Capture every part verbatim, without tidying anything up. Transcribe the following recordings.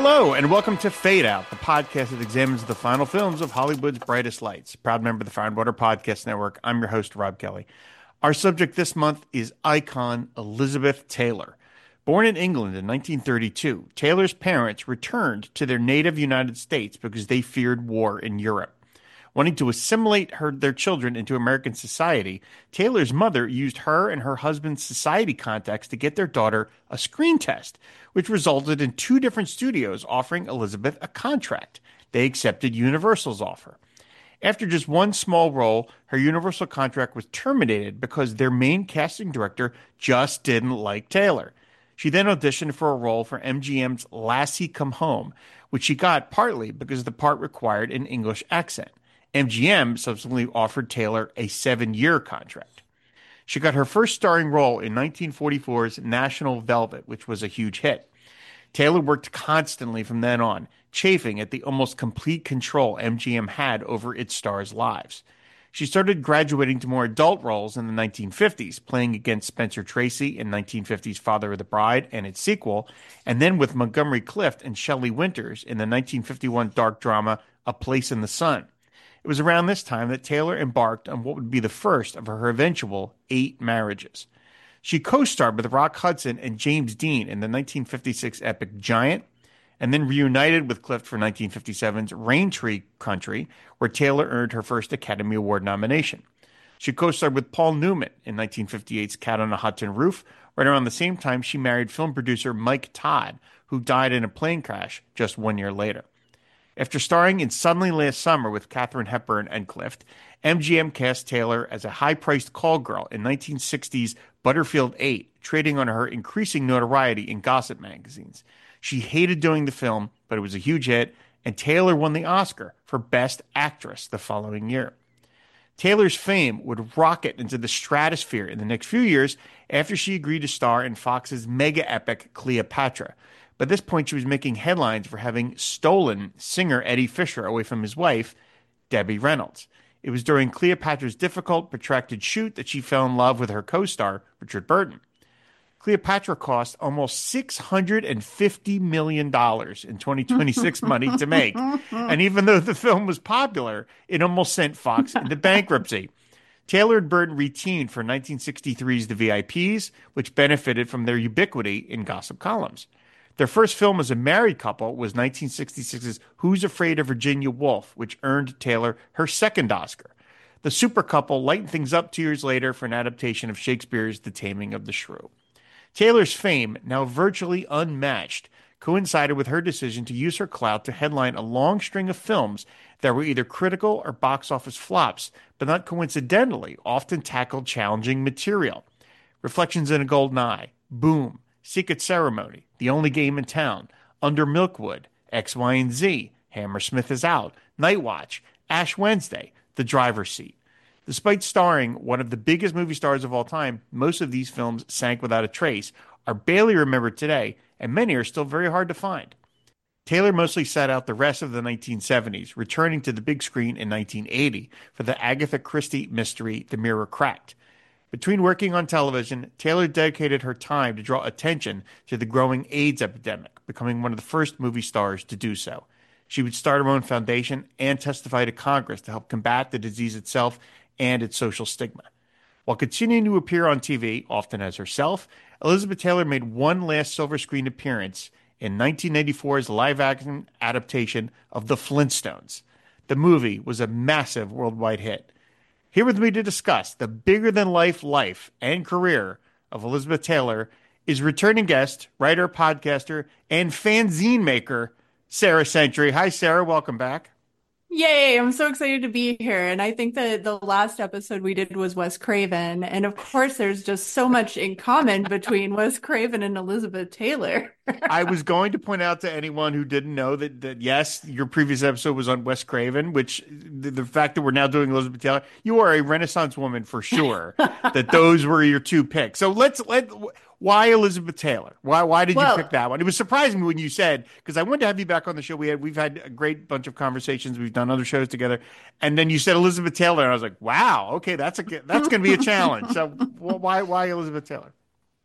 Hello, and welcome to Fade Out, the podcast that examines the final films of Hollywood's brightest lights. Proud member of the Fire and Water Podcast Network. I'm your host, Rob Kelly. Our subject this month is icon Elizabeth Taylor. Born in England in nineteen thirty-two, Taylor's parents returned to their native United States because they feared war in Europe. Wanting to assimilate her, their children into American society, Taylor's mother used her and her husband's society contacts to get their daughter a screen test, which resulted in two different studios offering Elizabeth a contract. They accepted Universal's offer. After just one small role, her Universal contract was terminated because their main casting director just didn't like Taylor. She then auditioned for a role for M G M's Lassie Come Home, which she got partly because the part required an English accent. M G M subsequently offered Taylor a seven-year contract. She got her first starring role in nineteen forty-four's National Velvet, which was a huge hit. Taylor worked constantly from then on, chafing at the almost complete control M G M had over its stars' lives. She started graduating to more adult roles in the nineteen fifties, playing against Spencer Tracy in nineteen fifty's Father of the Bride and its sequel, and then with Montgomery Clift and Shelley Winters in the nineteen fifty-one dark drama A Place in the Sun. It was around this time that Taylor embarked on what would be the first of her eventual eight marriages. She co-starred with Rock Hudson and James Dean in the nineteen fifty-six epic Giant, and then reunited with Clift for nineteen fifty-seven's Raintree Country, where Taylor earned her first Academy Award nomination. She co-starred with Paul Newman in nineteen fifty-eight's Cat on a Hot Tin Roof. Right around the same time, she married film producer Mike Todd, who died in a plane crash just one year later. After starring in Suddenly Last Summer with Katharine Hepburn and Clift, M G M cast Taylor as a high-priced call girl in nineteen sixty's Butterfield eight, trading on her increasing notoriety in gossip magazines. She hated doing the film, but it was a huge hit, and Taylor won the Oscar for Best Actress the following year. Taylor's fame would rocket into the stratosphere in the next few years after she agreed to star in Fox's mega epic Cleopatra. By this point, she was making headlines for having stolen singer Eddie Fisher away from his wife, Debbie Reynolds. It was during Cleopatra's difficult, protracted shoot that she fell in love with her co-star, Richard Burton. Cleopatra cost almost six hundred fifty million dollars in twenty twenty-six money to make. And even though the film was popular, it almost sent Fox into bankruptcy. Taylor and Burton reteamed for nineteen sixty-three's The V I Ps, which benefited from their ubiquity in gossip columns. Their first film as a married couple was nineteen sixty-six's Who's Afraid of Virginia Woolf, which earned Taylor her second Oscar. The super couple lightened things up two years later for an adaptation of Shakespeare's The Taming of the Shrew. Taylor's fame, now virtually unmatched, coincided with her decision to use her clout to headline a long string of films that were either critical or box office flops, but not coincidentally often tackled challenging material. Reflections in a Golden Eye, Boom, Secret Ceremony, The Only Game in Town, Under Milkwood, X, Y, and Z, Hammersmith is Out, Night Watch, Ash Wednesday, The Driver's Seat. Despite starring one of the biggest movie stars of all time, most of these films sank without a trace, are barely remembered today, and many are still very hard to find. Taylor mostly sat out the rest of the nineteen seventies, returning to the big screen in nineteen eighty for the Agatha Christie mystery The Mirror Cracked. Between working on television, Taylor dedicated her time to draw attention to the growing AIDS epidemic, becoming one of the first movie stars to do so. She would start her own foundation and testify to Congress to help combat the disease itself and its social stigma. While continuing to appear on T V, often as herself, Elizabeth Taylor made one last silver screen appearance in nineteen ninety-four's live-action adaptation of The Flintstones. The movie was a massive worldwide hit. Here with me to discuss the bigger-than-life life and career of Elizabeth Taylor is returning guest, writer, podcaster, and fanzine maker, Sarah Century. Hi, Sarah. Welcome back. Yay, I'm so excited to be here. And I think that the last episode we did was Wes Craven. And of course, there's just so much in common between Wes Craven and Elizabeth Taylor. I was going to point out to anyone who didn't know that, that yes, your previous episode was on Wes Craven, which the, the fact that we're now doing Elizabeth Taylor, you are a Renaissance woman for sure, that those were your two picks. So let's let why Elizabeth Taylor? Why why did Well, you pick that one? It was surprising me when you said, because I wanted to have you back on the show. We had we've had a great bunch of conversations. We've done other shows together, and then you said Elizabeth Taylor, and I was like, wow, okay, that's a that's going to be a challenge. So why why Elizabeth Taylor?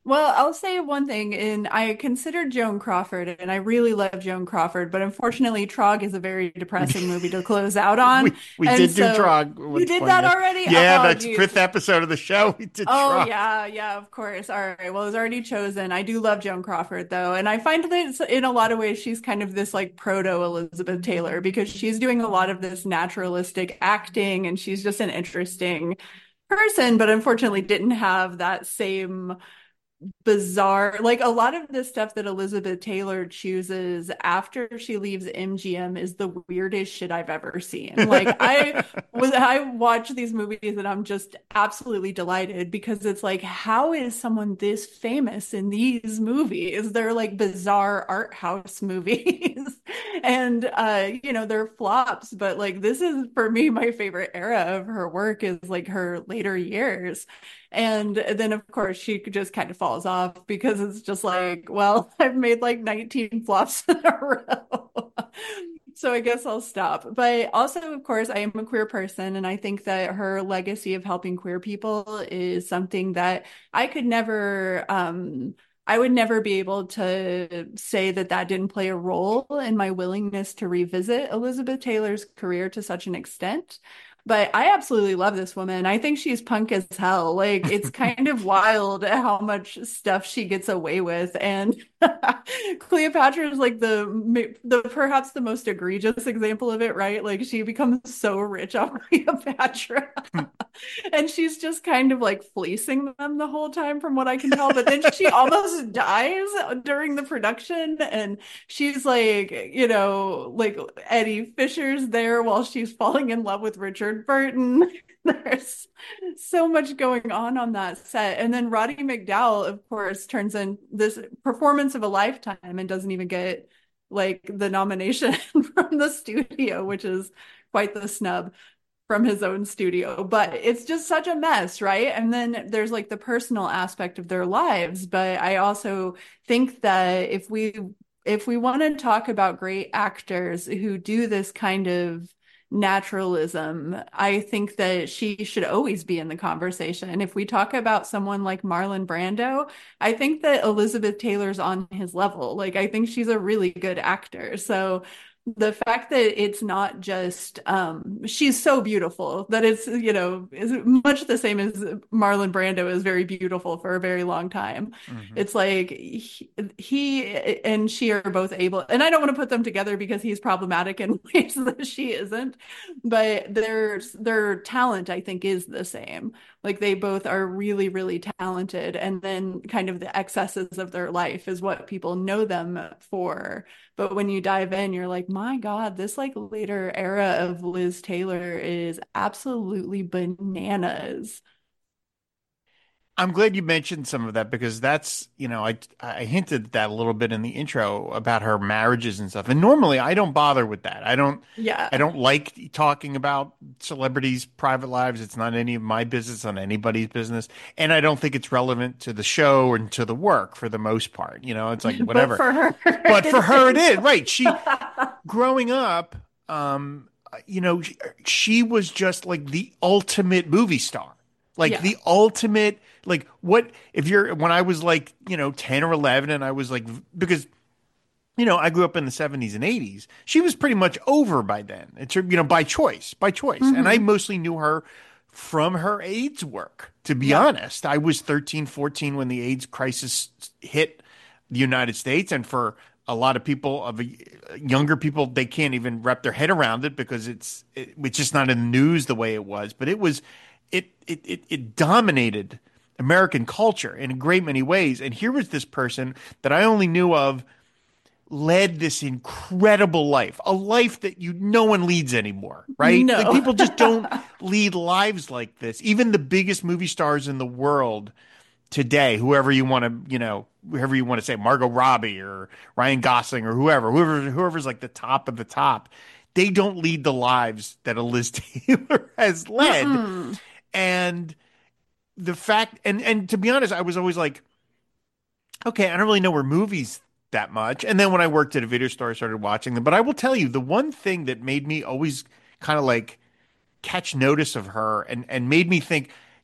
Well, I'll say one thing, and I considered Joan Crawford, and I really love Joan Crawford, but unfortunately, Trog is a very We depressing movie to close out on. we we And did do so Trog you once did upon a that yes. already? Yeah, Oh, that's geez. fifth episode of the show. We did Oh, Trog. yeah, yeah, of course. All right. Well, it was already chosen. I do love Joan Crawford, though. And I find that it's- in a lot of ways, she's kind of this like proto Elizabeth Taylor because she's doing a lot of this naturalistic acting and she's just an interesting person, but unfortunately didn't have that same bizarre like a lot of the stuff that Elizabeth Taylor chooses after she leaves M G M is the weirdest shit I've ever seen. Like I was I watch these movies and I'm just absolutely delighted because it's like how is someone this famous in these movies? They're like bizarre art house movies. And uh you know they're flops, but like this is for me my favorite era of her work is like her later years. And then, of course, she just kind of falls off because it's just like, well, I've made like nineteen flops in a row. So I guess I'll stop. But also, of course, I am a queer person, and I think that her legacy of helping queer people is something that I could never, um, I would never be able to say that that didn't play a role in my willingness to revisit Elizabeth Taylor's career to such an extent. But I absolutely love this woman. I think she's punk as hell. Like it's kind of wild how much stuff she gets away with. And Cleopatra is like the the perhaps the most egregious example of it, right? Like she becomes so rich off Cleopatra. And she's just kind of like fleecing them the whole time from what I can tell. But then she almost dies during the production and she's like, you know, like Eddie Fisher's there while she's falling in love with Richard Burton. There's so much going on on that set. And then Roddy McDowall, of course, turns in this performance of a lifetime and doesn't even get like the nomination from the studio, which is quite the snub from his own studio, but it's just such a mess, right? And then there's like the personal aspect of their lives. But I also think that if we if we want to talk about great actors who do this kind of naturalism, I think that she should always be in the conversation. And if we talk about someone like Marlon Brando, I think that Elizabeth Taylor's on his level. Like I think she's a really good actor. So the fact that it's not just um she's so beautiful that it's you know is much the same as Marlon Brando is very beautiful for a very long time. Mhm. It's like he, he and she are both able, and I don't want to put them together because he's problematic in ways that she isn't, but their their talent I think is the same. Like they both are really really talented, and then kind of the excesses of their life is what people know them for. But when you dive in, you're like, my God, this like later era of Liz Taylor is absolutely bananas. I'm glad you mentioned some of that because that's, you know, I I hinted at that a little bit in the intro about her marriages and stuff. And normally I don't bother with that. I don't I Yeah. don't like talking about celebrities' private lives. It's not any of my business, not anybody's business. And I don't think it's relevant to the show and to the work for the most part. You know, it's like But whatever. for her, But for it her it is. is. Right. She growing up, um, you know, she, she was just like the ultimate movie star. Like Yeah. the ultimate, like what if you're when I was like, you know, ten or eleven and I was like because you know, I grew up in the seventies and eighties. She was pretty much over by then. It's her, you know, by choice, by choice. And I Hmm. mostly knew her from her AIDS work, to be Yeah. honest. I was thirteen, fourteen when the AIDS crisis hit the United States. And for a lot of people, of younger people, they can't even wrap their head around it because it's it, it's just not in the news the way it was. But it was, it it it, it dominated American culture in a great many ways. And here was this person that I only knew of led this incredible life, a life that you no one leads anymore, right? Like No. people just don't lead lives like this. Even the biggest movie stars in the world today, whoever you want to, you know, whoever you want to say, Margot Robbie or Ryan Gosling or whoever, whoever whoever's like the top of the top, they don't lead the lives that a Liz Taylor has led. Mm-mm. And the fact and and to be honest, I was always like, okay, I don't really know her movies that much. And then when I worked at a video store, I started watching them. But I will tell you, the one thing that made me always kind of like catch notice of her and and made me think,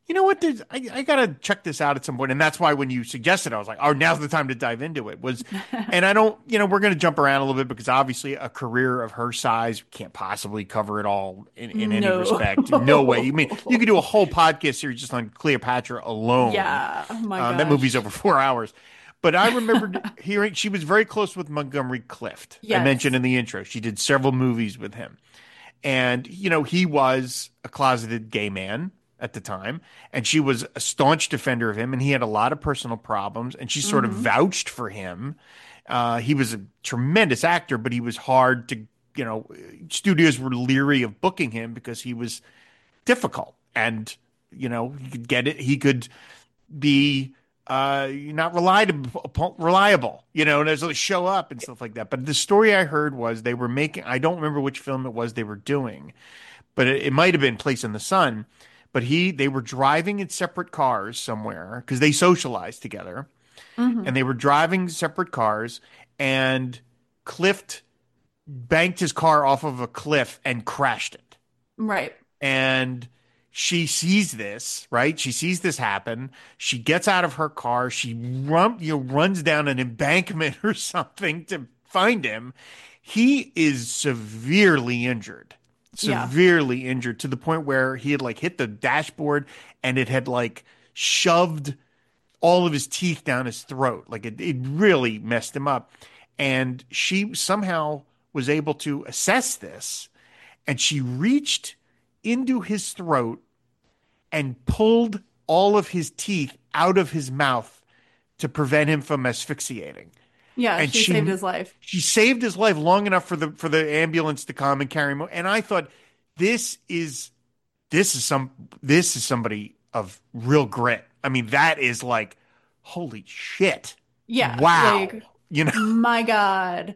You know what? There's, I, I gotta check this out at some point, and that's why when you suggested, I was like, "Oh, now's the time to dive into it." Was, and I don't, you know, we're gonna jump around a little bit because obviously a career of her size can't possibly cover it all in, in any No. respect. No way. You mean you could do a whole podcast series just on Cleopatra alone? Yeah. Oh my Um, that movie's gosh. over four hours. But I remembered hearing she was very close with Montgomery Clift. I mentioned Yes. in the intro she did several movies with him. And, you know, he was a closeted gay man at the time, and she was a staunch defender of him, and he had a lot of personal problems, and she sort of Hmm. vouched for him. Uh, he was a tremendous actor, but he was hard to, you know, studios were leery of booking him because he was difficult. And, you know, he could get it. He could be uh not reliable reliable you know and there's like show up and stuff like that. But the story I heard was they were making, I don't remember which film it was they were doing, but it, it might have been Place in the Sun. But he they were driving in separate cars somewhere because they socialized together, and Hmm. they were driving separate cars, and Clift banked his car off of a cliff and crashed it. Right. And she sees this, right? She sees this happen. She gets out of her car. She run, you know, runs down an embankment or something to find him. He is severely injured, Yeah. severely injured to the point where he had like hit the dashboard and it had like shoved all of his teeth down his throat. Like it, it really messed him up. And she somehow was able to assess this, and she reached into his throat and pulled all of his teeth out of his mouth to prevent him from asphyxiating. Yeah. And She saved she his life. she saved his life long enough for the for the ambulance to come and carry him. And I thought, this is this is some this is somebody of real grit. I mean, that is like, holy shit. Yeah. Wow. Like, You know, my God.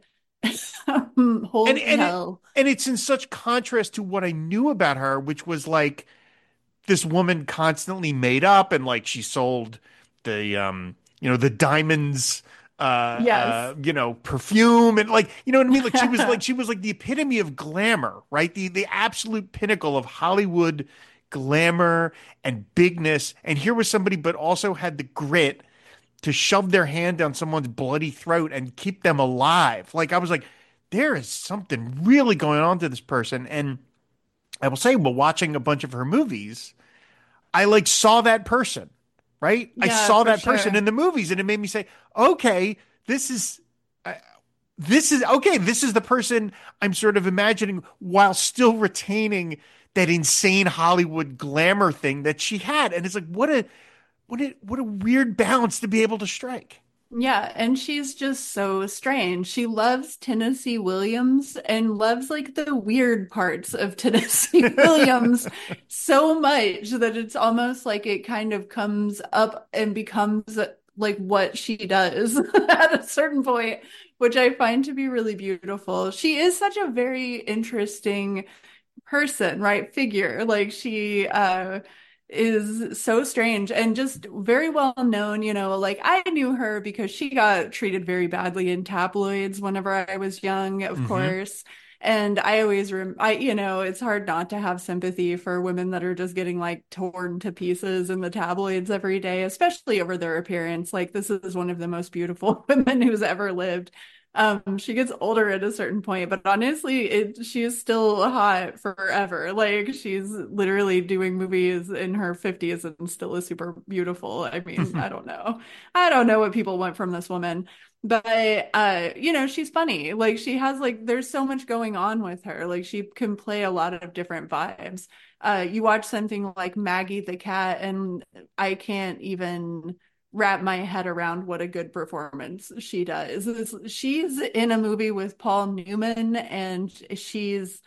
and Holy and it hell. and it's in such contrast to what I knew about her, which was like this woman constantly made up, and like she sold the um you know the diamonds, uh Yes. uh you know perfume, and like, you know what I mean, like she was like she was like the epitome of glamour, right? The the absolute pinnacle of Hollywood glamour and bigness. And here was somebody but also had the grit to shove their hand down someone's bloody throat and keep them alive. Like, I was like, there is something really going on to this person. And I will say, while watching a bunch of her movies, I like saw that person, right? I Yeah, saw for that person sure. in the movies, and it made me say, okay, this is uh, this is okay. This is the person I'm sort of imagining while still retaining that insane Hollywood glamour thing that she had. And it's like, what a what a what a weird balance to be able to strike. Yeah, and she's just so strange. She loves Tennessee Williams and loves like the weird parts of Tennessee Williams so much that it's almost like it kind of comes up and becomes like what she does at a certain point, which I find to be really beautiful. She is such a very interesting person, right? Figure. Like she uh is so strange and just very well known, you know, like I knew her because she got treated very badly in tabloids whenever I was young, of Hmm. course. And I always rem I you know, it's hard not to have sympathy for women that are just getting like torn to pieces in the tabloids every day, especially over their appearance. Like this is one of the most beautiful women who's ever lived. Um, she gets older at a certain point, but honestly, it she is still hot forever. Like she's literally doing movies in her fifties and still is super beautiful. I mean, I don't know. I don't know what people want from this woman. But uh, you know, she's funny. Like she has like there's so much going on with her. Like she can play a lot of different vibes. Uh, you watch something like Maggie the Cat, and I can't even wrap my head around what a good performance she does. She's in a movie with Paul Newman and she's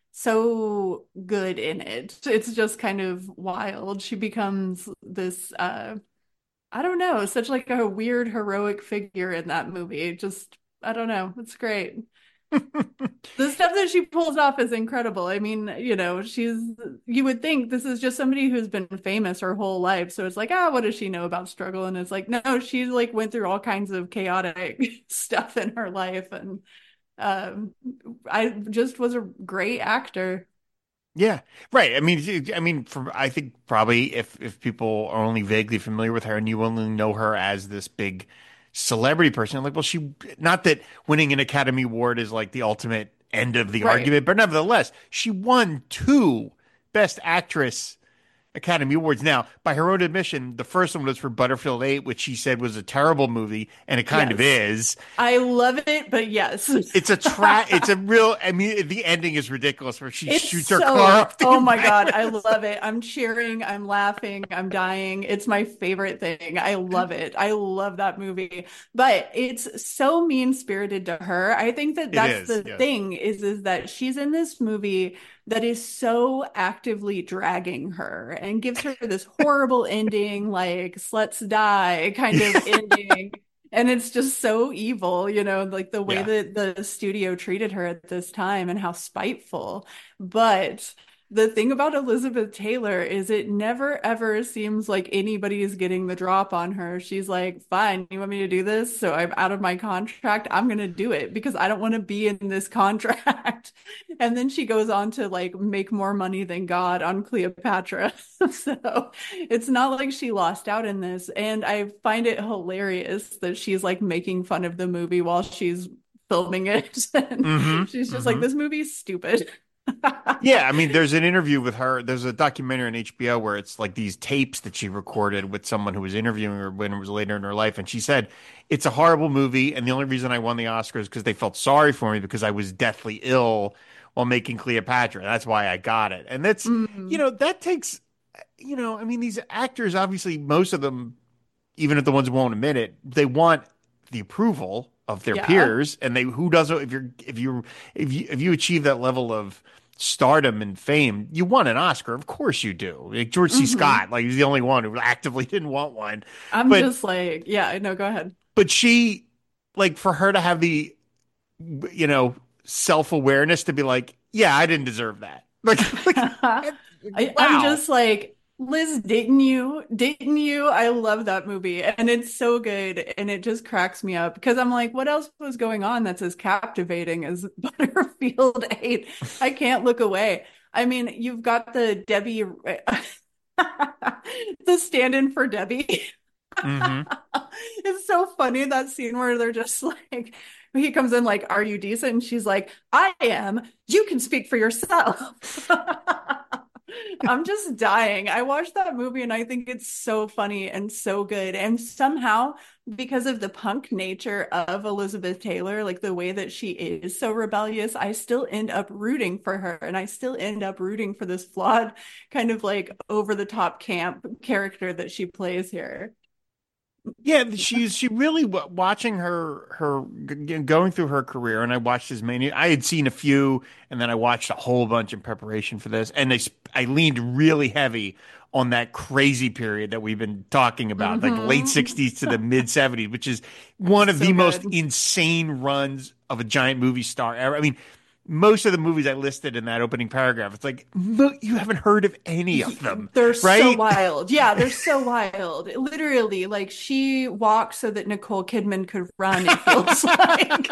so good in it. It's just kind of wild. She becomes this uh I don't know, such like a weird heroic figure in that movie. Just I don't know. It's great. The stuff that she pulls off is incredible. I mean, you know, she's, you would think this is just somebody who's been famous her whole life. So it's like, ah, what does she know about struggle? And it's like, no, she like went through all kinds of chaotic stuff in her life. And um, I just was a great actor. Yeah, right. I mean, I mean, for I think probably if if people are only vaguely familiar with her and you only know her as this big celebrity person, like, well, she not that winning an Academy Award is like the ultimate end of the Right. argument, but nevertheless, she won two Best Actress Academy Awards. Now, by her own admission, the first one was for Butterfield eight, which she said was a terrible movie, and it kind of Yes. is. I love it, but yes. It's a tra it's a real, I mean, the ending is ridiculous where she It's shoots her car so, off the oh my God, I embankment. love it. I'm cheering, I'm laughing, I'm dying. It's my favorite thing. I love it. I love that movie. But it's so mean-spirited to her. I think that It that's is, the yes. thing is is that she's in this movie that is so actively dragging her and gives her this horrible ending, like "Let's die" kind of ending. And it's just so evil, you know, like the way Yeah. that the studio treated her at this time and how spiteful. But the thing about Elizabeth Taylor is it never ever seems like anybody is getting the drop on her. She's like, fine, you want me to do this? So I'm out of my contract. I'm going to do it because I don't want to be in this contract. And then she goes on to like make more money than God on Cleopatra. So it's not like she lost out in this. And I find it hilarious that she's like making fun of the movie while she's filming it. And hmm she's just like, hmm this movie's stupid. Yeah, I mean, there's an interview with her. There's a documentary on H B O where it's like these tapes that she recorded with someone who was interviewing her when it was later in her life. And she said, it's a horrible movie. And the only reason I won the Oscar is because they felt sorry for me because I was deathly ill while making Cleopatra. That's why I got it. And that's, you Mm, know, that takes, you know, I mean, these actors, obviously, most of them even if the ones who won't admit it, they want the approval of their yeah. peers. And they who doesn't if you're if you if you if you achieve that level of stardom and fame, you want an Oscar. Of course you do. Like George C. Hmm. Scott, like he's the only one who actively didn't want one. I'm But just like, yeah, no, go ahead. but she like for her to have the you know self-awareness to be like, yeah, I didn't deserve that. Like like I, I'm wow. just like, Liz, didn't you? Didn't you? I love that movie and it's so good and it just cracks me up because I'm like, what else was going on that's as captivating as Butterfield eight? I can't look away. I mean, you've got the Debbie, the stand-in for Debbie. hmm It's so funny that scene where they're just like, he comes in like, "Are you decent?" And she's like, "I am. You can speak for yourself." I'm just dying. I watched that movie and I think it's so funny and so good. And somehow, because of the punk nature of Elizabeth Taylor, like the way that she is so rebellious, I still end up rooting for her. And I still end up rooting for this flawed, kind of like over the top camp character that she plays here. Yeah, she's she really w watching her her g- going through her career, and I watched as many. I had seen a few, and then I watched a whole bunch in preparation for this, and they sp- I leaned really heavy on that crazy period that we've been talking about, like the late Hmm. sixties to the mid seventies, which is one of the So most good. insane runs of a giant movie star ever. I mean, most of the movies I listed in that opening paragraph, it's like mo you haven't heard of any of them, They're so right? wild. Yeah, they're so wild. Literally, like she walked so that Nicole Kidman could run, it feels like.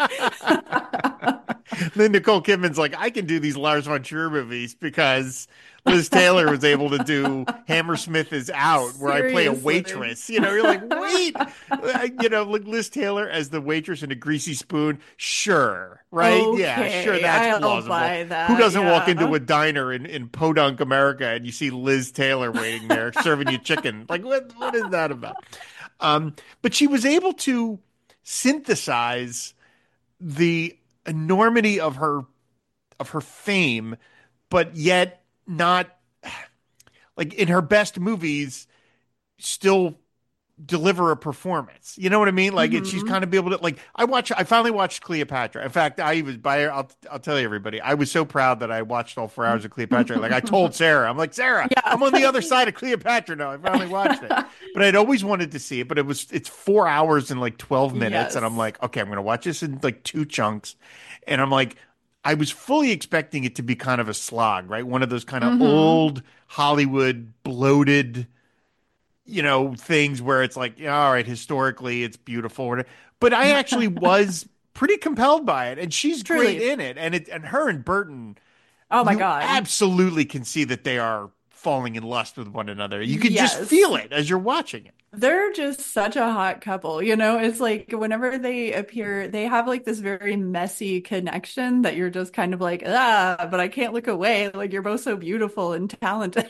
Then Nicole Kidman's like, I can do these Lars von Trier movies because Liz Taylor was able to do Hammersmith is Out, where I play a Seriously. waitress. You know, you're like, wait, I- you know, like Liz Taylor as the waitress in A Greasy Spoon. Sure, right? Yeah, sure, Okay, that's I'll plausible. buy Who that. doesn't walk into Yeah. a diner in, in Podunk, America, and you see Liz Taylor waiting there serving you chicken? Like, what, what is that about? Um, but she was able to synthesize the enormity of her of her fame, but yet not like in her best movies, still deliver a performance. You know what I mean? Like, and she's Hmm. kind of be able to like. I watch. I finally watched Cleopatra. In fact, I was by. I'll I'll tell you everybody. I was so proud that I watched all four hours of Cleopatra. Like I told Sarah, I'm like Sarah, Yeah. I'm on the other side of Cleopatra now. I finally watched it, but I'd always wanted to see it. But it was it's four hours and like twelve minutes, and I'm Yes. like, okay, I'm gonna watch this in like two chunks, and I'm like. I was fully expecting it to be kind of a slog, right? One of those kind of Hmm. old Hollywood bloated you know, things where it's like, yeah, all right, historically it's beautiful. But I actually was pretty compelled by it, and she's great Truly. in it. And it and her and Burton, Oh my you God. absolutely can see that they are falling in lust with one another. You can just Yes. feel it as you're watching it. They're just such a hot couple, you know? It's like whenever they appear, they have like this very messy connection that you're just kind of like, ah, but I can't look away. Like you're both so beautiful and talented.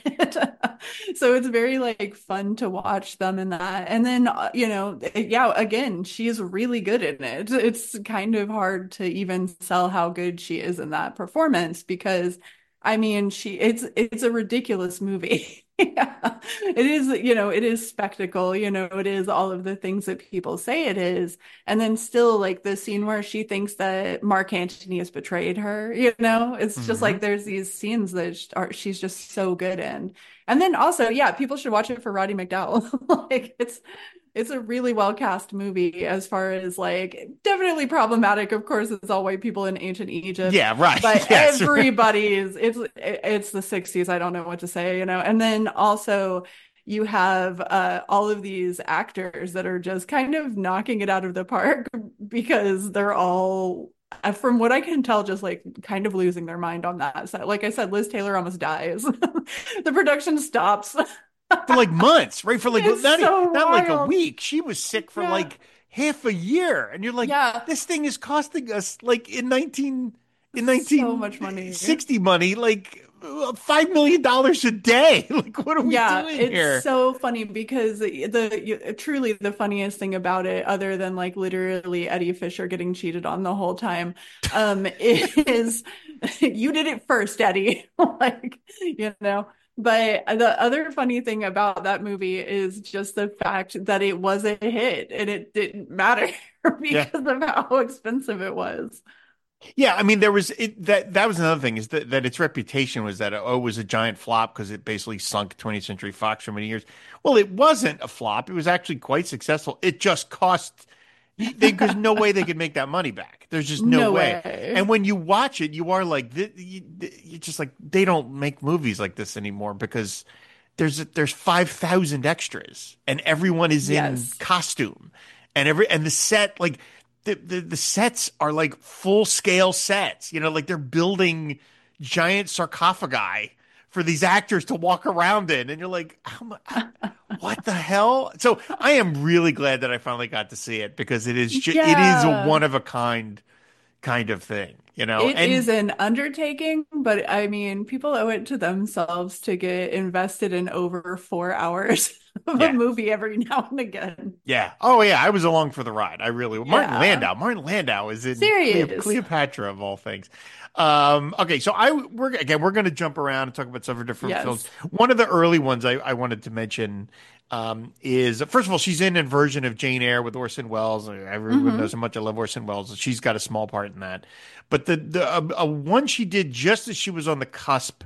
So it's very like fun to watch them in that. And then, uh, you know, yeah, again, she's really good in it. It's kind of hard to even sell how good she is in that performance because I mean, she it's it's a ridiculous movie. Yeah. It is, you know, it is spectacle, you know, it is all of the things that people say it is. And then still like the scene where she thinks that Mark Antony has betrayed her, you know, it's just Hmm. like there's these scenes that sh- are she's just so good in. And then also, yeah, people should watch it for Roddy McDowell. Like it's it's a really well cast movie as far as like definitely problematic. Of course, it's all white people in ancient Egypt, Yeah, right. but Yes. everybody's it's it's the sixties. I don't know what to say, you know. And then also you have uh, all of these actors that are just kind of knocking it out of the park because they're all, uh, from what I can tell, just like kind of losing their mind on that set. Like I said, Liz Taylor almost dies. The production stops. For like months, right? For like It's not e- so not like a wild. week. She was sick for Yeah. like half a year, and you're like, Yeah. this thing is costing us like in nineteen in So much money. nineteen sixty money, like uh, five million dollars a day. Like, what are we Yeah, doing it's here? so funny because the, the truly the funniest thing about it, other than like literally Eddie Fisher getting cheated on the whole time, um, is you did it first, Eddie. Like, you know. But the other funny thing about that movie is just the fact that it was a hit and it didn't matter Yeah. because of how expensive it was. Yeah, I mean, there was it that that was another thing is that that its reputation was that oh, it was a giant flop because it basically sunk twentieth Century Fox for many years. Well, it wasn't a flop. It was actually quite successful. It just cost they there's no way they could make that money back. There's just no No way. way. And when you watch it, you are like th- you, you're just like they don't make movies like this anymore because there's there's five thousand extras and everyone is in Yes. costume and every and the set like the, the the sets are like full scale sets. You know, like they're building giant sarcophagi for these actors to walk around in, and you're like, how mu- what the hell? So I am really glad that I finally got to see it because it is ju- it is a Yeah. one of a kind kind of thing, you know, It and is an undertaking, but I mean, people owe it to themselves to get invested in over four hours of a yeah. movie every now and again. Yeah. Oh, yeah. I was along for the ride. I really. Martin Yeah. Landau. Martin Landau is in Cleo, Serious. Cleopatra of all things. Um, okay, so I we're again we're going to jump around and talk about several different films. Yes. One of the early ones I, I wanted to mention um, is first of all she's in a version of Jane Eyre with Orson Welles. Everyone knows Hmm. how much I love Orson Welles. She's got a small part in that, but the the a, a one she did just as she was on the cusp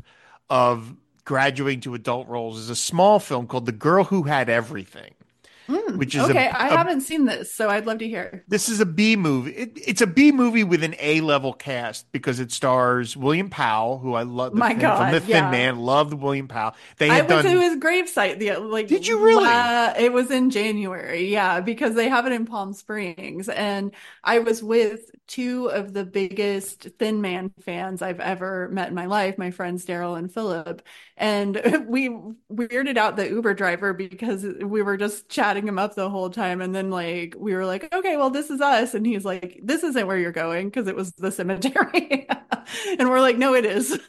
of graduating to adult roles is a small film called The Girl Who Had Everything, Mm, which is a, okay, I a haven't seen this, so I'd love to hear. this is a B movie. It, it's a B movie with an A level cast because it stars William Powell, who I love the My thin, from The God, Thin yeah. Man. Loved William Powell. They I had went to done. his gravesite the like Did you really? la it was in January, yeah, because they have it in Palm Springs, and I was with two of the biggest Thin Man fans I've ever met in my life, my friends Daryl and Philip, and we weirded out the Uber driver because we were just chatting him up the whole time, and then like we were like, okay, well this is us, and he's like, this isn't where you're going because it was the cemetery, and we're like, no, it is.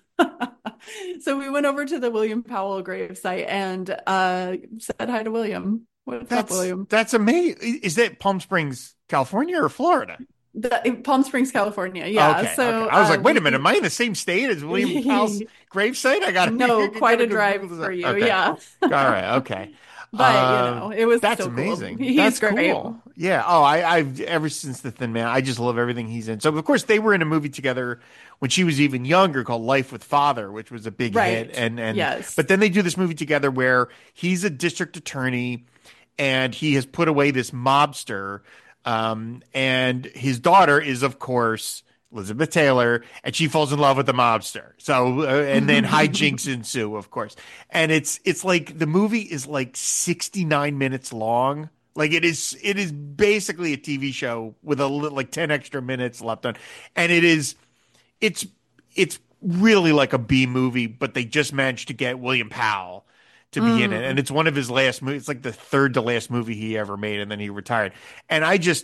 So we went over to the William Powell gravesite and uh, said hi to William. What's up, That's William? that's amazing. Is that Palm Springs, California, or Florida? The, Palm Springs, California. Yeah. Okay, okay. So I was uh, like, wait a minute, am we, I in the same state as William Powell's gravesite? I gotta, I no, quite gotta a go Google drive this for up. you. Okay, Yeah. all right, okay. But, you Um, know, it was that's still cool. amazing. He's That's great. cool. Yeah. Oh, I, I've ever since The Thin Man, I just love everything he's in. So of course they were in a movie together when she was even younger called Life with Father, which was a big hit. Right. And and Yes. but then they do this movie together where he's a district attorney and he has put away this mobster, um, and his daughter is of course Elizabeth Taylor, and she falls in love with the mobster. So, uh, and then hijinks ensue, of course. And it's it's like the movie is like sixty-nine minutes long. Like it is it is basically a T V show with a li- like ten extra minutes left on. And it is it's it's really like a B movie, but they just managed to get William Powell to be in it. And Mm. it's one of his last movies. It's like the third to last movie he ever made, and then he retired. And I just,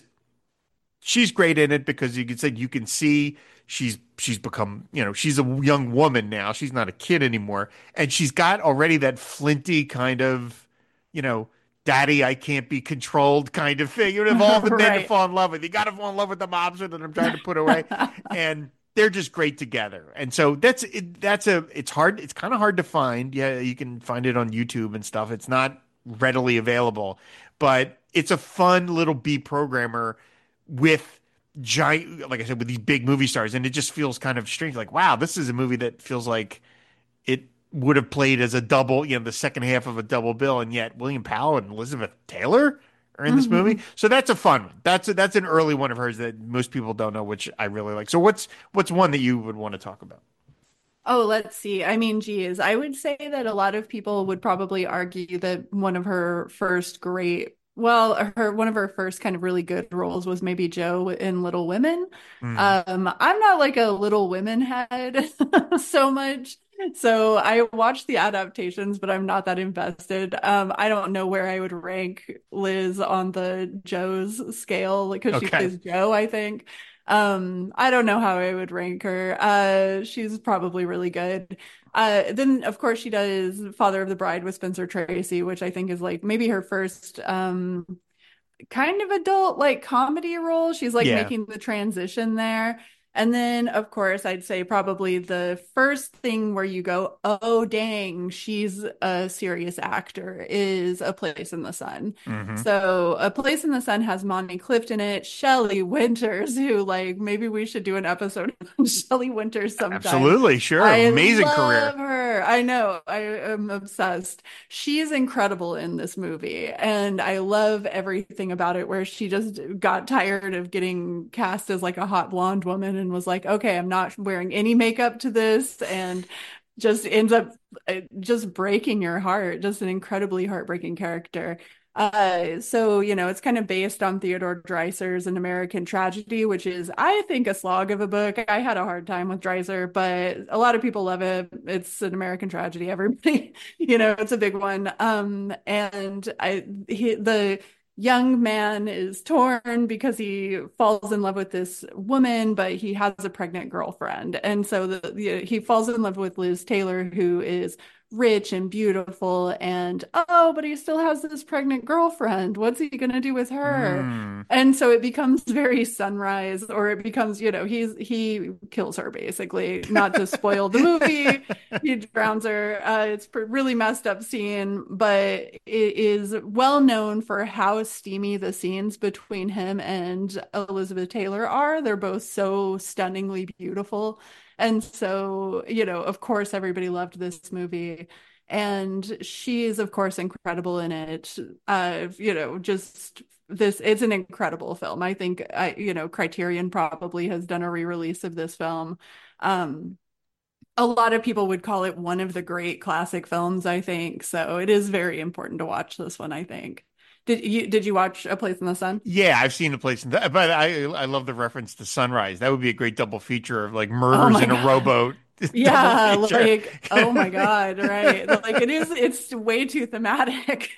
she's great in it because you can say you can see she's she's become, you know, she's a young woman now. She's not a kid anymore. And she's got already that flinty kind of, you know, daddy, I can't be controlled kind of thing. You would have all the men to Right. fall in love with. You got to fall in love with the mobster that I'm trying to put away. And they're just great together. And so that's it, that's a it's hard it's kind of hard to find. Yeah, you can find it on YouTube and stuff. It's not readily available, but it's a fun little B programmer with giant, like I said, with these big movie stars, and it just feels kind of strange. Like, wow, this is a movie that feels like it would have played as a double, you know, the second half of a double bill, and yet William Powell and Elizabeth Taylor are in this movie. Mhm. So that's a fun one. That's a, that's an early one of hers that most people don't know, which I really like. So what's what's one that you would want to talk about? Oh, let's see. I mean, geez, I would say that a lot of people would probably argue that one of her first great, well, her one of her first kind of really good roles was maybe Jo in Little Women. Mm, Um, I'm not like a Little Women head so much. So I watched the adaptations, but I'm not that invested. Um, I don't know where I would rank Liz on the Jo's scale because she okay. plays Jo, I think. Um, I don't know how I would rank her. Uh, she's probably really good. Uh, then of course she does Father of the Bride with Spencer Tracy, which I think is like maybe her first um kind of adult like comedy role. She's like Yeah. making the transition there. And then, of course, I'd say probably the first thing where you go, oh, dang, she's a serious actor is A Place in the Sun. Hmm. So, A Place in the Sun has Monty Clift in it, Shelley Winters, who, like, maybe we should do an episode on Shelley Winters sometime. Absolutely. Sure. I Amazing career. love her. I know. I am obsessed. She's incredible in this movie, and I love everything about it where she just got tired of getting cast as like a hot blonde woman and was like, okay, I'm not wearing any makeup to this, and just ends up uh, just breaking your heart. Just an incredibly heartbreaking character. Uh, so, you know, it's kind of based on Theodore Dreiser's An American Tragedy, which is, I think, a slog of a book. I had a hard time with Dreiser, but a lot of people love it. It's an American tragedy. Everybody, you know, it's a big one. Um, and I, he, the young man is torn because he falls in love with this woman, but he has a pregnant girlfriend. And so the, the, he falls in love with Liz Taylor, who is rich and beautiful, and oh, but he still has this pregnant girlfriend. What's he going to do with her? Mm. And so it becomes very Sunrise, or it becomes, you know, he's he kills her basically, not to spoil the movie. He drowns her. Uh, it's a really messed up scene, but it is well known for how steamy the scenes between him and Elizabeth Taylor are. They're both so stunningly beautiful. And so, you know, of course, everybody loved this movie. And she is, of course, incredible in it. Uh, you know, just this, it's an incredible film. I think, I, you know, Criterion probably has done a re-release of this film. Um, a lot of people would call it one of the great classic films, I think. So it is very important to watch this one, I think. Did you did you watch A Place in the Sun? Yeah, I've seen a place in that, but I I love the reference to Sunrise. That would be a great double feature of like Oh murders my in a God. rowboat double Yeah, feature. like, oh my God, right. Like it is, it's way too thematic.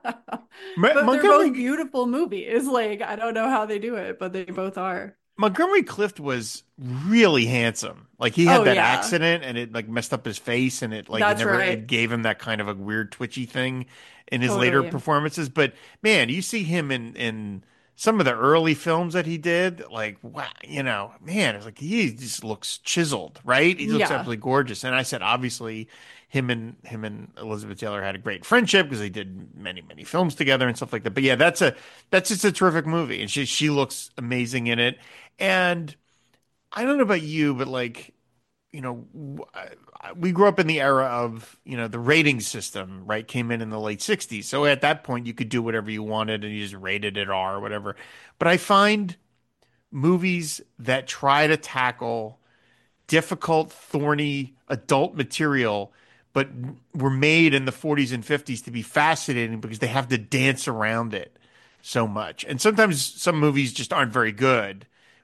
Mo- But they're both Montgomery beautiful movies. Like, I don't know how they do it, but they both are. Montgomery Clift was really handsome. Like he had Oh that yeah, accident and it like messed up his face and it like it that's never right. it gave him that kind of a weird twitchy thing in his later Totally. performances. But man, you see him in in some of the early films that he did, like wow, you know, man, it's like he just looks chiseled, right? He looks Yeah. absolutely gorgeous. And I said obviously him and him and Elizabeth Taylor had a great friendship because they did many, many films together and stuff like that. But yeah, that's a that's just a terrific movie. And she she looks amazing in it. And I don't know about you, but like, you know, w- I- we grew up in the era of, you know, the rating system, right? Came in in the late sixties. So at that point, you could do whatever you wanted and you just rated it R or whatever. But I find movies that try to tackle difficult, thorny adult material, but were made in the forties and fifties to be fascinating because they have to dance around it so much. And sometimes some movies just aren't very good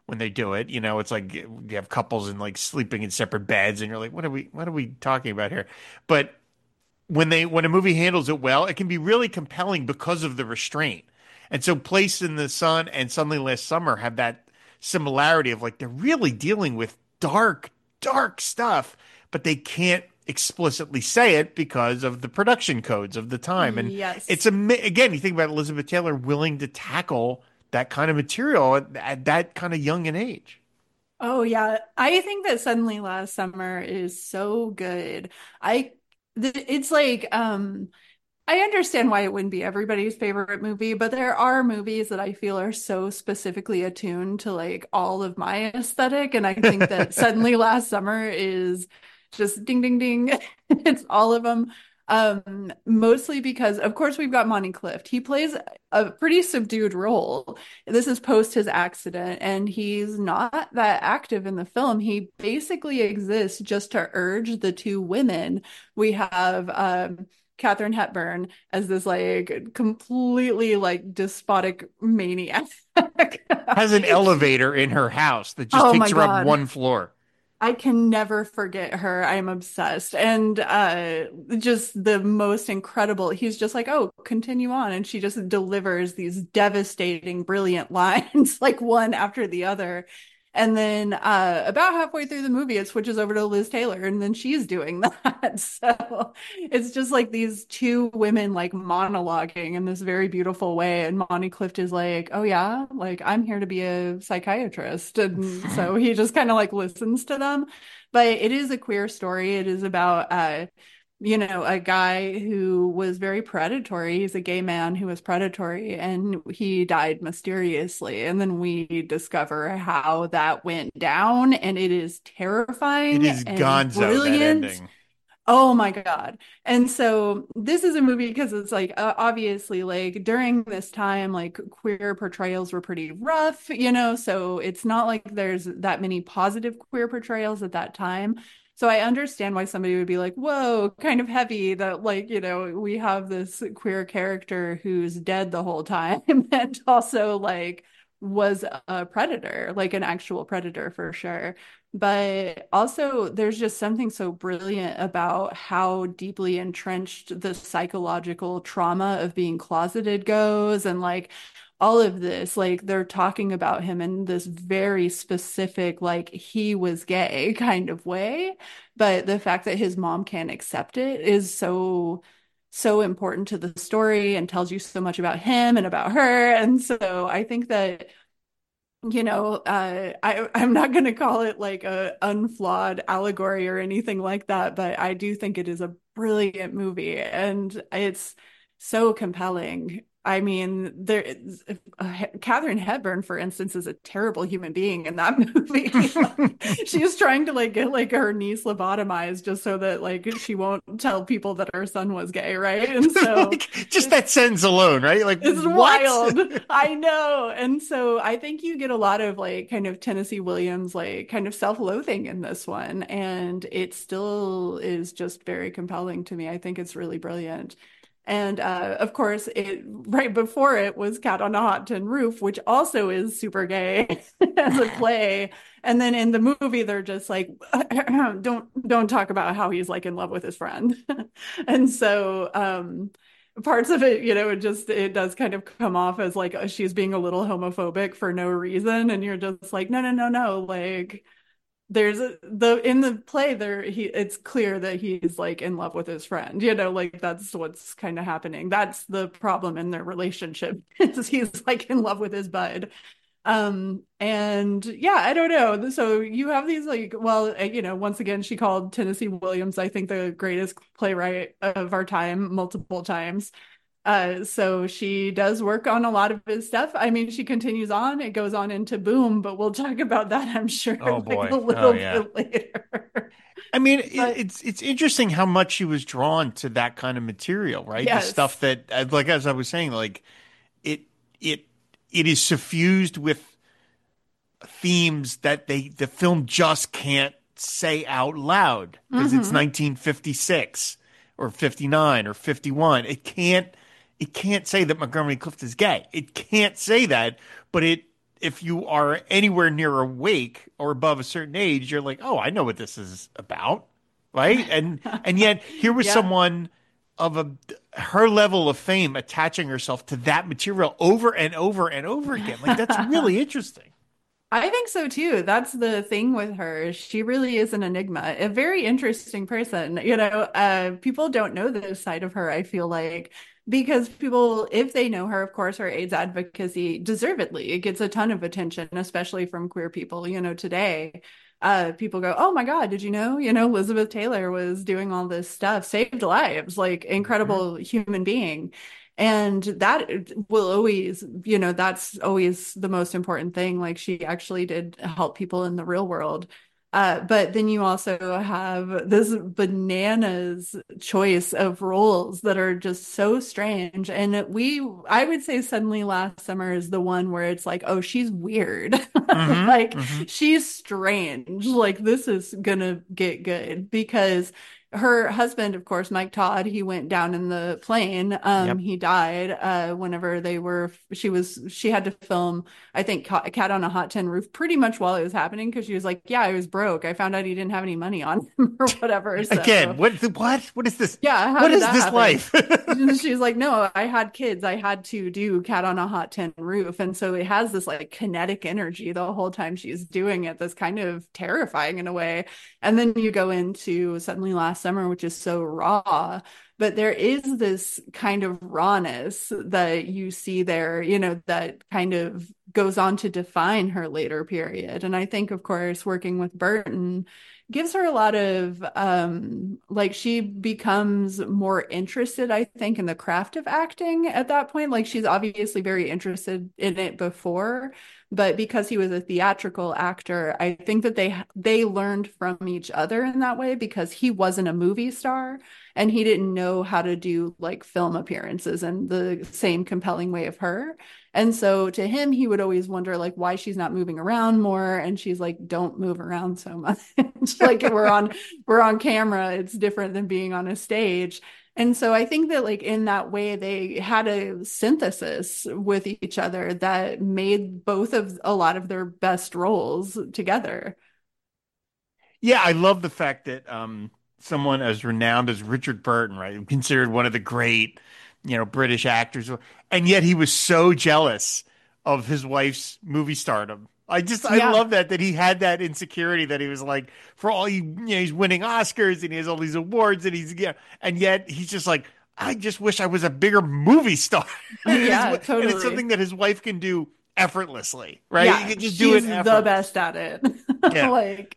when they do it. You know, it's like you have couples and like sleeping in separate beds, and you're like, what are we, what are we talking about here? But when they when a movie handles it well, it can be really compelling because of the restraint. And so Place in the Sun and Suddenly Last Summer have that similarity of like they're really dealing with dark, dark stuff, but they can't explicitly say it because of the production codes of the time. And it's Yes. a again, you think about Elizabeth Taylor willing to tackle that kind of material at, at that kind of young an age. Oh yeah, I think that Suddenly Last Summer is so good. I th it's like um I understand why it wouldn't be everybody's favorite movie, but there are movies that I feel are so specifically attuned to like all of my aesthetic, and I think that Suddenly Last Summer is just ding ding ding. It's all of them. Um, mostly because, of course, we've got Monty Clift. He plays a pretty subdued role. This is post his accident, and he's not that active in the film. He basically exists just to urge the two women. We have um Katharine Hepburn as this like completely like despotic maniac. Has an elevator in her house that just Oh takes my her up God. one floor. I can never forget her. I'm obsessed. And uh just the most incredible. He's just like, "Oh, continue on." And she just delivers these devastating, brilliant lines like one after the other. And then uh about halfway through the movie it switches over to Liz Taylor and then she's doing that. So it's just like these two women like monologuing in this very beautiful way. And Monty Clift is like, "Oh yeah, like I'm here to be a psychiatrist." And so he just kind of like listens to them. But it is a queer story. It is about uh you know, a guy who was very predatory. He's a gay man who was predatory and he died mysteriously. And then we discover how that went down, and it is It terrifying is and gonzo, that brilliant. ending. Oh my God. And so this is a movie because it's like uh, obviously like during this time like queer portrayals were pretty rough, you know, so it's not like there's that many positive queer portrayals at that time. So I understand why somebody would be like, "Whoa, kind of heavy that like, you know, we have this queer character who's dead the whole time and also like was a predator, like an actual predator for sure." But also, there's just something so brilliant about how deeply entrenched the psychological trauma of being closeted goes. And like all of this, like they're talking about him in this very specific, like he was gay kind of way. But the fact that his mom can't accept it is so, so important to the story and tells you so much about him and about her. And so I think that you know, uh, I I'm not going to call it like a unflawed allegory or anything like that, but I do think it is a brilliant movie and it's so compelling. I mean, there is, uh, Katharine Hepburn, for instance, is a terrible human being in that movie. Like, she's trying to like get like her niece lobotomized just so that like she won't tell people that her son was gay, right? And so Like just that sentence alone, right? Like it's what? wild. I know. And so I think you get a lot of like kind of Tennessee Williams, like kind of self-loathing in this one. And it still is just very compelling to me. I think it's really brilliant. And uh, of course, it right before it was Cat on a Hot Tin Roof, which also is super gay as a play. And then in the movie, they're just like, don't don't talk about how he's like in love with his friend. And so um parts of it, you know, it just it does kind of come off as like uh, she's being a little homophobic for no reason, and you're just like, no, no, no, no, like there's a, the in the play there he it's clear that he's like in love with his friend, you know, like that's what's kind of happening. That's the problem in their relationship is he's like in love with his bud. Um, and yeah, I don't know. So you have these like, well, uh, you know, once again, she called Tennessee Williams, I think, the greatest playwright of our time, multiple times. Uh, so she does work on a lot of his stuff. I mean, she continues on, it goes on into Boom, but we'll talk about that, I'm sure, Oh like a boy. Oh little yeah. bit later. I mean, it, But it's it's interesting how much she was drawn to that kind of material, right? The stuff yes. that, uh, like as I was saying, like it it it is suffused with themes that they the film just can't say out loud because it's Hmm. nineteen fifty-six or fifty-nine or fifty-one. It can't it can't say that Montgomery Clift is gay. It can't say that, but it if you are anywhere near awake or above a certain age, you're like, oh, I know what this is about, right? And and yet here was Yeah. someone of a her level of fame attaching herself to that material over and over and over again. Like that's really interesting. I think so too. That's the thing with her. She really is an enigma, a very interesting person. You know, uh, people don't know this side of her, I feel like, because people, if they know her, of course, her AIDS advocacy, deservedly, it gets a ton of attention, especially from queer people, you know, today. Uh, people go, oh my God, did you know? You know, Elizabeth Taylor was doing all this stuff, saved lives, like Mhm. incredible human being. And that will always, you know, that's always the most important thing. Like she actually did help people in the real world. Uh, but then you also have this bananas choice of roles that are just so strange. And we, I would say Suddenly Last Summer is the one where it's like, oh, she's weird. Hmm. Like Hmm. she's strange. Like this is gonna get good because her husband, of course, Mike Todd, he went down in the plane. Um, Yep. he died uh, whenever they were. She was. She had to film. I think Ca- Cat on a Hot Tin Roof pretty much while it was happening because she was like, "Yeah, I was broke. I found out he didn't have any money on him or whatever." Again, So what what what is this? yeah, how What did is that this happen? life? She's like, no, I had kids. I had to do Cat on a Hot Tin Roof. And so it has this like kinetic energy the whole time she's doing it, that's kind of terrifying in a way. And then you go into Suddenly Last Summer, which is so raw. But there is this kind of rawness that you see there, you know, that kind of goes on to define her later period. And I think, of course, working with Burton gives her a lot of um like she becomes more interested, I think, in the craft of acting at that point. Like she's obviously very interested in it before, but because he was a theatrical actor, I think that they they learned from each other in that way because he wasn't a movie star and he didn't know how to do like film appearances in the same compelling way of her. And so to him, he would always wonder like why she's not moving around more. And she's like, don't move around so much. Like we're on we're on camera. It's different than being on a stage. And so I think that like in that way, they had a synthesis with each other that made both of a lot of their best roles together. Yeah, I love the fact that um, someone as renowned as Richard Burton, right, considered one of the great, you know, British actors, and yet he was so jealous of his wife's movie stardom. I just, I Yeah. love that that he had that insecurity that he was like, for all he, you know, he's winning Oscars and he has all these awards and he's, yeah, and yet he's just like, I just wish I was a bigger movie star. And it's, Yeah, and it's something totally. that his wife can do effortlessly, right? You Yeah, can just do it she's the effortless. best at it. Yeah. Like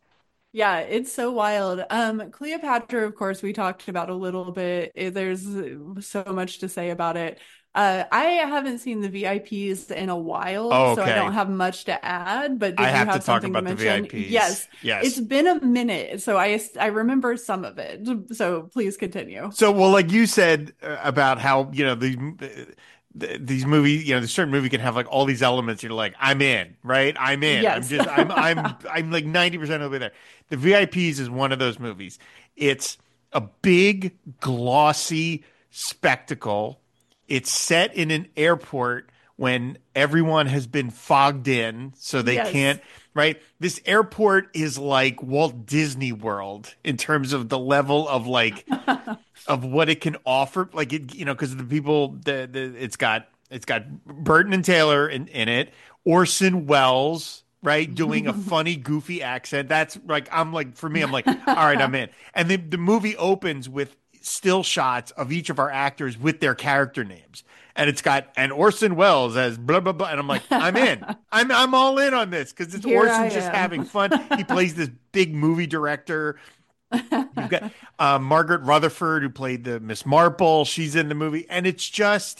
yeah, it's so wild. Um, Cleopatra, of course, we talked about a little bit. Eh, There's so much to say about it. Uh, I haven't seen the V I Ps in a while, Oh, so I don't okay. have much to add. But I did you have to have talk something to about the mention? V I Ps. Yes, it's Yes. been a minute, so I I remember some of it. So please continue. So, well, like you said uh, about how, you know, these uh, th- these movies, you know, the certain movie can have like all these elements. You're like, I'm in, right? I'm in. I'm Yes. just, I'm, I'm, I'm like ninety percent of the way there. The V I Ps is one of those movies. It's a big, glossy spectacle. It's set in an airport when everyone has been fogged in, so they Yes. can't, right? This airport is like Walt Disney World in terms of the level of like of what it can offer. Like it, you know, because the people, the, the it's got it's got Burton and Taylor in, in it, Orson Welles, right, doing a funny, goofy accent. That's like I'm like for me, I'm like, all right, I'm in. And the the movie opens with still shots of each of our actors with their character names. And it's got and Orson Welles as blah blah blah, and I'm like, I'm in. I'm I'm all in on this because it's Here I Orson just having am. fun. He plays this big movie director. You've got uh, Margaret Rutherford who played the Miss Marple. She's in the movie, and it's just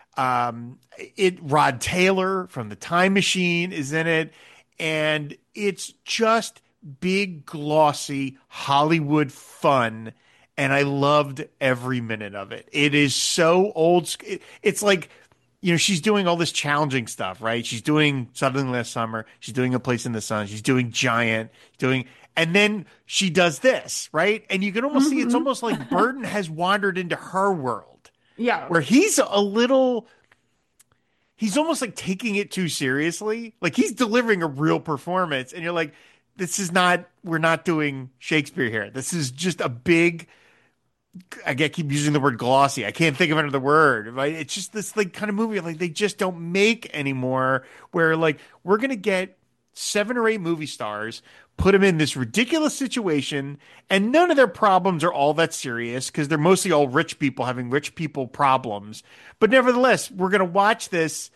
um, it. Rod Taylor from the Time Machine is in it, and it's just big, glossy Hollywood fun. And I loved every minute of it. It is so old. sc- it- It's like you know, she's doing all this challenging stuff, right? She's doing something last summer. She's doing A Place in the Sun. She's doing Giant, doing, and then she does this, right? And you can almost see it's Hmm. almost like Burton has wandered into her world Yeah. where he's a little, he's almost like taking it too seriously. Like he's delivering a real performance, and you're like, this is not. We're not doing Shakespeare here. This is just a big. I get keep using the word glossy. I can't think of another word. Right? It's just this like kind of movie like they just don't make anymore. Where like we're gonna get seven or eight movie stars, put them in this ridiculous situation, and none of their problems are all that serious because they're mostly all rich people having rich people problems. But nevertheless, we're gonna watch this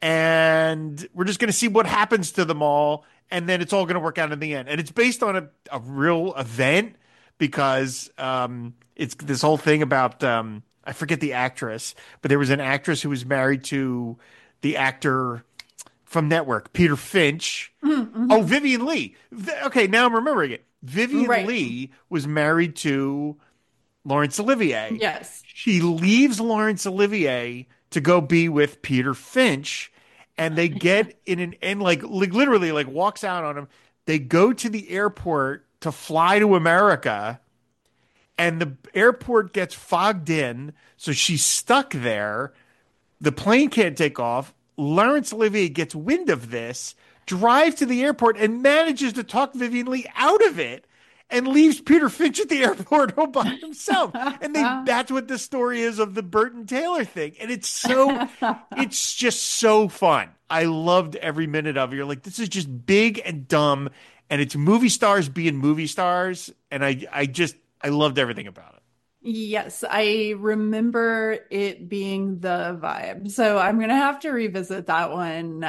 and we're just gonna see what happens to them all, and then it's all gonna work out in the end. And it's based on a, a real event because um, it's this whole thing about um, I forget the actress, but there was an actress who was married to the actor from Network, Peter Finch. Mm-hmm. Oh, Vivian Lee. Okay, now I'm remembering it. Vivian Right. Lee was married to Laurence Olivier. Yes. She leaves Laurence Olivier to go be with Peter Finch, and they get in an and like, like literally like walks out on him. They go to the airport to fly to America, and the airport gets fogged in, so she's stuck there. The plane can't take off. Laurence Olivier gets wind of this, drives to the airport, and manages to talk Vivian Lee out of it, and leaves Peter Finch at the airport all by himself. And they that's what the story is of the Burton Taylor thing. And it's so it's just so fun. I loved every minute of it. You're like, this is just big and dumb, and it's movie stars being movie stars. And I I just I loved everything about it. Yes, I remember it being the vibe. So I'm gonna have to revisit that one.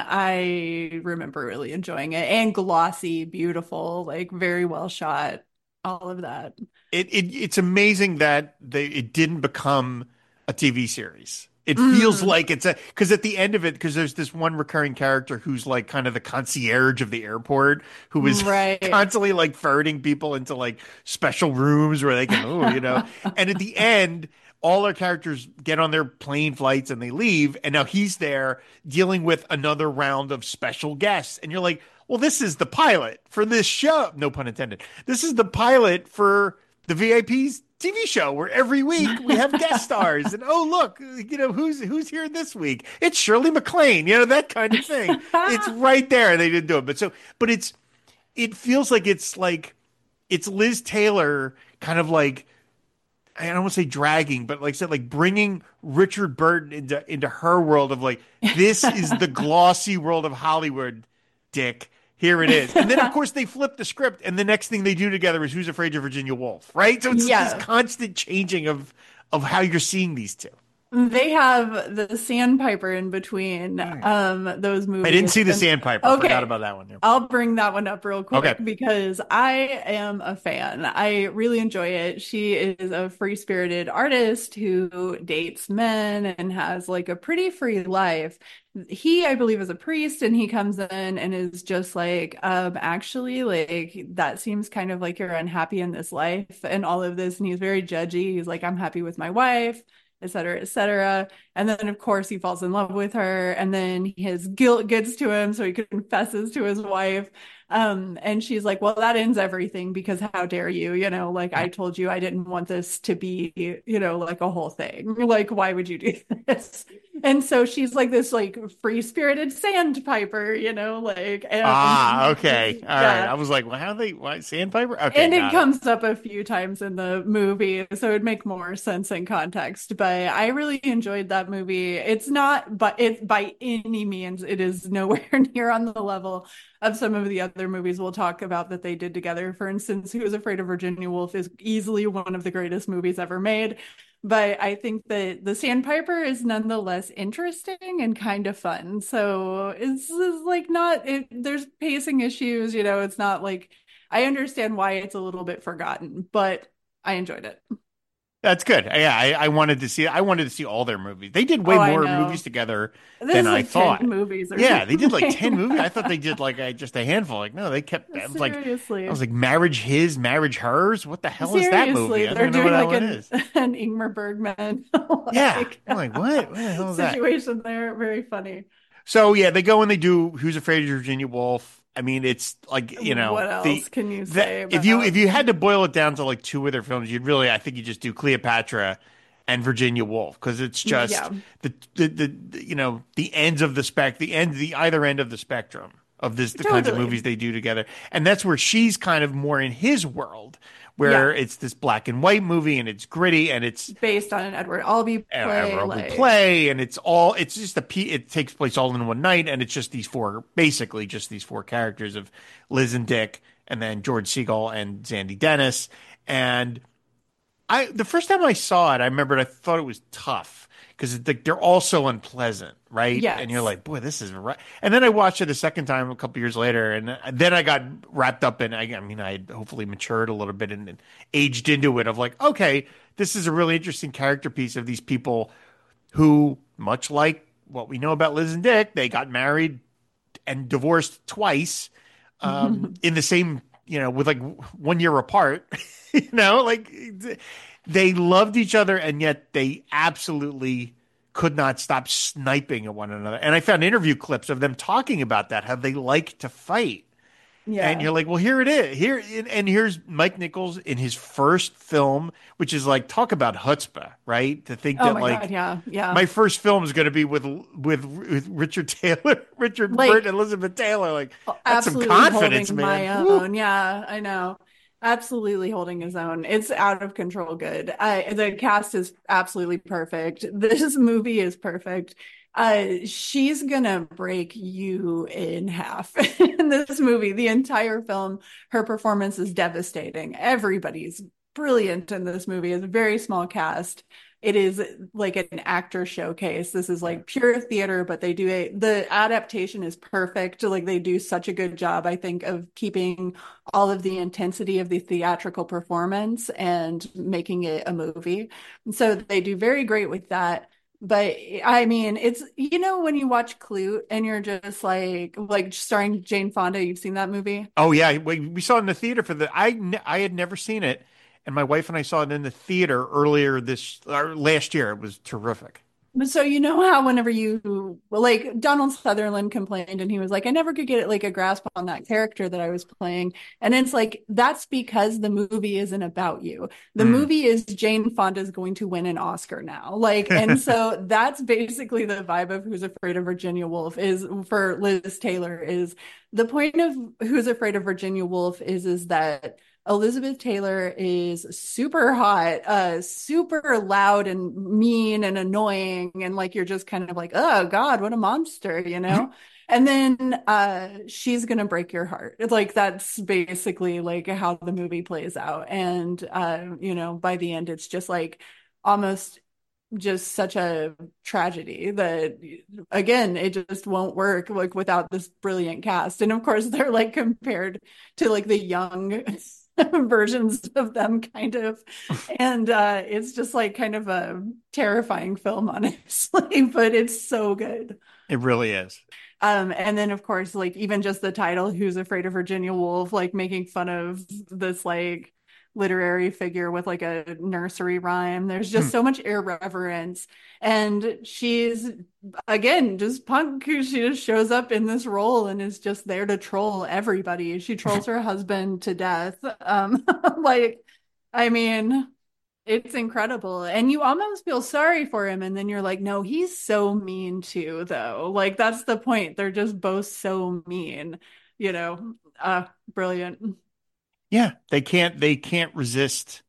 I remember really enjoying it and glossy, beautiful, like very well shot, all of that. It, it it's amazing that they it didn't become a T V series. It feels Mm, like it's a because at the end of it, because there's this one recurring character who's like kind of the concierge of the airport, who is right. constantly like ferreting people into like special rooms where they can, oh, you know. And at the end, all our characters get on their plane flights and they leave, and now he's there dealing with another round of special guests, and you're like, well, this is the pilot for this show. No pun intended. This is the pilot for the V I Ps T V show where every week we have guest stars and oh look, you know who's who's here this week? It's Shirley MacLaine, you know that kind of thing. It's right there. They didn't do it, but so but it's it feels like it's like it's Liz Taylor kind of like I don't want to say dragging, but like I said, like bringing Richard Burton into into her world of like this is the glossy world of Hollywood, Dick. Here it is. And then, of course, they flip the script, and the next thing they do together is Who's Afraid of Virginia Woolf, right? So it's this Yeah. constant changing of of how you're seeing these two. They have the Sandpiper in between um those I didn't movies. see the And Sandpiper. I forgot okay, about that one. Yeah. I'll bring that one up real Okay. quick because I am a fan. I really enjoy it. She is a free-spirited artist who dates men and has like a pretty free life. He, I believe, is a priest, and he comes in and is just like, um, actually, like that seems kind of like you're unhappy in this life and all of this. And he's very judgy. He's like, I'm happy with my wife, et cetera, et cetera. And then, of course, he falls in love with her, and then his guilt gets to him, so he confesses to his wife. Um, and she's like, well, that ends everything because how dare you? You know, like I told you I didn't want this to be, you know, like a whole thing. Like, why would you do this? And so she's like this like free-spirited sandpiper, you know, like Ah, and okay. All right. I yeah. was like, well, how they why Sandpiper? Okay, And it got it. comes up a few times in the movie, so it'd make more sense in context. But I really enjoyed that movie. It's not, but it by any means, it is nowhere near on the level of some of the other movies we'll talk about that they did together. For instance, Who Was Afraid of Virginia Woolf is easily one of the greatest movies ever made. But I think that The Sandpiper is nonetheless interesting and kind of fun. So it's, it's like not, it, there's pacing issues, you know, it's not like, I understand why it's a little bit forgotten, but I enjoyed it. That's good. Yeah, I, I wanted to see I wanted to see all their movies. They did way Oh, I more movies know. together This than is I like ten thought. movies or Yeah, they did like ten something. movies. I thought they did like a, just a handful. Like, no, they kept I was like I Seriously. was like marriage his, marriage hers. What the hell is that movie? Seriously, I don't they're even know what doing that like one an is. an Ingmar Bergman Yeah. like I'm like, what? What the hell is that? situation there. Very funny. So yeah, they go and they do Who's Afraid of Virginia Woolf. I mean, it's like, you know, What the else can you the say if you about? if you had to boil it down to like two of their films, you'd really I think you just do Cleopatra and Virginia Woolf, because it's just Yeah, the, the the the you know the ends of the spec the end the either end of the spectrum of this the kinds of totally. movies they do together, and that's where she's kind of more in his world, where Yeah, it's this black and white movie and it's gritty and it's based on an Edward Albee play, admirable like play, and it's all it's just a p it takes place all in one night, and it's just these four basically just these four characters of Liz and Dick, and then George Segal and Zandy Dennis. And I the first time I saw it, I remembered I thought it was tough because they're all so unpleasant, right? And you're yes. like, boy, this is right. And then I watched it a second time a couple years later, and then I got wrapped up in. I, I mean, I had hopefully matured a little bit and, and aged into it. Of like, okay, this is a really interesting character piece of these people who, much like what we know about Liz and Dick, they got married and divorced twice um, in the same, you know, with like one year apart. You know, like they loved each other, and yet they absolutely could not stop sniping at one another. And I found interview clips of them talking about that, how they like to fight. And Yeah. you're like, well, here it is. Here and here's Mike Nichols in his first film, which is like talk about chutzpah, right? To think Oh that my God, like yeah, yeah. my first film is going to be with with with Richard Taylor, Richard Burt, Like and Elizabeth Taylor. Like that's some absolutely confidence, holding man. my Woo. own. Yeah, I know. Absolutely holding his own. It's out of control good. I, the cast is absolutely perfect. This movie is perfect. Uh, she's gonna break you in half in this movie. The entire film, her performance is devastating. Everybody's brilliant in this movie. It's a very small cast. It is like an actor showcase. This is like pure theater, but they do a the adaptation is perfect. Like they do such a good job, I think, of keeping all of the intensity of the theatrical performance and making it a movie. So they do very great with that. But I mean, it's you know when you watch Clute and you're just like like starring Jane Fonda, you've seen that movie? Oh yeah, we, we saw it in the theater for the. I ne- I had never seen it, and my wife and I saw it in the theater earlier this or last year. It was terrific. But so you know how whenever you well, like Donald Sutherland complained and he was like, I never could get like a grasp on that character that I was playing. And it's like that's because the movie isn't about you. The Mm. movie is Jane Fonda's going to win an Oscar now. Like, and so that's basically the vibe of Who's Afraid of Virginia Woolf is for Liz Taylor is the point of Who's Afraid of Virginia Woolf is is that Elizabeth Taylor is super hot, uh, super loud and mean and annoying, and like you're just kind of like, oh God, what a monster, you know? And then uh, she's gonna break your heart. Like that's basically like how the movie plays out. And uh, you know, by the end, it's just like almost just such a tragedy that again it just won't work like without this brilliant cast and of course they're like compared to like the young versions of them kind of and uh it's just like kind of a terrifying film honestly but it's so good. It really is. Um and then of course like even just the title Who's Afraid of Virginia Woolf like making fun of this like literary figure with like a nursery rhyme. There's just Hmm. so much irreverence. And she's, again, just punk who she just shows up in this role and is just there to troll everybody. She trolls her husband to death. Um, like, I mean, it's incredible. And you almost feel sorry for him. And then you're like, no, he's so mean too, though. Like, that's the point. They're just both so mean, you know. Uh, brilliant. Yeah, they can't they can't resist,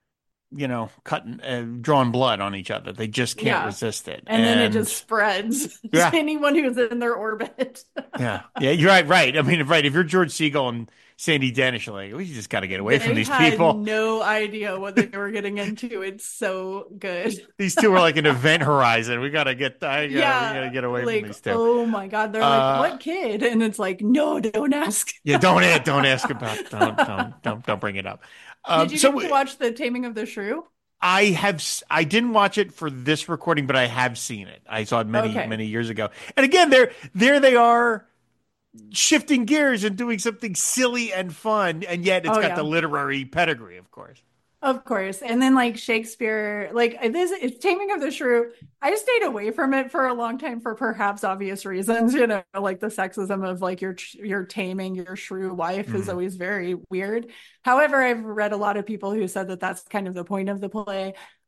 you know, cutting uh, drawing blood on each other. They just can't Yeah. resist it. And then it And just spreads to yeah, anyone who's in their orbit. yeah, yeah. You're right, right. I mean, right. If you're George Segal and Sandy Dennis, you're like, we just got to get away from They these had people. no idea what they were getting into. It's so good. These two are like an event horizon. We got to get, I gotta, we got to Yeah. get away from Like, these two. oh my God. They're like, Uh, what kid? And it's like, no, don't ask. yeah, don't don't ask about, don't don't don't don't bring it up. Did Um, you so get to watch The Taming of the Shrew? I have s- I didn't watch it for this recording, but I have seen it. I saw it many Okay. many years ago. And again, there there they are shifting gears and doing something silly and fun, and yet it's Oh, got the yeah. literary pedigree, of course. Of course. And then like Shakespeare, like this it's Taming of the Shrew. I stayed away from it for a long time for perhaps obvious reasons, you know, like the sexism of like your your taming your shrew wife is Mm. always very weird. However, I've read a lot of people who said that that's kind of the point of the play.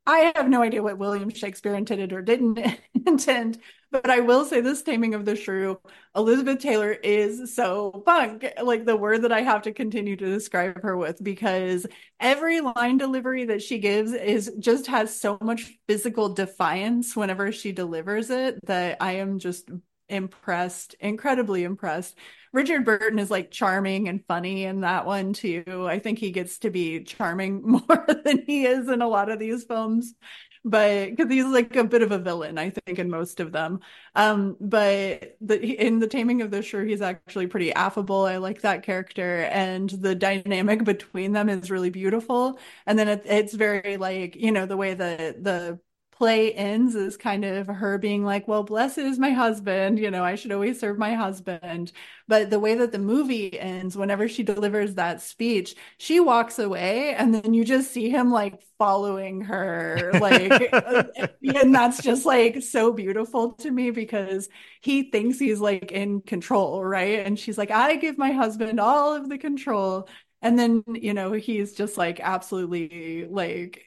I have no idea what William Shakespeare intended or didn't intend, but I will say this Taming of the Shrew, Elizabeth Taylor is so punk, like the word that I have to continue to describe her with, because every line delivery that she gives is just has so much physical defiance whenever she delivers it that I am just impressed, incredibly impressed. Richard Burton is like charming and funny in that one too. I think he gets to be charming more than he is in a lot of these films, but because he's like a bit of a villain, I think, in most of them. Um, but the, in The Taming of the Shrew, he's actually pretty affable. I like that character, and the dynamic between them is really beautiful. And then it, it's very like, you know, the way the the play ends is kind of her being like, well, blessed is my husband, you know, I should always serve my husband. But the way that the movie ends, whenever she delivers that speech, she walks away and then you just see him like following her, like, and that's just like so beautiful to me because he thinks he's like in control, right? And she's like, I give my husband all of the control. And then, you know, he's just like absolutely like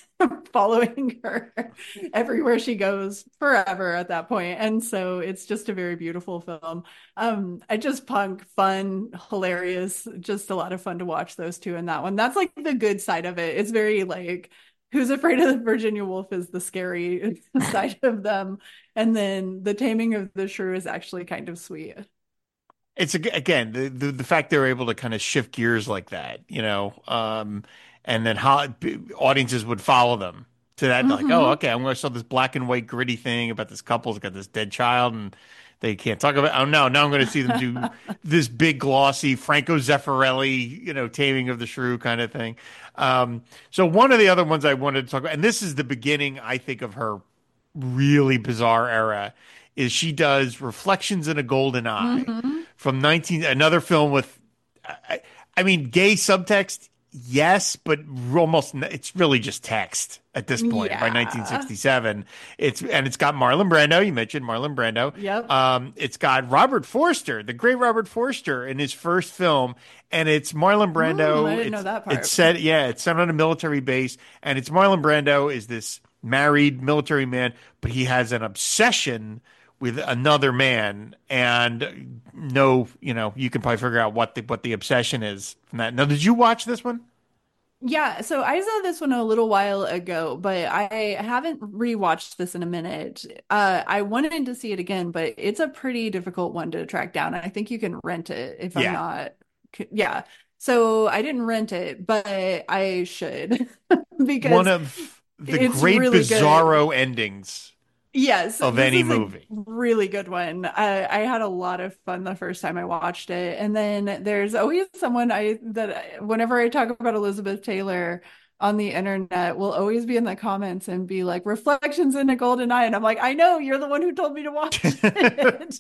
following her everywhere she goes forever at that point. And so it's just a very beautiful film. Um, I just punk, fun, hilarious, just a lot of fun to watch those two in that one. That's like the good side of it. It's very like Who's Afraid of Virginia Woolf is the scary side of them. And then The Taming of the Shrew is actually kind of sweet. It's again the, the the fact they're able to kind of shift gears like that, you know, um, and then how audiences would follow them to that, like, oh, Mm-hmm. okay, I'm going to show this black and white gritty thing about this couple's got this dead child and they can't talk about. Oh no, now I'm going to see them do this big glossy Franco Zeffirelli, you know, Taming of the Shrew kind of thing. Um, so one of the other ones I wanted to talk about, and this is the beginning, I think, of her really bizarre era, is she does Reflections in a Golden Eye Mm-hmm. from nineteen, another film with, I, I mean, gay subtext, yes, but almost, it's really just text at this point by Yeah. nineteen sixty-seven. It's, and it's got Marlon Brando. You mentioned Marlon Brando. Yep. Um, it's got Robert Forster, the great Robert Forster in his first film. And it's Marlon Mm, I Brando. didn't know It's, that it's part. set, yeah, it's set on a military base. And it's Marlon Brando is this married military man, but he has an obsession with another man, and no, you know, you can probably figure out what the what the obsession is from that. Now, did you watch this one? Yeah, so I saw this one a little while ago, but I haven't rewatched this in a minute. Uh, I wanted to see it again, but it's a pretty difficult one to track down. I think you can rent it if I'm Yeah, not, yeah. So I didn't rent it, but I should one because of the it's great really good. bizarro endings Yes, of this any is a movie. really good one. I, I had a lot of fun the first time I watched it. And then there's always someone I that I- whenever I talk about Elizabeth Taylor on the internet will always be in the comments and be like Reflections in a Golden Eye. And I'm like, I know, you're the one who told me to watch it.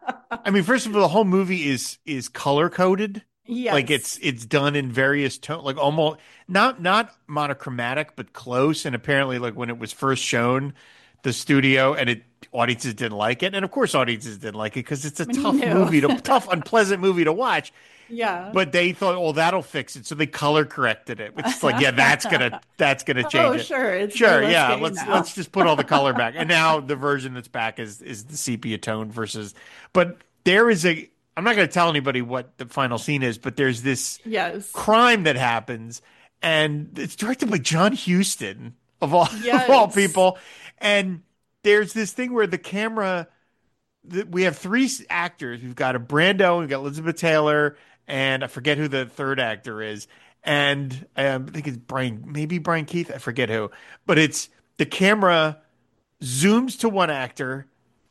I mean, first of all, the whole movie is is color coded. Like it's Yes. it's done in various tone, like almost not not monochromatic, but close. And apparently, like when it was first shown, the studio and it audiences didn't like it, and of course, audiences didn't like it because it's a tough No. movie to tough, unpleasant movie to watch. Yeah. But they thought, oh, that'll fix it, so they color corrected it. Which is like, yeah, that's gonna that's gonna change Oh, it. sure. It's way Sure, less yeah, gay let's let's now. just put all the color back. And now the version that's back is is the sepia tone versus. But there is a. I'm not going to tell anybody what the final scene is, but there's this Yes. crime that happens, and it's directed by John Huston of all of all Yes. people. And there's this thing where the camera, th- we have three s- actors. We've got a Brando, we've got Elizabeth Taylor, and I forget who the third actor is. And um, I think it's Brian, maybe Brian Keith, I forget who. But it's the camera zooms to one actor,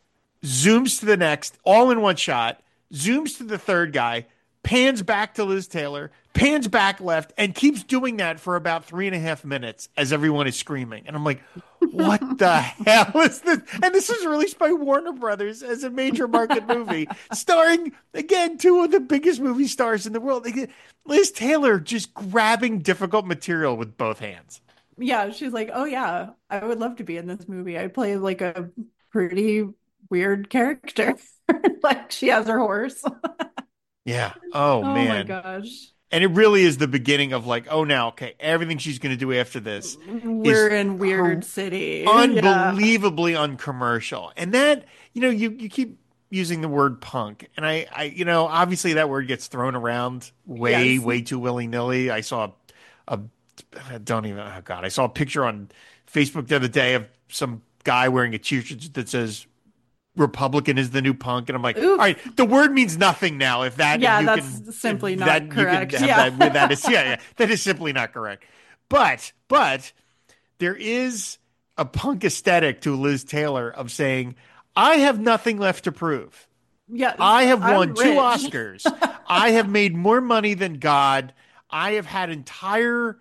zooms to the next, all in one shot, zooms to the third guy, pans back to Liz Taylor, pans back left, and keeps doing that for about three and a half minutes as everyone is screaming. And I'm like, what the hell is this? And this was released by Warner Brothers as a major market movie, starring, again, two of the biggest movie stars in the world. Liz Taylor just grabbing difficult material with both hands. Yeah, she's like, oh yeah, I would love to be in this movie. I play like a pretty weird character. Like she has her horse. Yeah. Oh, Oh my man. gosh. And it really is the beginning of like, oh, now, okay, everything she's going to do after this We're is in Weird her City. Yeah. unbelievably uncommercial. And that, you know, you you keep using the word punk, and I, I, you know, obviously that word gets thrown around way, Yes. way too willy-nilly. I saw a, a don't even, oh God, I saw a picture on Facebook the other day of some guy wearing a t-shirt that says Republican is the new punk, and I'm like, all right, Oof. the word means nothing now. If that, if Yeah, you can, that's if simply not that you can correct. have Yeah. that with that is yeah, yeah, that is simply not correct. But, but there is a punk aesthetic to Liz Taylor of saying, I have nothing left to prove. Yes. I have I'm won two rich. Oscars. I have made more money than God. I have had entire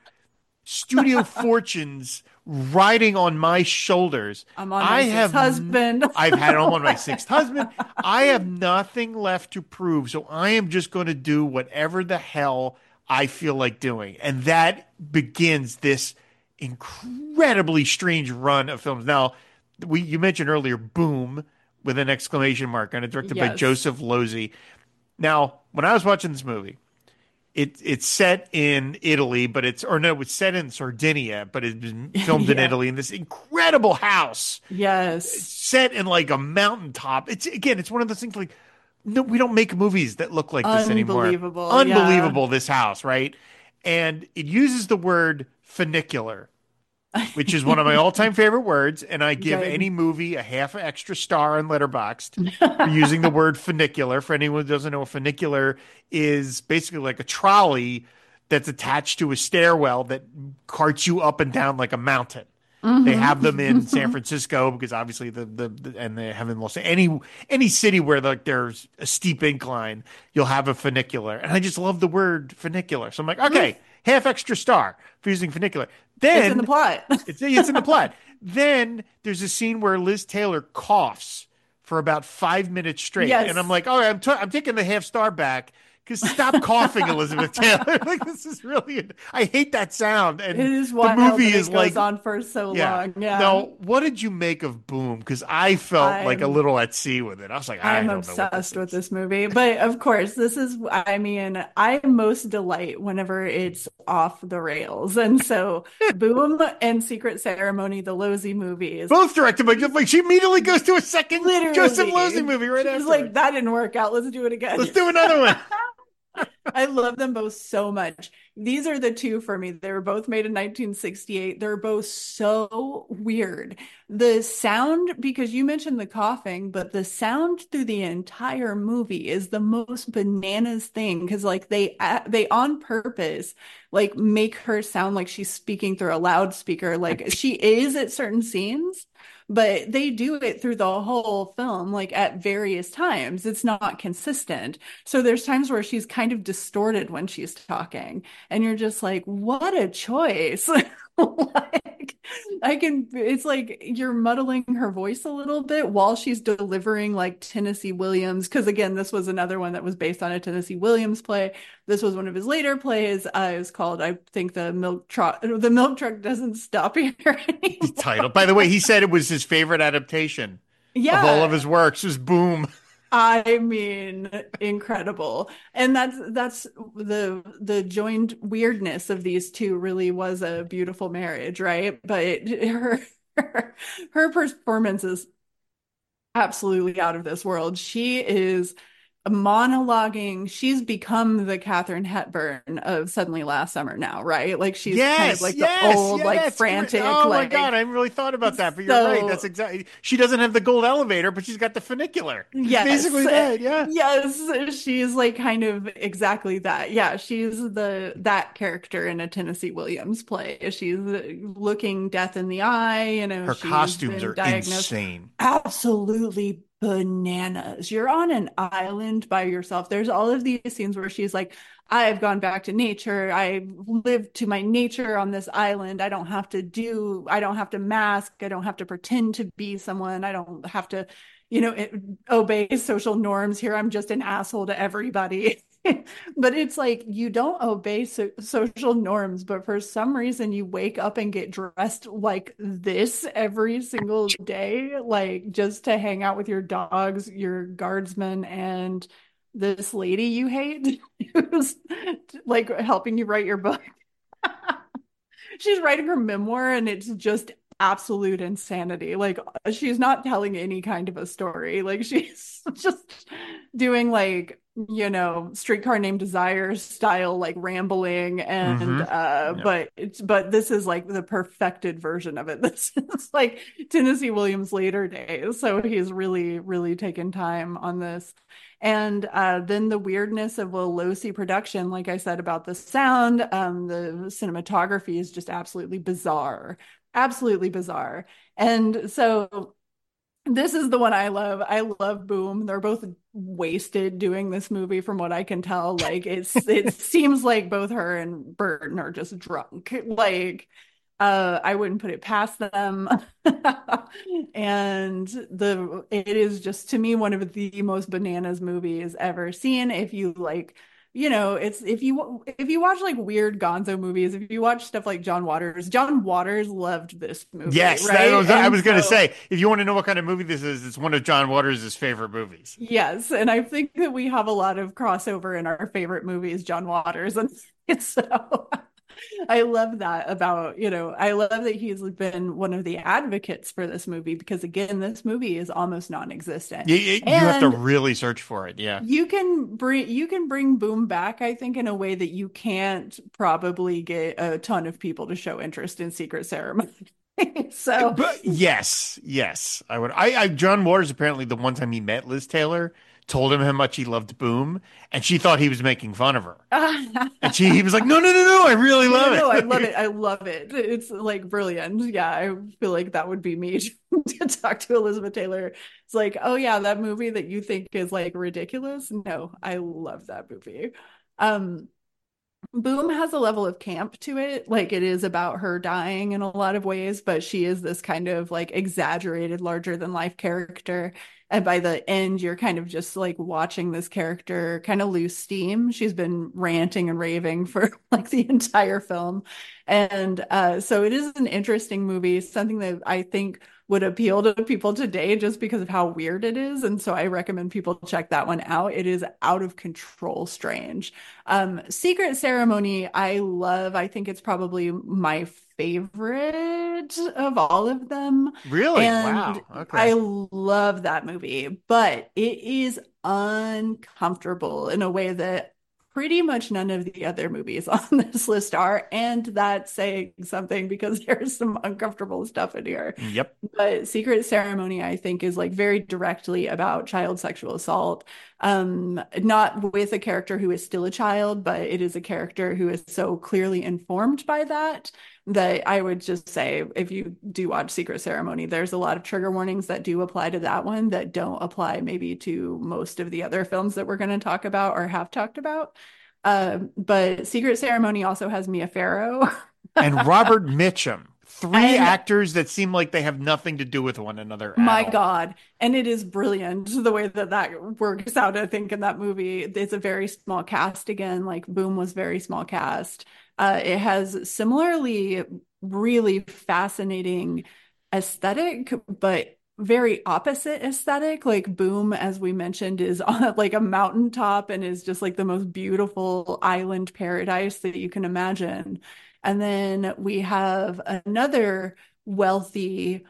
studio fortunes riding on my shoulders. I'm on I my sixth have n- husband. I've had I'm on my sixth husband. I have nothing left to prove, so I am just going to do whatever the hell I feel like doing, and that begins this incredibly strange run of films. Now, we you mentioned earlier, Boom with an exclamation mark, and it's directed by Yes. Joseph Losey. Now, when I was watching this movie, it it's set in Italy, but it's or no, it's set in Sardinia, but it's been filmed in Yeah. Italy in this incredible house Yes. set in like a mountaintop. It's again, it's one of those things like no, we don't make movies that look like this anymore. Unbelievable. Yeah. Unbelievable, this house, right? And it uses the word funicular, which is one of my all-time favorite words, and I give any Good. movie a half extra star on Letterboxd for using the word funicular. For anyone who doesn't know, a funicular is basically like a trolley that's attached to a stairwell that carts you up and down like a mountain. They have them in San Hmm. Francisco because obviously the, the, the and they have in Los any any city where like there's a steep incline, you'll have a funicular. And I just love the word funicular. So I'm like, okay, half extra star for using funicular. It's in the Then plot. it's it's in the plot. Then there's a scene where Liz Taylor coughs for about five minutes straight, and I'm Yes. like, "Oh, I'm t- I'm taking the half star back because stop coughing, Elizabeth Taylor. Like this is really I hate that sound." It And is the wild movie that is it like, goes on for so yeah. long. Yeah. Now, what did you make of Boom? Because I felt like a I'm little at sea with it. I was like, I I'm don't know what this obsessed with is. this movie. But of course, this is, I mean, I most delight whenever it's off the rails. And so, Boom and Secret Ceremony, the Losey movies, Both directed by like she immediately goes to a second Joseph Losey literally, movie right she's after like, it. that didn't work out. Let's do it again. Let's do another one. I love them both so much. These are the two for me. They were both made in nineteen sixty-eight. They're both so weird. The sound, because you mentioned the coughing, but the sound through the entire movie is the most bananas thing because like they they on purpose like make her sound like she's speaking through a loudspeaker. Like she is at certain scenes, but they do it through the whole film, like at various times. It's not consistent. So there's times where she's kind of distorted when she's talking, and you're just like, what a choice. Like, I can, it's like you're muddling her voice a little bit while she's delivering like Tennessee Williams. Because again, this was another one that was based on a Tennessee Williams play. This was one of his later plays. Uh, it was called, I think, the milk truck. The milk truck doesn't stop here The anymore. title. By the way, he said it was his favorite adaptation of all of Yeah, his works was Boom. I mean, incredible. And that's that's the the joined weirdness of these two really was a beautiful marriage, right? But it, her her, her performance is absolutely out of this world. She is monologuing. She's become the Katharine Hepburn of Suddenly Last Summer now, right? Like she's kind of Yes, like the yes, old, yeah, like that's great. frantic, Oh my God, like I haven't really thought about that, but you're right. That's so exactly. She doesn't have the gold elevator, but she's got the funicular. It's yes. basically that. Yeah. Yes, she's like kind of exactly that. Yeah, she's the that character in a Tennessee Williams play. She's looking death in the eye, you know, Her she's costumes been are diagnosed insane. absolutely bananas. You're on an island by yourself. There's all of these scenes where she's like, I've gone back to nature. I live to my nature on this island. I don't have to do, I don't have to mask. I don't have to pretend to be someone. I don't have to, you know, it, obey social norms here. I'm just an asshole to everybody. But it's like you don't obey so- social norms, but for some reason you wake up and get dressed like this every single day, like just to hang out with your dogs, your guardsmen, and this lady you hate who's like helping you write your book. She's writing her memoir and it's just absolute insanity. Like she's not telling any kind of a story. Like she's just doing like, you know, Streetcar Named Desire style like rambling and Mm-hmm. uh Yep. but it's but this is like the perfected version of it. This is like Tennessee Williams' later days. So he's really, really taken time on this. And uh, then the weirdness of a low-C production, like I said about the sound, um, the cinematography is just absolutely bizarre, absolutely bizarre. And so this is the one I love. I love Boom. They're both wasted doing this movie, from what I can tell. Like it's it seems like both her and Burton are just drunk. Like uh, I wouldn't put it past them. And the it is just to me one of the most bananas movies ever seen. If you like, you know, it's if you if you watch like weird Gonzo movies, if you watch stuff like John Waters, John Waters loved this movie, Yes, that right? was, I And was going to so say, if you want to know what kind of movie this is, it's one of John Waters' favorite movies. yes, and I think that we have a lot of crossover in our favorite movies, John Waters, and so I love that about, you know, I love that he's been one of the advocates for this movie because again, this movie is almost non-existent. You, you have to And really search for it. Yeah. you can bring you can bring Boom back, I think, in a way that you can't probably get a ton of people to show interest in Secret Ceremony. So But yes, yes, I would. I, I John Waters apparently the one time he met Liz Taylor told him how much he loved Boom, and she thought he was making fun of her. And she he was like, "No, no, no, no, I really no, no, love no, I love it." it. I love it. It's like brilliant. Yeah, I feel like that would be me to talk to Elizabeth Taylor. It's like, oh yeah, that movie that you think is like ridiculous. No, I love that movie. Um, Boom has a level of camp to it. Like it is about her dying in a lot of ways, but she is this kind of like exaggerated, larger than life character. And by the end, you're kind of just like watching this character kind of lose steam. She's been ranting and raving for like the entire film. And uh, so it is an interesting movie, something that I think would appeal to people today just because of how weird it is. And so I recommend people check that one out. It is out of control strange. Um, Secret Ceremony, I love. I think it's probably my favorite of all of them. Really? And Wow. Okay. I love that movie, but it is uncomfortable in a way that pretty much none of the other movies on this list are. And that's saying something because there's some uncomfortable stuff in here. Yep. But Secret Ceremony, I think, is like very directly about child sexual assault. Um, not with a character who is still a child, but it is a character who is so clearly informed by that that I would just say if you do watch Secret Ceremony, there's a lot of trigger warnings that do apply to that one that don't apply maybe to most of the other films that we're going to talk about or have talked about. Uh, but Secret Ceremony also has Mia Farrow. And Robert Mitchum, three And actors that seem like they have nothing to do with one another at my all. God. And it is brilliant the way that that works out, I think, in that movie. It's a very small cast again. Like Boom was very small cast. Uh, it has similarly really fascinating aesthetic, but very opposite aesthetic. Like Boom, as we mentioned, is on like a mountaintop and is just like the most beautiful island paradise that you can imagine. And then we have another wealthy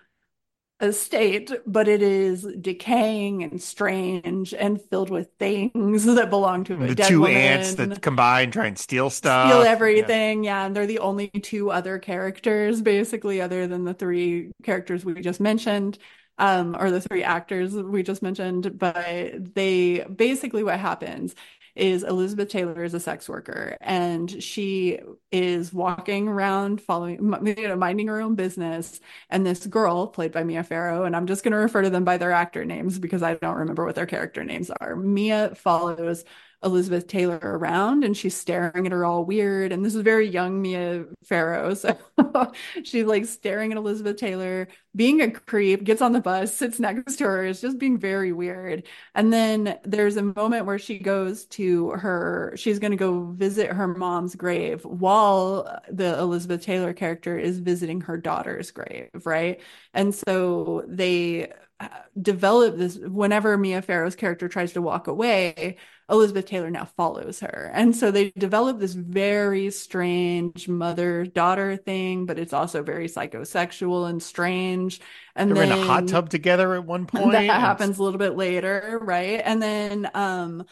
estate, but it is decaying and strange and filled with things that belong to a The dead two ants woman, that combine try and steal steal stuff. Yeah. everything. Yeah, and they're the only two other characters, basically, other than the three characters we just mentioned. Um, or the three actors we just mentioned, but they basically what happens is Elizabeth Taylor is a sex worker and she is walking around following, you know, minding her own business. And this girl played by Mia Farrow, and I'm just going to refer to them by their actor names because I don't remember what their character names are. Mia follows Elizabeth Taylor around and she's staring at her all weird. And this is very young Mia Farrow. So she's like staring at Elizabeth Taylor, being a creep, gets on the bus, sits next to her, is just being very weird. And then there's a moment where she goes to her, she's going to go visit her mom's grave while the Elizabeth Taylor character is visiting her daughter's grave, right? And so they uh, develop this whenever Mia Farrow's character tries to walk away, Elizabeth Taylor now follows her. And so they develop this very strange mother-daughter thing, but it's also very psychosexual and strange. And They're in a hot then tub together at one that point, and happens a little bit later, right? And then um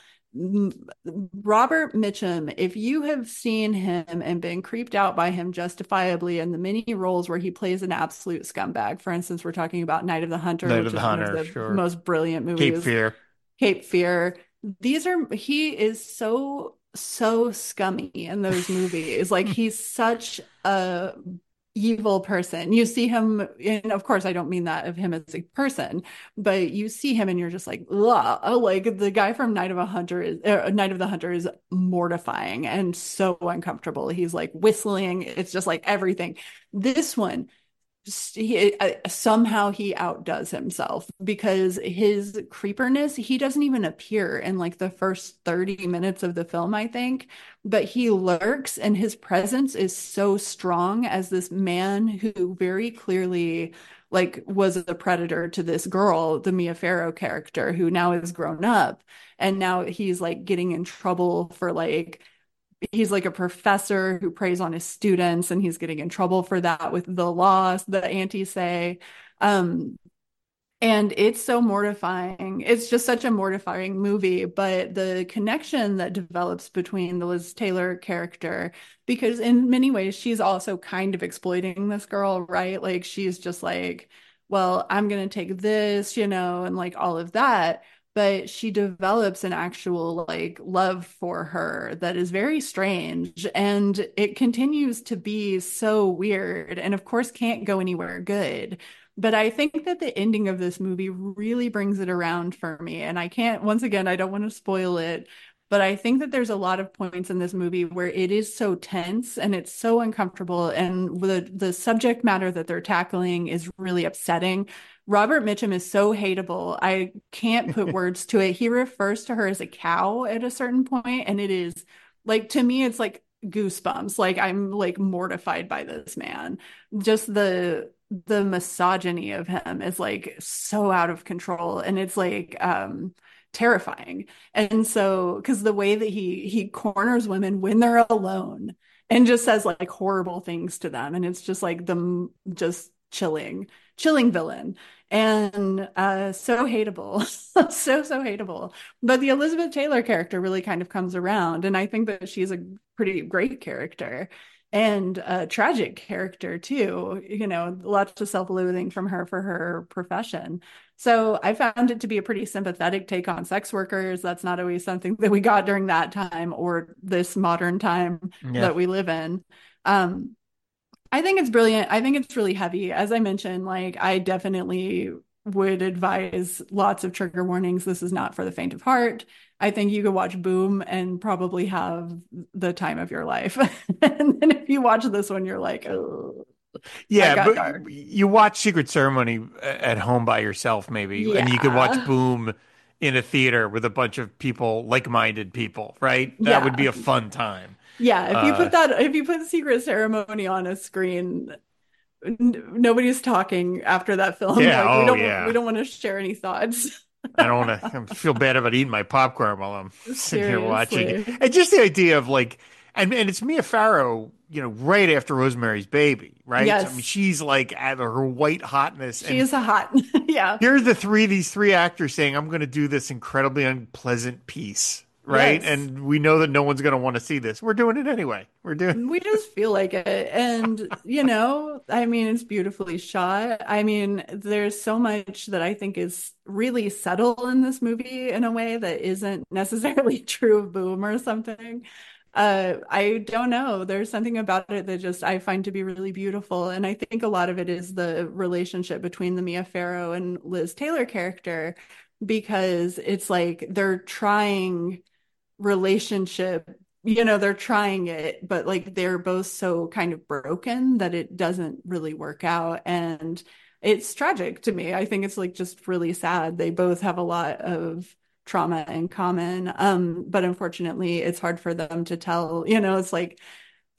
Robert Mitchum, if you have seen him and been creeped out by him justifiably in the many roles where he plays an absolute scumbag, for instance, we're talking about Night of the Hunter, Night of which the is one of Hunter, the sure. most brilliant Cape movies, Fear. Cape Fear. These are, he is so, so scummy in those movies. Like he's such a evil person. You see him, and of course, I don't mean that of him as a person, but you see him and you're just like, ugh. Like the guy from Night of a Hunter is uh, Night of the Hunter is mortifying and so uncomfortable. He's like whistling. It's just like everything. This one, he, uh, somehow he outdoes himself because his creeperness, he doesn't even appear in like the first thirty minutes of the film, I think, but he lurks and his presence is so strong as this man who very clearly like was a predator to this girl, the Mia Farrow character, who now is grown up and now he's like getting in trouble for like he's like a professor who preys on his students and he's getting in trouble for that with the law, the aunties say. Um, and it's so mortifying. It's just such a mortifying movie, but the connection that develops between the Liz Taylor character, because in many ways, she's also kind of exploiting this girl, right? Like she's just like, well, I'm going to take this, you know, and like all of that. But she develops an actual like love for her that is very strange. And it continues to be so weird. And of course, can't go anywhere good. But I think that the ending of this movie really brings it around for me. And I can't, once again, I don't want to spoil it, but I think that there's a lot of points in this movie where it is so tense and it's so uncomfortable. And the, the subject matter that they're tackling is really upsetting. Robert Mitchum is so hateable. I can't put words to it. He refers to her as a cow at a certain point, and it is like, to me, it's like goosebumps. Like I'm like mortified by this man. Just the the misogyny of him is like so out of control and it's like um terrifying. And so because the way that he he corners women when they're alone and just says like horrible things to them and it's just like the just chilling chilling villain and uh so hateable. So so hateable. But the Elizabeth Taylor character really kind of comes around and I think that she's a pretty great character and a tragic character too, you know, lots of self-loathing from her for her profession. So I found it to be a pretty sympathetic take on sex workers. That's not always something that we got during that time or this modern time Yeah. that we live in. Um, I think it's brilliant. I think it's really heavy. As I mentioned, like I definitely would advise lots of trigger warnings. This is not for the faint of heart. I think you could watch Boom and probably have the time of your life. And then if you watch this one, you're like, oh, that Yeah, got but dark. you watch Secret Ceremony at home by yourself, maybe, and you could watch Yeah. Boom in a theater with a bunch of people, like-minded people, right? That would be Yeah. a fun time. Yeah. If you Uh, put that, if you put Secret Ceremony on a screen, n- nobody's talking after that film. yeah, Like we oh don't, we yeah. don't want to share any thoughts. I don't want to I feel bad about eating my popcorn while I'm sitting here watching it. Seriously. And just the idea of like, and and it's Mia Farrow, you know, right after Rosemary's Baby, right? I mean, Yes. she's like at her white hotness, She and is a hot. Yeah. here's the three these three actors saying, "I'm going to do this incredibly unpleasant piece." Right. Yes. And we know that no one's going to want to see this. We're doing it anyway. We're doing We just feel like it. And, you know, I mean, it's beautifully shot. I mean, there's so much that I think is really subtle in this movie in a way that isn't necessarily true of Boom or something. Uh, I don't know. There's something about it that just I find to be really beautiful. And I think a lot of it is the relationship between the Mia Farrow and Liz Taylor character, because it's like they're trying relationship, you know, they're trying it, but like they're both so kind of broken that it doesn't really work out. And it's tragic to me. I think it's like just really sad. They both have a lot of trauma in common. Um, but unfortunately, it's hard for them to tell, you know, it's like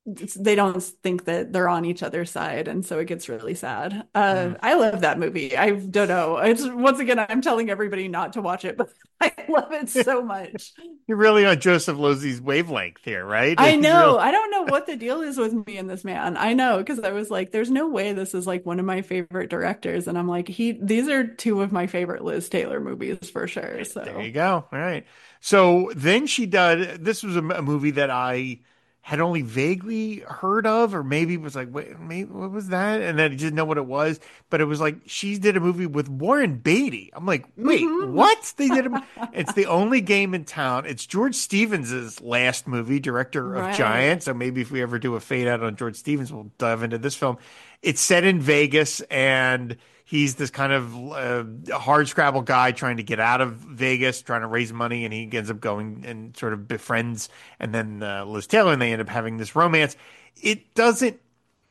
they don't think that they're on each other's side, and so it gets really sad. Uh, Mm. I love that movie. I don't know. It's once again, I'm telling everybody not to watch it, but I love it so much. You're really on Joseph Losey's wavelength here, right? I He's real. know. I don't know what the deal is with me and this man. I know because I was like, there's no way this is like one of my favorite directors. And I'm like, he these are two of my favorite Liz Taylor movies for sure. There you So go. All right. So then she did. This was a, a movie that I had only vaguely heard of, or maybe was like, wait, maybe what was that? And then I didn't know what it was. But it was like she did a movie with Warren Beatty. I'm like, wait, hmm what? They did a. It's The Only Game in Town. It's George Stevens's last movie, director of Right. Giant. So maybe if we ever do a fade out on George Stevens, we'll dive into this film. It's set in Vegas, and he's this kind of uh, hard scrabble guy trying to get out of Vegas, trying to raise money, and he ends up going and sort of befriends, and then uh, Liz Taylor, and they end up having this romance. It doesn't,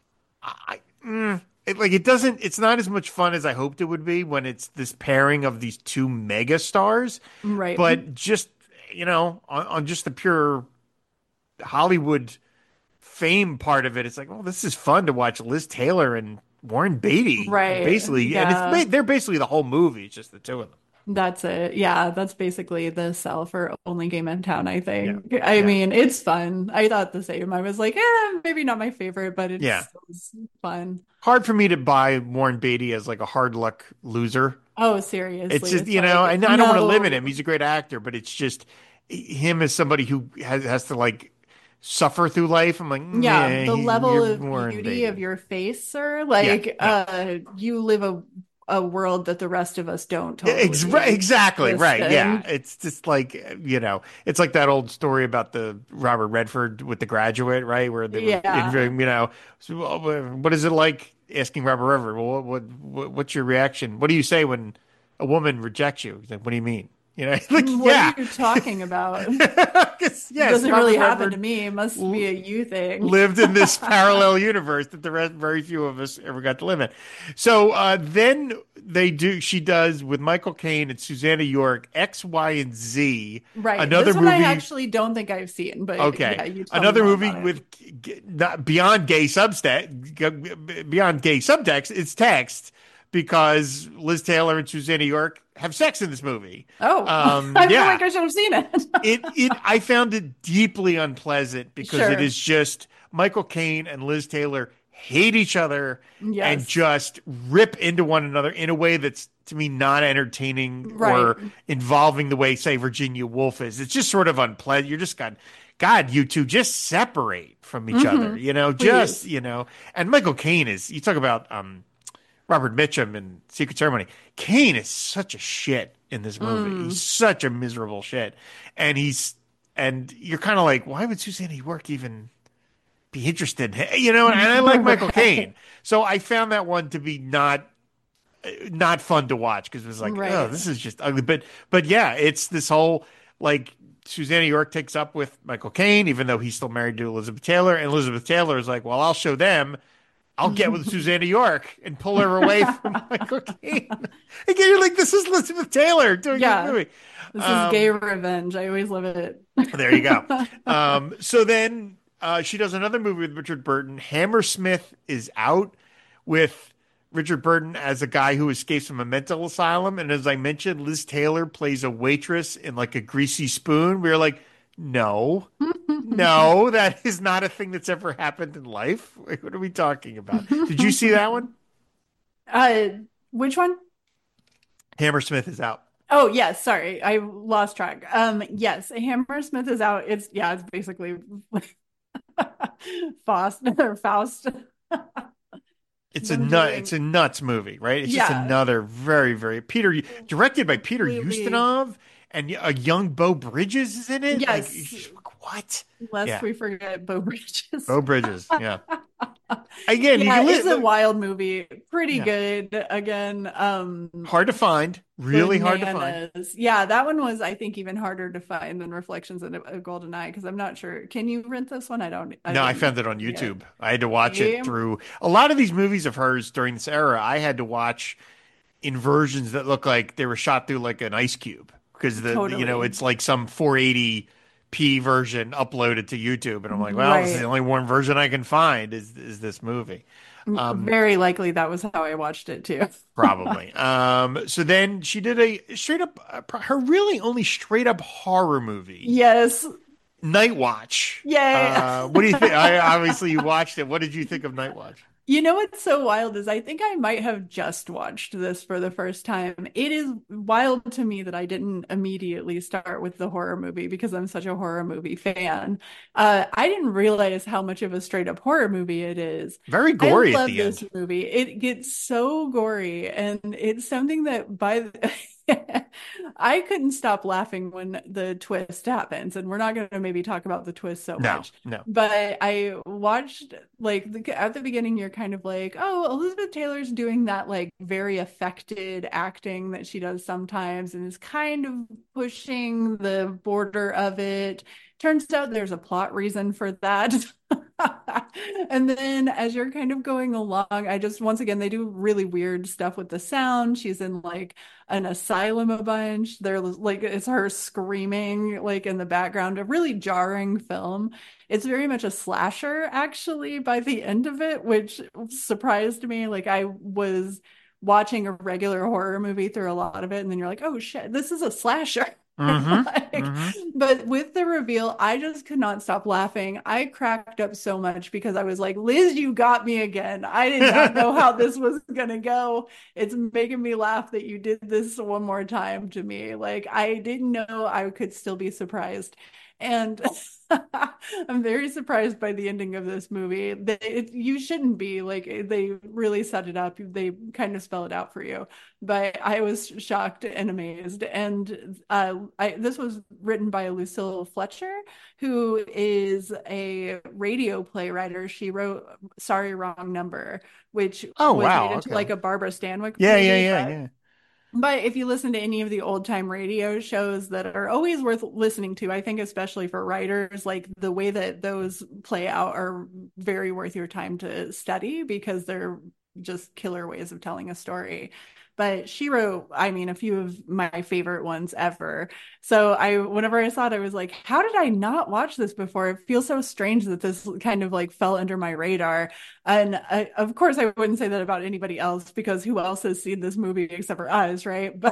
I, mm, it, like it doesn't. It's not as much fun as I hoped it would be when it's this pairing of these two mega stars, Right. but just you know, on, on just the pure Hollywood fame part of it, it's like, well, this is fun to watch Liz Taylor and Warren Beatty Right. basically, and it's Yeah. ba- they're basically the whole movie. It's just the two of them. That's it. Yeah, that's basically the sell for Only Game in Town, I Yeah, think. I yeah, mean, it's fun. I thought the same. I was like, eh, maybe not my favorite, but yeah. it's, it's fun. Hard for me to buy Warren Beatty as like a hard luck loser. Oh, It's seriously. just It's you know, I, like, I don't want to live in no. him. He's a great actor, but it's just him as somebody who has has to like suffer through life. I'm like, Yeah, yeah, the he, level you're of Warren beauty of Beatty. your face, sir. Yeah, Like, no. uh, you live a a world that the rest of us don't Yeah, ex right, totally exactly exist right. Yeah, in. it's just like you know, it's like that old story about the Robert Redford with The Graduate, right? Where they were Yeah. interviewing, you know, so, uh, what is it like asking Robert Redford? Well, what, what, what, what's your reaction? What do you say when a woman rejects you? He's like, what do you mean? You know, like, What are yeah, you talking about? 'Cause, It yes, doesn't Robert really happen to Redford me. It must be a you thing. lived in this parallel universe that the rest, very few of us ever got to live in. So uh, then they do. She does with Michael Caine and Susanna York, X, Y, and Z. Right. Another This one I movie. actually don't think I've seen, but Okay, yeah, you tell me another more movie about it. with g- not beyond gay subtext, beyond gay subtext. It's text because Liz Taylor and Susanna York have sex in this movie. Oh, Um, I feel yeah, like I should have seen it. it it I found it deeply unpleasant because it Sure. is just Michael Caine and Liz Taylor hate each other and Yes. just rip into one another in a way that's to me not entertaining Right. or involving the way say Virginia Woolf is. It's just sort of unpleasant. You're just got God, you two just separate from each other, hmm you know, just, Please. you know. And Michael Caine is you talk about um Robert Mitchum in Secret Ceremony. Kane is such a shit in this movie. He's Mm. such a miserable shit. And he's and you're kind of like, why would Susanna York even be interested? You know, and I like Michael Right. Caine. So I found that one to be not not fun to watch because it was like, oh, Right. this is just ugly. But but yeah, it's this whole like Susanna York takes up with Michael Caine, even though he's still married to Elizabeth Taylor, and Elizabeth Taylor is like, well, I'll show them. I'll get with Susanna York and pull her away from Michael Caine. Again, you're like, this is Elizabeth Taylor doing this Yeah. movie. This is gay Um, revenge. I always love it. there you go. Um, so then uh, she does another movie with Richard Burton. Hammersmith is out with Richard Burton as a guy who escapes from a mental asylum. And as I mentioned, Liz Taylor plays a waitress in like a greasy spoon. We were like, no. No, that is not a thing that's ever happened in life. Like, what are we talking about? Did you see that one? Uh, which one? Hammersmith is out. Oh, yes. Sorry, I lost track. Um, yes, Hammersmith is out. It's yeah, it's basically Faust or Faust. It's a Them nut. It's doing, a nuts movie, right? It's just yeah, another very, very Peter directed by Peter completely. Ustinov, and a young Bo Bridges is in it. Like, it's Yes, just like, what? lest Yeah, we forget Bo Bridges. Bo Bridges. Yeah. Again, you Yeah, can it's a live. wild movie. Pretty Yeah, good. Again, um, hard to find. Really hard to find. bananas. Yeah, that one was, I think, even harder to find than Reflections in a, a Golden Eye because I'm not sure. Can you rent this one? I don't. I No, I didn't found it on yet. YouTube. I had to watch it See? through a lot of these movies of hers during this era. I had to watch in versions that look like they were shot through like an ice cube because the you know Totally. it's like some four eighty P version uploaded to YouTube, and I'm like, well, this is the Right. only one version I can find is is this movie. Um, Very likely that was how I watched it too. Probably. Um, so then she did a straight up, uh, her really only straight up horror movie, Yes. Night Watch. Yay. Uh, what do you think? I obviously you watched it. What did you think of Night Watch? You know what's so wild is I think I might have just watched this for the first time. It is wild to me that I didn't immediately start with the horror movie because I'm such a horror movie fan. Uh, I didn't realize how much of a straight up horror movie it is. Very I gory at love the this end. movie. It gets so gory, and it's something that by the I couldn't stop laughing when the twist happens, and we're not going to maybe talk about the twist so No, much. no. But I watched like the, at the beginning, you're kind of like, oh, Elizabeth Taylor's doing that like very affected acting that she does sometimes, and is kind of pushing the border of it. Turns out there's a plot reason for that. And then as you're kind of going along, I just once again they do really weird stuff with the sound. She's in like an asylum a bunch. They're like it's her screaming like in the background, a really jarring film. It's very much a slasher actually by the end of it, which surprised me. Like I was watching a regular horror movie through a lot of it, and then you're like, oh shit, this is a slasher. Mm-hmm. Like, Mm-hmm. but with the reveal, I just could not stop laughing. I cracked up so much because I was like, Liz, you got me again. I did not know how this was gonna go. It's making me laugh that you did this one more time to me. Like, I didn't know I could still be surprised. And I'm very surprised by the ending of this movie. They, it, you shouldn't be like they really set it up. They kind of spell it out for you. But I was shocked and amazed. And uh, I, this was written by Lucille Fletcher, who is a radio play writer. She wrote "Sorry, Wrong Number," which Oh was made wow. into like Okay. a Barbara Stanwyck Yeah, yeah, movie. yeah, But yeah. but if you listen to any of the old time radio shows that are always worth listening to, I think especially for writers, like the way that those play out are very worth your time to study because they're just killer ways of telling a story. But she wrote, I mean, a few of my favorite ones ever. So I, whenever I saw it, I was like, how did I not watch this before? It feels so strange that this kind of like fell under my radar. And I, of course, I wouldn't say that about anybody else because who else has seen this movie except for us, right? But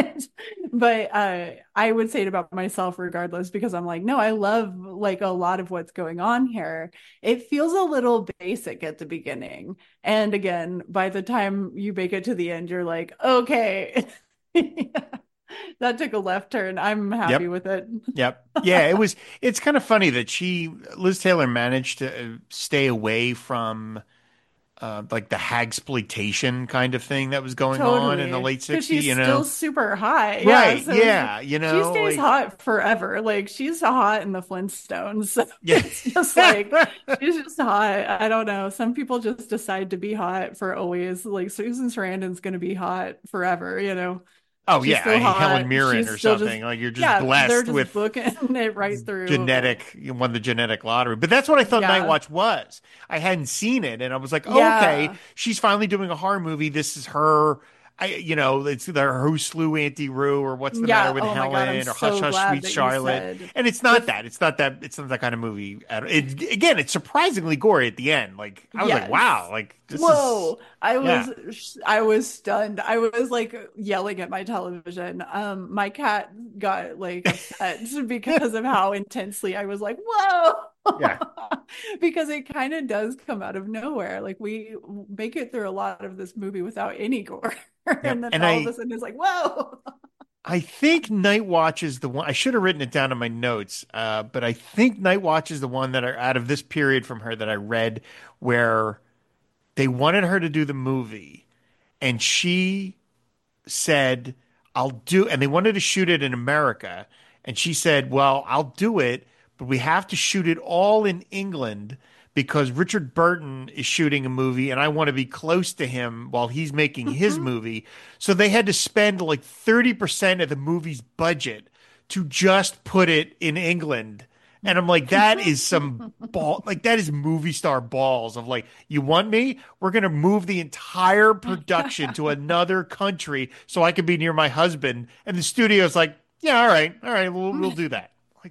but uh, I would say it about myself regardless because I'm like, no, I love like a lot of what's going on here. It feels a little basic at the beginning, and again, by the time you make it to the end, you're like, okay, that took a left turn. I'm happy Yep. with it. Yep. Yeah, it was it's kind of funny that she Liz Taylor managed to uh, stay away from uh, like the hagsploitation kind of thing that was going on in the Totally. late Because sixties, she's you still know? super hot. Yeah. Right. So Yeah. You she know, stays like, hot forever. Like she's hot in the Flintstones. So yeah. it's just like she's just hot. I don't know. Some people just decide to be hot for always. Like Susan Sarandon's going to be hot forever, you know? Oh, She's yeah. still Helen hot. Mirren She's or still just, something. Like, you're just yeah, they're blessed just with booking it right through. genetic, you won the genetic lottery. But that's what I thought Night Yeah. Watch was. I hadn't seen it, and I was like, oh, okay, Yeah. she's finally doing a horror movie. This is her. I, you know, it's the Who Slew Auntie Rue or What's the Matter Yeah. with Oh my God. I'm Helen or Hush so Hush glad Sweet that you Charlotte. said And it's not the that. It's not that. It's not that kind of movie. At, it, again, it's surprisingly gory at the end. Like I was like, wow, yes. like this is Whoa. I yeah. was I was stunned. I was like yelling at my television. Um, my cat got like upset because of how intensely I was like, whoa. Yeah. Because it kind of does come out of nowhere. Like we make it through a lot of this movie without any gore. Yep. And then And all of a I sudden it's like, whoa. I think Night Watch is the one. I should have written it down in my notes, uh, but I think Night Watch is the one that are out of this period from her that I read where they wanted her to do the movie, and she said, I'll do, and they wanted to shoot it in America. And she said, well, I'll do it, but we have to shoot it all in England because Richard Burton is shooting a movie and I want to be close to him while he's making his movie. So they had to spend like thirty percent of the movie's budget to just put it in England. And I'm like, that is some ball, like that is movie star balls of like, you want me? We're going to move the entire production to another country so I can be near my husband. And the studio's like, yeah, all right, all right, we'll, we'll do that. Like,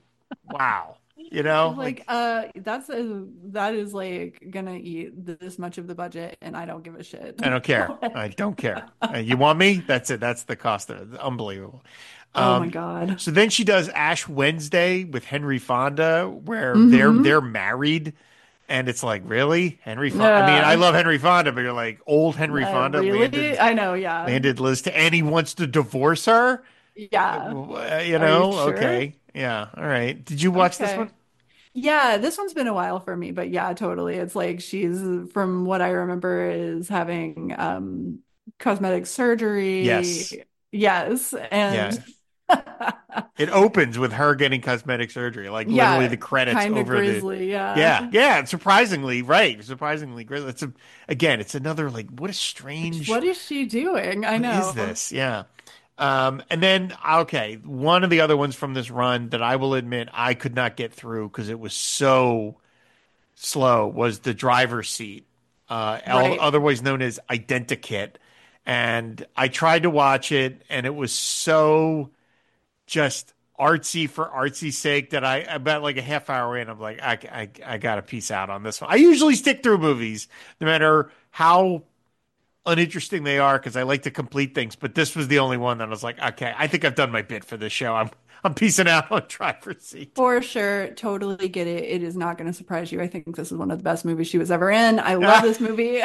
Wow. You know, It's like, like uh, that's a that is like gonna eat this much of the budget, and I don't give a shit. I don't care. I Like, don't care. Uh, you want me? That's it. That's the cost of it. Unbelievable. oh my Um, God. so then she does Ash Wednesday with Henry Fonda, where they're Mm-hmm. they're married, and it's like, really? Henry Fonda? I mean, I Yeah. love Henry Fonda, but you're like, old Henry Uh, Fonda really? landed I know, yeah. landed Liz to, and he wants to divorce her. Yeah. Uh, You Are you know? sure? Okay. Yeah. All right. Did you watch this one? Okay. Yeah, this one's been a while for me, but yeah, totally. It's like she's, from what I remember, is having um cosmetic Yes. surgery. Yes. And Yeah. It opens with her getting cosmetic surgery, like literally yeah, the credits kind of over the. grisly. Yeah. Yeah, yeah. Surprisingly, right? Surprisingly great. It's a again. It's another like what a strange. What is she doing? I What is know. this? Yeah. Um, and then okay, one of the other ones from this run that I will admit I could not get through because it was so slow was the driver's seat, uh, el- Right. otherwise known as Identikit. And I tried to watch it, and it was so just artsy for artsy's sake that I about like a half hour in, I'm like, I, I, I got to piece out on this one. I usually stick through movies no matter how uninteresting they are because I like to complete things. But this was the only one that I was like, okay, I think I've done my bit for this show. I'm I'm piecing out on driver's seat. For sure. Totally get it. It is not going to surprise you. I think this is one of the best movies she was ever in. I love this movie.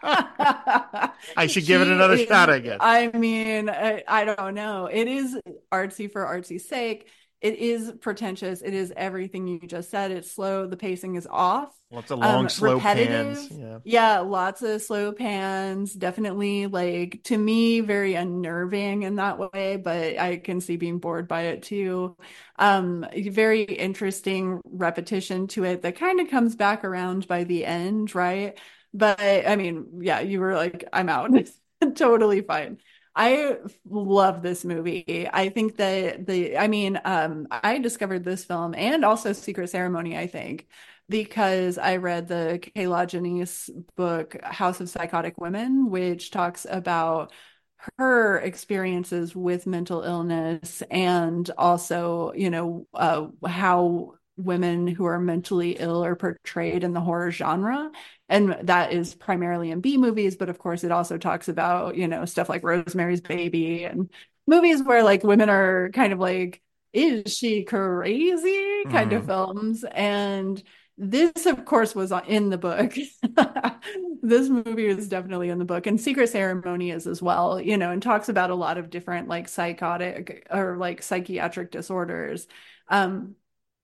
I should give it She another shot, is, I guess. I mean, I, I don't know. It is artsy for artsy's sake. It is pretentious. It is everything you just said. It's slow. The pacing is off. Lots of long, Um, slow pans. repetitive. Yeah. Yeah, lots of slow pans. Definitely, like, to me, very unnerving in that way, but I can see being bored by it too. Um, very interesting repetition to it that kind of comes back around by the end, right? But I mean, yeah, you were like, I'm out. Totally fine. I love this movie. I think that the, I mean, um, I discovered this film and also Secret Ceremony, I think, because I read the Kayla Janice book, House of Psychotic Women, which talks about her experiences with mental illness and also, you know, uh, how women who are mentally ill are portrayed in the horror genre. And that is primarily in B movies, but of course, it also talks about, you know, stuff like Rosemary's Baby and movies where like women are kind of like, is she crazy kind of Mm. films. And this, of course, was in the book. This movie is definitely in the book, and Secret Ceremony is as well, you know, and talks about a lot of different like psychotic or like psychiatric disorders. Um,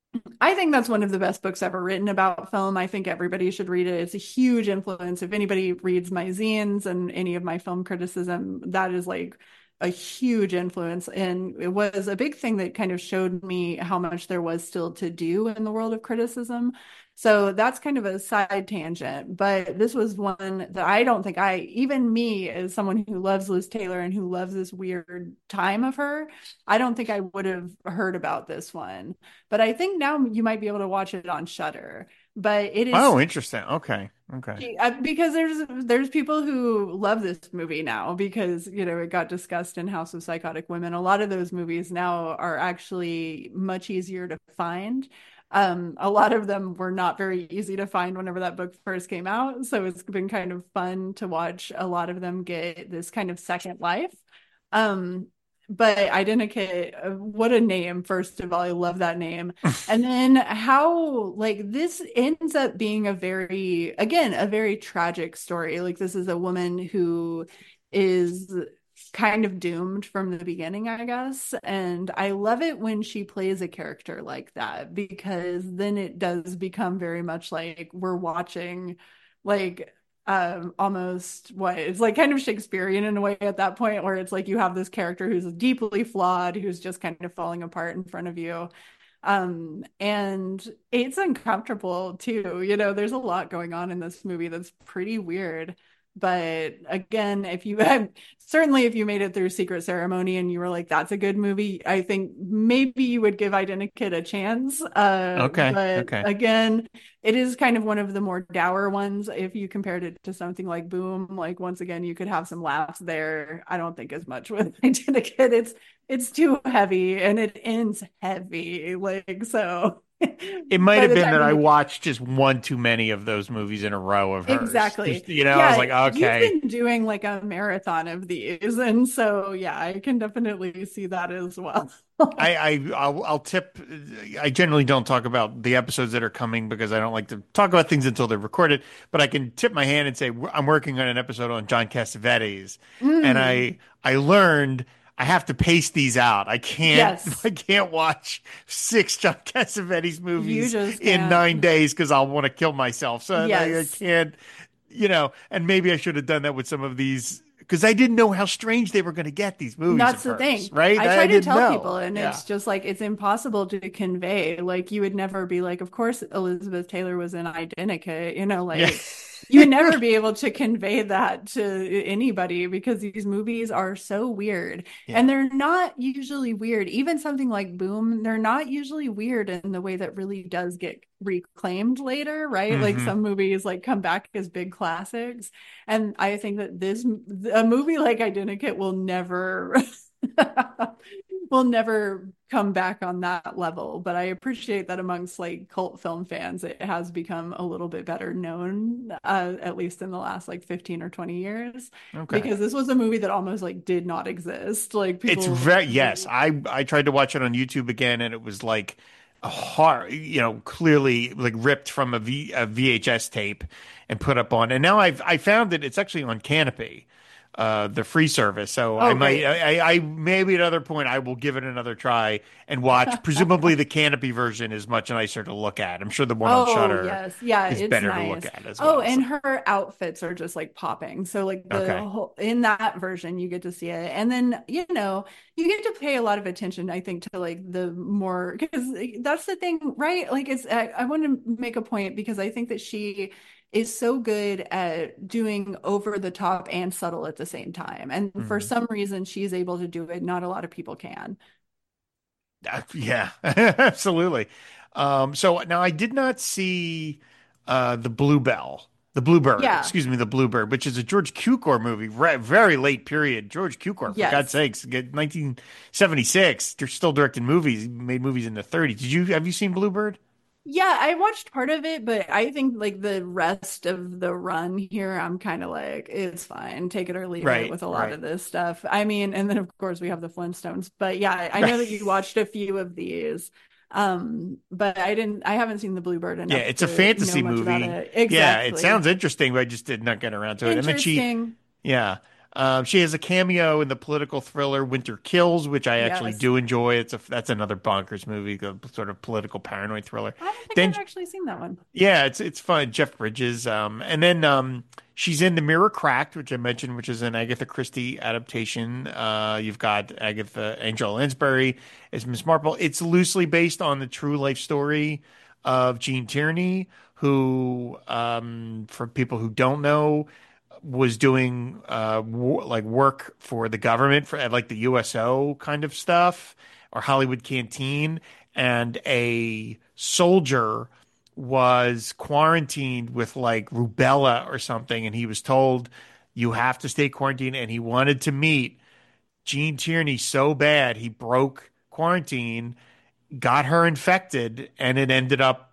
I think that's one of the best books ever written about film. I think everybody should read it. It's a huge influence. If anybody reads my zines and any of my film criticism, that is like a huge influence. And it was a big thing that kind of showed me how much there was still to do in the world of criticism. So that's kind of a side tangent. But this was one that I don't think I, even me, as someone who loves Liz Taylor and who loves this weird time of her, I don't think I would have heard about this one. But I think now you might be able to watch it on Shudder. But it is Oh, interesting. Okay. Okay. because there's there's people who love this movie now because you know it got discussed in House of Psychotic Women. A lot of those movies now are actually much easier to find. Um, a lot of them were not very easy to find whenever that book first came out, so it's been kind of fun to watch a lot of them get this kind of second life. Um, but Identikit, uh, what a name! First of all, I love that name. And then how like this ends up being a very, again, a very tragic story. Like this is a woman who is kind of doomed from the beginning, I guess. And I love it when she plays a character like that because then it does become very much like we're watching like um almost what it's like kind of Shakespearean in a way at that point where it's like you have this character who's deeply flawed, who's just kind of falling apart in front of you. Um, and it's uncomfortable too. You know, there's a lot going on in this movie that's pretty weird. But again, if you had certainly if you made it through Secret Ceremony and you were like, that's a good movie, I think maybe you would give Identikit a chance. Uh, Okay. but Okay. again, it is kind of one of the more dour ones. If you compared it to something like Boom, like once again, you could have some laughs there. I don't think as much with Identikit. It's it's too heavy and it ends heavy. Like so. It might By have the been time that I you watched just one too many of those movies in a row of hers. exactly. Just, you know, I was like, Yeah, you've okay. been doing like a marathon of these, and so yeah, I can definitely see that as well. I, I I'll, I'll tip. I generally don't talk about the episodes that are coming because I don't like to talk about things until they're recorded. But I can tip my hand and say I'm working on an episode on John Cassavetes, and Mm, I I learned I have to pace these out. I can't yes, I can't watch six John Cassavetes you movies just in can't. nine days because I'll want to kill myself. So I, I Yes. can't, you know. And maybe I should have done that with some of these because I didn't know how strange they were going to get these movies at That's the first, thing. right? I I, I try to didn't tell people, know. and Yeah. it's just like it's impossible to convey. Like you would never be like, of course, Elizabeth Taylor was in Identica, you know, Yeah. like you would never be able to convey that to anybody because these movies are so weird. And Yeah. they're not usually weird. Even something like Boom, they're not usually weird in the way that really does get reclaimed later, right? Like Hmm. some movies like come back as big classics. And I think that this a movie like Identikit will never will never come back on that level. But I appreciate that amongst like cult film fans, it has become a little bit better known, uh, at least in the last like fifteen or twenty years, Okay. because this was a movie that almost like did not exist. Like It's people very, yes. I I tried to watch it on YouTube again and it was like a hard, you know, clearly like ripped from a V a V H S tape and put up on. And now I've I found that it's actually on Canopy, uh, the free service. So I oh might great. I, I I maybe at another point I will give it another try and watch. Presumably the Canopy version is much nicer to look at. I'm sure the one on Oh, Shudder yes. Yeah, is it's better to look nice. at as Oh, well. So and her outfits are just like popping. So like the okay. whole in that version you get to see it. And then, you know, you get to pay a lot of attention, I think, to like the more because that's the thing, right? Like it's I, I want to make a point because I think that she is so good at doing over the top and subtle at the same time. And for Mhm. some reason she's able to do it. Not a lot of people can. Uh, yeah, absolutely. Um, so now I did not see uh, the Bluebell, the Bluebird, Yeah. excuse me, the Bluebird, which is a George Cukor movie, re very late period. George Cukor, for God's Yes. sakes, get nineteen seventy-six. They're still directing movies. He made movies in the thirties. Did you have you seen Bluebird? Yeah, I watched part of it, but I think like the rest of the run here, I'm kind of like, it's fine. Take it or leave it Right, with a lot right, of this stuff. I mean, and then of course we have the Flintstones. But yeah, I I know that you right. watched a few of these. Um, but I didn't I haven't seen the Bluebird Yeah, enough it's a to know fantasy much about movie. it. Yeah, it Exactly. sounds interesting, but I just did not get around to it. And then she Interesting. Yeah. Um, she has a cameo in the political thriller Winter Kills, which I actually Yes. do enjoy. It's a that's another bonkers movie, a sort of political paranoid thriller. I don't think Then I've actually seen that one. yeah, it's it's fun. Jeff Bridges. Um, and then um, she's in The Mirror Cracked, which I mentioned, which is an Agatha Christie adaptation. Uh, you've got Agatha Angel Lansbury as Miss Marple. It's loosely based on the true life story of Jean Tierney, who, um, for people who don't know, was doing uh wo like work for the government for at like the U S O kind of stuff or Hollywood Canteen, and a soldier was quarantined with like rubella or something, and he was told you have to stay quarantined, and he wanted to meet Gene Tierney so bad he broke quarantine, got her infected, and it ended up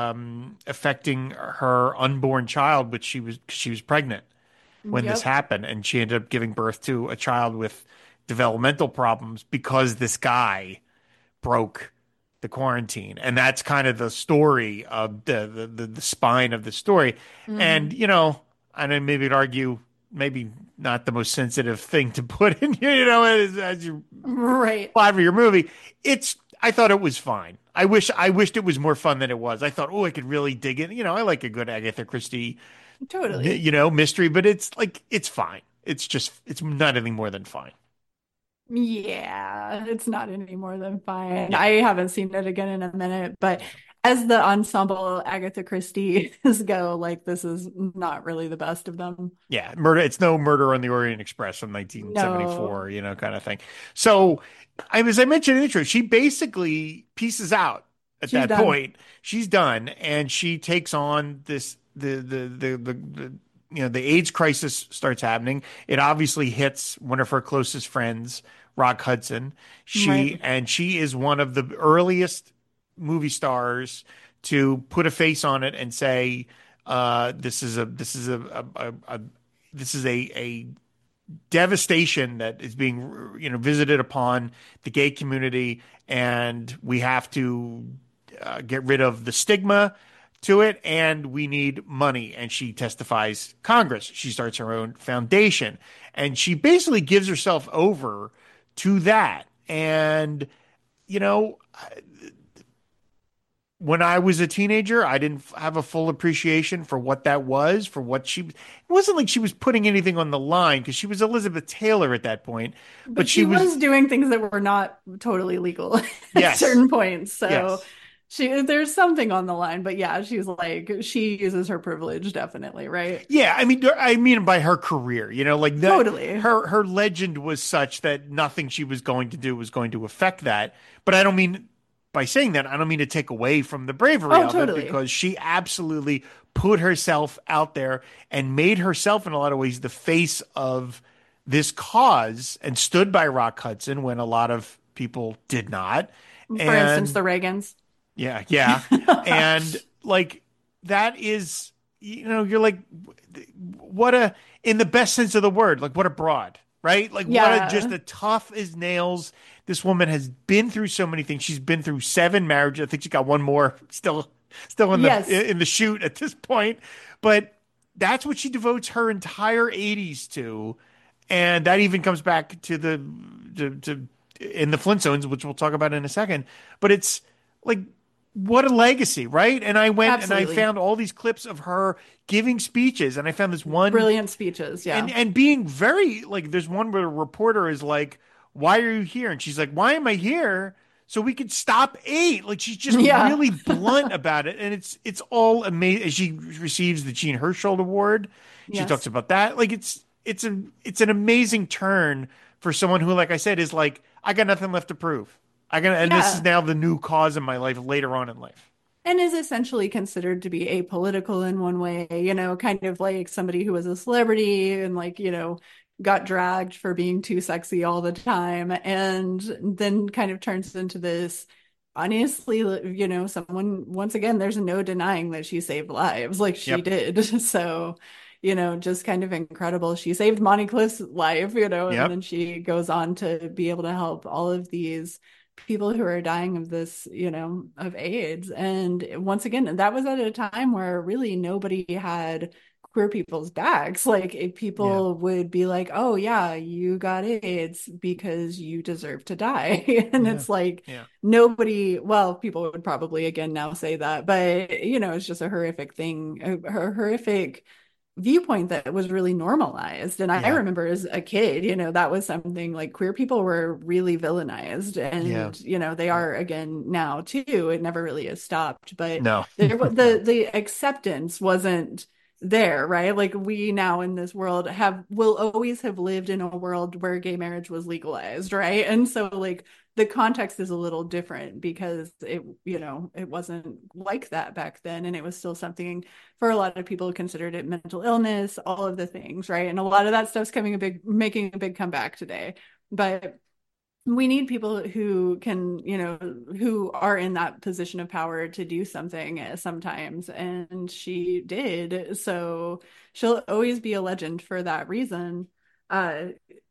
um affecting her unborn child, which she was she was pregnant when this Yep. happened, and she ended up giving birth to a child with developmental problems because this guy broke the quarantine. And that's kind of the story of the the, the, the spine of the story. And, Hmm. you know, I know maybe I'd argue maybe not the most sensitive thing to put in, you know, as, as you Right. plot for your movie. It's I thought it was fine. I wish I wished it was more fun than it was. I thought, oh, I could really dig in. You know, I like a good Agatha Christie, Totally. you know, mystery, but it's like it's fine. It's just it's not anything more than fine. Yeah, it's not any more than fine. Yeah. I haven't seen it again in a minute, but Yeah. as the ensemble Agatha Christie's go, like this is not really the best of them. Yeah, murder. It's no Murder on the Orient Express from No, nineteen seventy-four, you know, kind of thing. So, I as I mentioned in the intro, she basically pieces out at she's that done. point. She's done, and she takes on this the the the the, the you know the AIDS crisis starts happening. It obviously hits one of her closest friends, Rock Hudson. Right. She and she is one of the earliest. movie stars to put a face on it and say, uh, this is a this is a, a, a, a this is a a devastation that is being, you know, visited upon the gay community, and we have to uh, get rid of the stigma to it, and we need money. And she testifies Congress. She starts her own foundation, and she basically gives herself over to that. And you know, when I was a teenager, I didn't have a full appreciation for what that was, for what she, it wasn't like she was putting anything on the line because she was Elizabeth Taylor at that point, but But she she was, was doing things that were not totally legal at yes, certain points. So yes. she there's something on the line. But yeah, she's like she uses her privilege definitely, right? Yeah, I mean, I mean by her career, you know, like that, Totally. her her legend was such that nothing she was going to do was going to affect that. But I don't mean by saying that, I don't mean to take away from the bravery Oh, of it totally. because she absolutely put herself out there and made herself in a lot of ways the face of this cause and stood by Rock Hudson when a lot of people did not. For instance, And the Reagans. yeah, yeah. And like that is, you know, you're like, what a, in the best sense of the word, like what a broad, right? Like what a, just Yeah. a tough as nails. This woman has been through so many things. She's been through seven marriages. I think she got one more still, still in Yes. the, in the chute at this point. But that's what she devotes her entire eighties to. And that even comes back to the, to, to in the Flintstones, which we'll talk about in a second. But it's like, what a legacy, right? And I went and I Absolutely. found all these clips of her giving speeches, and I found this one Brilliant speeches. and Yeah. and being very like there's one where a reporter is like, "Why are you here?" And she's like, "Why am I here? So we could stop eight." Like she's just Yeah. really blunt about it, and it's it's all amazing. She receives the Gene Herschel Award. She talks Yes. about that. Like it's it's a it's an amazing turn for someone who, like I said, is like, I got nothing left to prove. I got, and this is Yeah. now the new cause in my life later on in life. And is essentially considered to be apolitical in one way, you know, kind of like somebody who was a celebrity and like, you know, got dragged for being too sexy all the time and then kind of turns into this honestly, you know, someone once again, there's no denying that she saved lives like she Yep. did. So, you know, just kind of incredible. She saved Monty Cliff's life, you know, and Yep. then she goes on to be able to help all of these people who are dying of this, you know, of AIDS. And once again, that was at a time where really nobody had queer people's backs. Like if Yeah. people would be like, "Oh yeah, you got AIDS because you deserve to die." And Yeah. it's like Yeah. nobody, well, people would probably again now say that, but you know, it's just a horrific thing, a, a horrific viewpoint that was really normalized. And I Yeah. remember as a kid, you know, that was something like queer people were really villainized. Yeah. And, you know, they are again now too. It never really has stopped, but No. there No. the the acceptance wasn't there, right? Like we now in this world have will always have lived in a world where gay marriage was legalized, right? And so like the context is a little different because it, you know, it wasn't like that back then. And it was still something for a lot of people considered it mental illness, all of the things, right? And a lot of that stuff's coming a big, making a big comeback today. But we need people who can, you know, who are in that position of power to do something sometimes. And she did. So she'll always be a legend for that reason. Uh,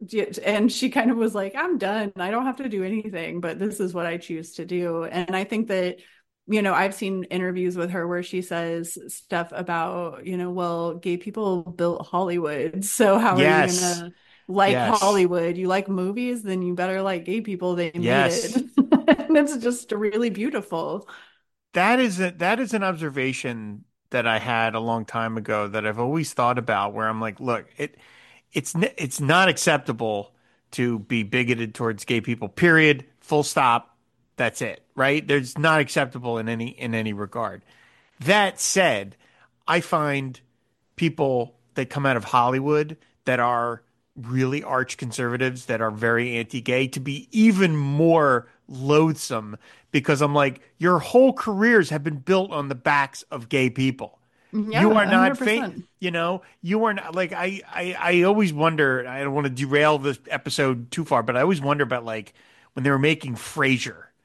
and she kind of was like, I'm done. I don't have to do anything, but this is what I choose to do. And I think that, you know, I've seen interviews with her where she says stuff about, you know, well, gay people built Hollywood. So how are you going Yes. to like Yes. Hollywood? You like movies, then you better like gay people. They made it. Yes. And it's just really beautiful. That is a, that is an observation that I had a long time ago that I've always thought about where I'm like, look, it it's n- it's not acceptable to be bigoted towards gay people, period, full stop. That's it, right? There's not acceptable in any in any regard. That said, I find people that come out of Hollywood that are really arch conservatives that are very anti-gay to be even more loathsome because I'm like, your whole careers have been built on the backs of gay people. You Yeah, are not fa- one hundred percent. you know, you are not like I, I I always wonder, I don't want to derail this episode too far, but I always wonder about like when they were making Frasier,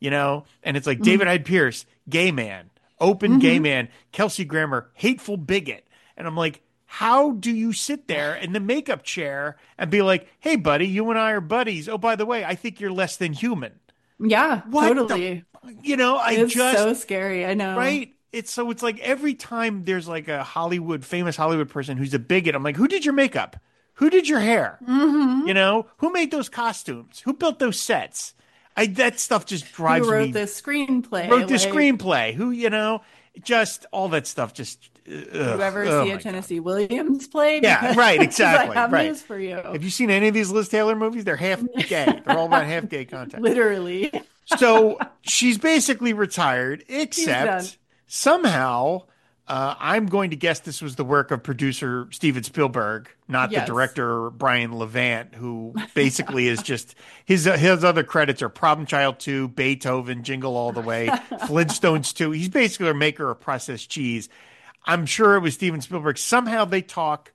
you know, and it's like Mhm. David Hyde Pierce, gay man, open gay Mhm. man, Kelsey Grammer, hateful bigot. And I'm like, how do you sit there in the makeup chair and be like, hey, buddy, you and I are buddies. Oh, by the way, I think you're less than human. Yeah, What the, totally. you know, I It's just, so scary. I know. right? It's so it's like every time there's like a Hollywood, famous Hollywood person who's a bigot, I'm like, who did your makeup? Who did your hair? Hmm. You know, who made those costumes? Who built those sets? I that stuff just Who drives wrote me. this screenplay? Wrote the Like, screenplay? Who, you know, just all that stuff just did ugh, you ever oh see a my God. Tennessee Williams play? Yeah, Because right, because I exactly, have right. news for you. Have you seen any of these Liz Taylor movies? They're half gay. They're all about half gay content. Literally. So she's basically retired, He's done. except somehow uh, I'm going to guess this was the work of producer Steven Spielberg, not the Yes. director Brian Levant, who basically is just his his other credits are Problem Child two, Beethoven, Jingle All the Way, Flintstones two. He's basically a maker of processed cheese. I'm sure it was Steven Spielberg. Somehow they talk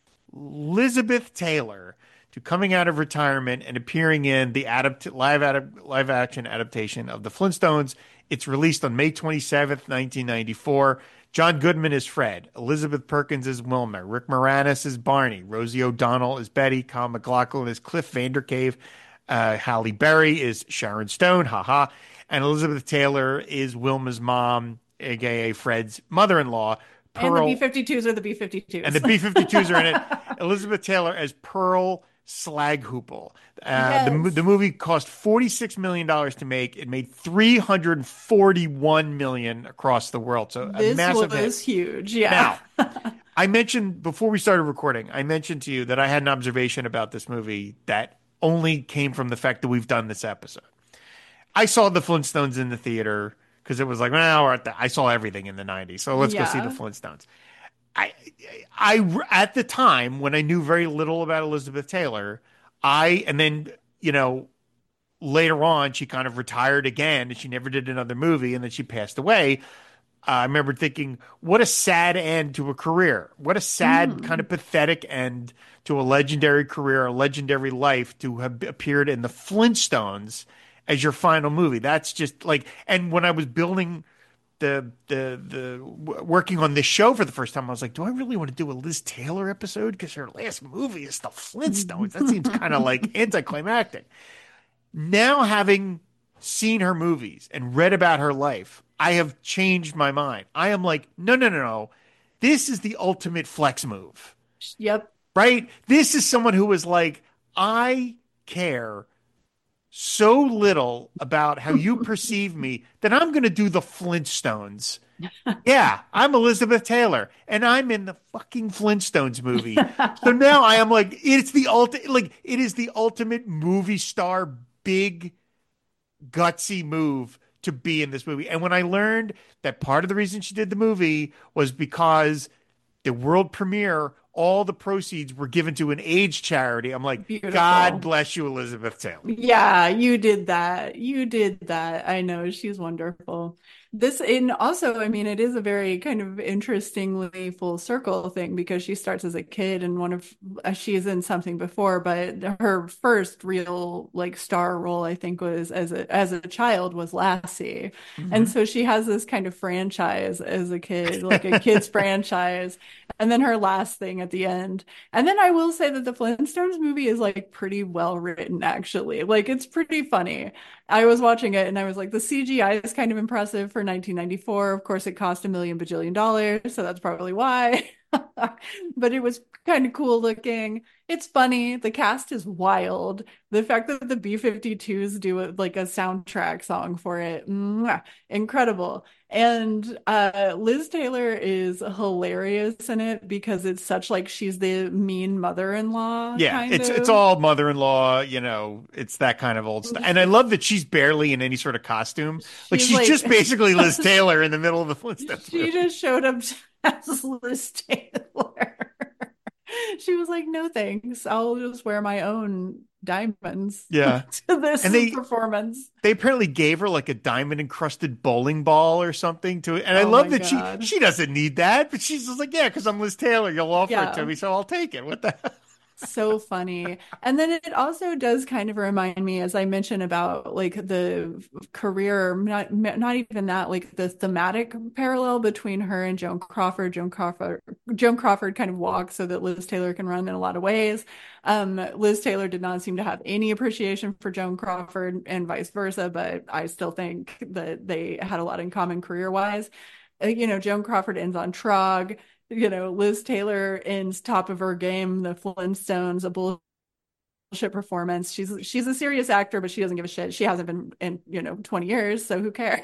Elizabeth Taylor to coming out of retirement and appearing in the adapt live ad- live action adaptation of the Flintstones. It's released on May twenty-seventh, nineteen ninety-four. John Goodman is Fred. Elizabeth Perkins is Wilma. Rick Moranis is Barney. Rosie O'Donnell is Betty. Kyle MacLachlan is Cliff Vandercave. Uh, Halle Berry is Sharon Stone. Haha. And Elizabeth Taylor is Wilma's mom, aka Fred's mother-in-law. And the B Pearl fifty-twos are the and the B fifty-twos. B fifty-twos are in it. Elizabeth Taylor as Pearl Slaghoople. Uh, the, Yes. the movie cost forty-six million dollars to make. It made three hundred forty-one million dollars across the world. So a This massive hit. was huge. Yeah. Now, I mentioned before we started recording, I mentioned to you that I had an observation about this movie that only came from the fact that we've done this episode. I saw the Flintstones in the theater because it was like, well, we're at the, I saw everything in the nineties. So let's go see the Yeah. Flintstones. I, I, at the time when I knew very little about Elizabeth Taylor, I, and then, you know, later on, she kind of retired again and she never did another movie and then she passed away. Uh, I remember thinking, what a sad end to a career. What a sad, kind Hmm. of pathetic end to a legendary career, a legendary life to have appeared in the Flintstones as your final movie. That's just like, and when I was building the the the w- working on this show for the first time, I was like, do I really want to do a Liz Taylor episode? Because her last movie is the Flintstones. That seems kind of like anticlimactic. Now, having seen her movies and read about her life, I have changed my mind. I am like, no, no, no, no. This is the ultimate flex move, Yep. right? This is someone who was like, I care so little about how you perceive me that I'm going to do the Flintstones. Yeah, I'm Elizabeth Taylor and I'm in the fucking Flintstones movie. So now I am like, it's the ultimate, like, it is the ultimate movie star, big, gutsy move to be in this movie. And when I learned that part of the reason she did the movie was because the world premiere, all the proceeds were given to an AIDS charity, I'm like, God Beautiful. bless you, Elizabeth Taylor. Yeah, you did that. You did that. I know she's wonderful. This, and also, I mean, it is a very kind of interestingly full circle thing because she starts as a kid and one of, uh, she's in something before, but her first real like star role, I think, was as a as a child was Lassie. And Mhm. so she has this kind of franchise as a kid, like a kid's franchise. And then her last thing at the end. And then I will say that the Flintstones movie is like pretty well written, actually. Like it's pretty funny. I was watching it and I was like, the C G I is kind of impressive for nineteen ninety-four. Of course, it cost a million bajillion dollars, so that's probably why. But it was kind of cool looking. It's funny. The cast is wild. The fact that the B fifty-twos do it like a soundtrack song for it, mwah, incredible. And uh, Liz Taylor is hilarious in it because it's such like she's the mean mother-in-law Yeah, kind it's it's of. all mother-in-law, you know, it's that kind of old stuff. And I love that she's barely in any sort of costume. Like She's she's just like, basically Liz Taylor in the middle of the Flintstones she movie. just showed up as Liz Taylor. She was like, no thanks. I'll just wear my own diamonds Yeah. to this And they performance. they apparently gave her like a diamond encrusted bowling ball or something to it. And I Oh love my that she God. she doesn't need that, but she's just like, yeah, because I'm Liz Taylor, you'll offer it to Yeah. me, so I'll take it. What the hell? So funny. And then it also does kind of remind me, as I mentioned, about like the career, not not even that, like the thematic parallel between her and Joan Crawford. Joan Crawford, Joan Crawford kind of walks so that Liz Taylor can run in a lot of ways. Um, Liz Taylor did not seem to have any appreciation for Joan Crawford and vice versa, but I still think that they had a lot in common career-wise. Uh, You know, Joan Crawford ends on Trog. You know, Liz Taylor ends top of her game, the Flintstones, a bullshit performance. She's she's a serious actor, but she doesn't give a shit. She hasn't been in, you know, twenty years, so who cares?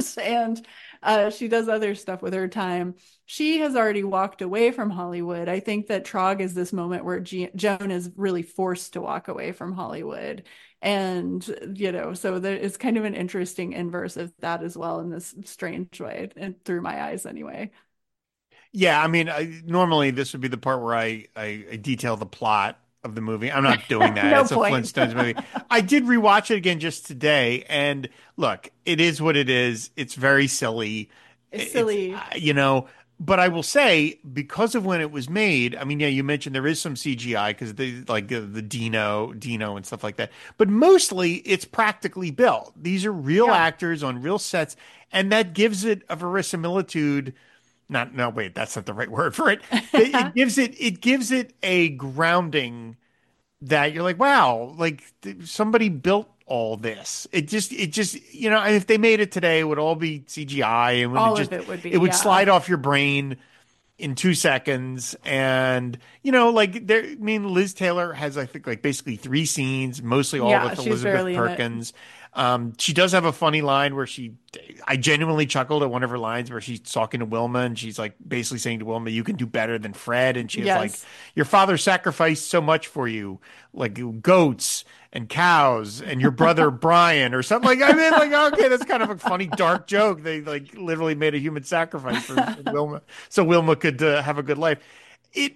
And uh, she does other stuff with her time. She has already walked away from Hollywood. I think that Trog is this moment where G- Joan is really forced to walk away from Hollywood. And, you know, so there, it's kind of an interesting inverse of that as well in this strange way, and through my eyes anyway. Yeah, I mean, I, normally this would be the part where I, I I detail the plot of the movie. I'm not doing that. No It's a point. Flintstones movie. I did rewatch it again just today, and look, it is what it is. It's very silly. It's It's silly. uh, you know, but I will say because of when it was made. I mean, yeah, you mentioned there is some C G I because they like uh, the Dino, Dino, and stuff like that. But mostly, it's practically built. These are real Yeah. actors on real sets, and that gives it a verisimilitude not no wait that's not the right word for it. It gives it it gives it a grounding that you're like wow like th- somebody built all this. It just it just you know and if they made it today it would all be C G I and would All just of it would it be, would yeah. slide off your brain in two seconds. And, you know, like there, I mean, Liz Taylor has, I think, like basically three scenes, mostly all Yeah, with she's Elizabeth barely in it. Perkins. Um, she does have a funny line where she, I genuinely chuckled at one of her lines where she's talking to Wilma and she's like basically saying to Wilma, you can do better than Fred. And she is like, Yes. your father sacrificed so much for you, like goats and cows and your brother Brian or something like I mean like okay that's kind of a funny dark joke. They like literally made a human sacrifice for, for Wilma so Wilma could uh, have a good life. It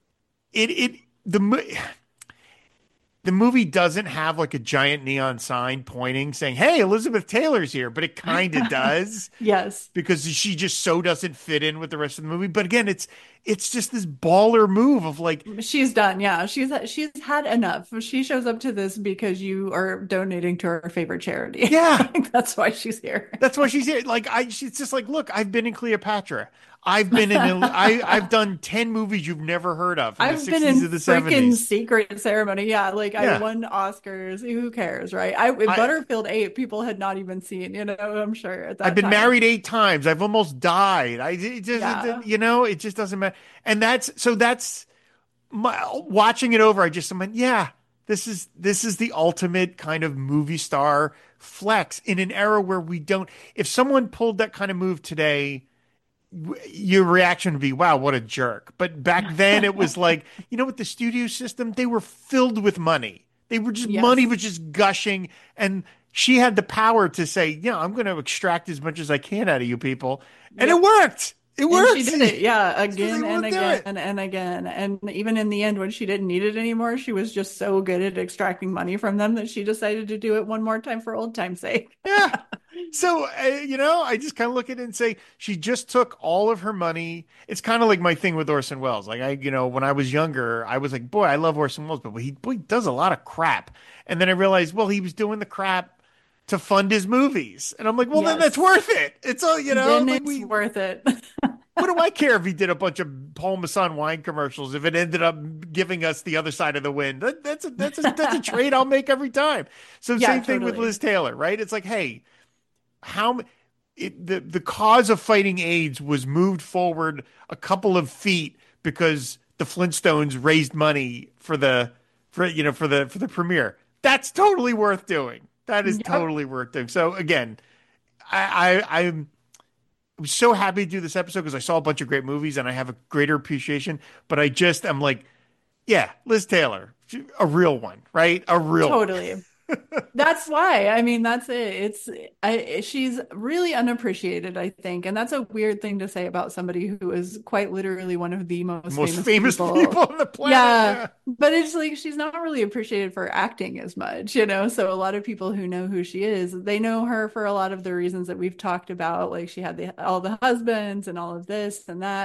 it it the the movie doesn't have like a giant neon sign pointing saying, "Hey, Elizabeth Taylor's here," but it kind of does Yes. because she just so doesn't fit in with the rest of the movie. But again, it's it's just this baller move of like, She's done. Yeah. She's she's had enough. She shows up to this because you are donating to her favorite charity. yeah, Like that's why she's here. that's why she's here. Like I, she's just like, look, I've been in Cleopatra. I've been in. I I've done ten movies you've never heard of from the I've been sixties in to the freaking seventies. secret ceremony. Yeah, like I Yeah, won Oscars. Who cares, right? I I Butterfield eight, people had not even seen, you know, I'm sure at I've that been time. married eight times. I've almost died. I it just it, Yeah. you know it just doesn't matter. And that's so that's my watching it over. I just went, yeah, this is this is the ultimate kind of movie star flex in an era where we don't. If someone pulled that kind of move today, your reaction would be, wow, what a jerk. But back then it was like, you know, with the studio system, they were filled with money. They were just money Yes. was just gushing. And she had the power to say, yeah, I'm going to extract as much as I can out of you people. And it Yep. worked. It And she worked. did it, yeah, So they again and won't do again it. and again. And even in the end, when she didn't need it anymore, she was just so good at extracting money from them that she decided to do it one more time for old time's sake. Yeah. So, uh, you know, I just kind of look at it and say she just took all of her money. It's kind of like my thing with Orson Welles. Like I, you know, when I was younger, I was like, boy, I love Orson Welles, but he, boy, he does a lot of crap. And then I realized, well, he was doing the crap to fund his movies. And I'm like, well, then that's Yes. worth it. It's all, you know, Then like it's we, worth it. what do I care if he did a bunch of Paul Masson wine commercials if it ended up giving us the other side of the wind? That, that's a, that's a, that's a trade I'll make every time. So Yeah, same thing with totally. Liz Taylor, right? It's like, hey, how it, the the cause of fighting AIDS was moved forward a couple of feet because the Flintstones raised money for the for you know for the for the premiere. That's totally worth doing. That is Yep. totally worth doing. So again, I, I I'm I was so happy to do this episode because I saw a bunch of great movies and I have a greater appreciation. But I just I'm like, yeah, Liz Taylor, a real one, right? A real one. Totally. That's why. I mean, that's it. It's I she's really unappreciated, I think. And that's a weird thing to say about somebody who is quite literally one of the The most most famous famous people. people on the planet. Yeah, Yeah. but it's like she's not really appreciated for acting as much, you know? So a lot of people who know who she is, they know her for a lot of the reasons that we've talked about. Like she had the all the husbands and all of this and that.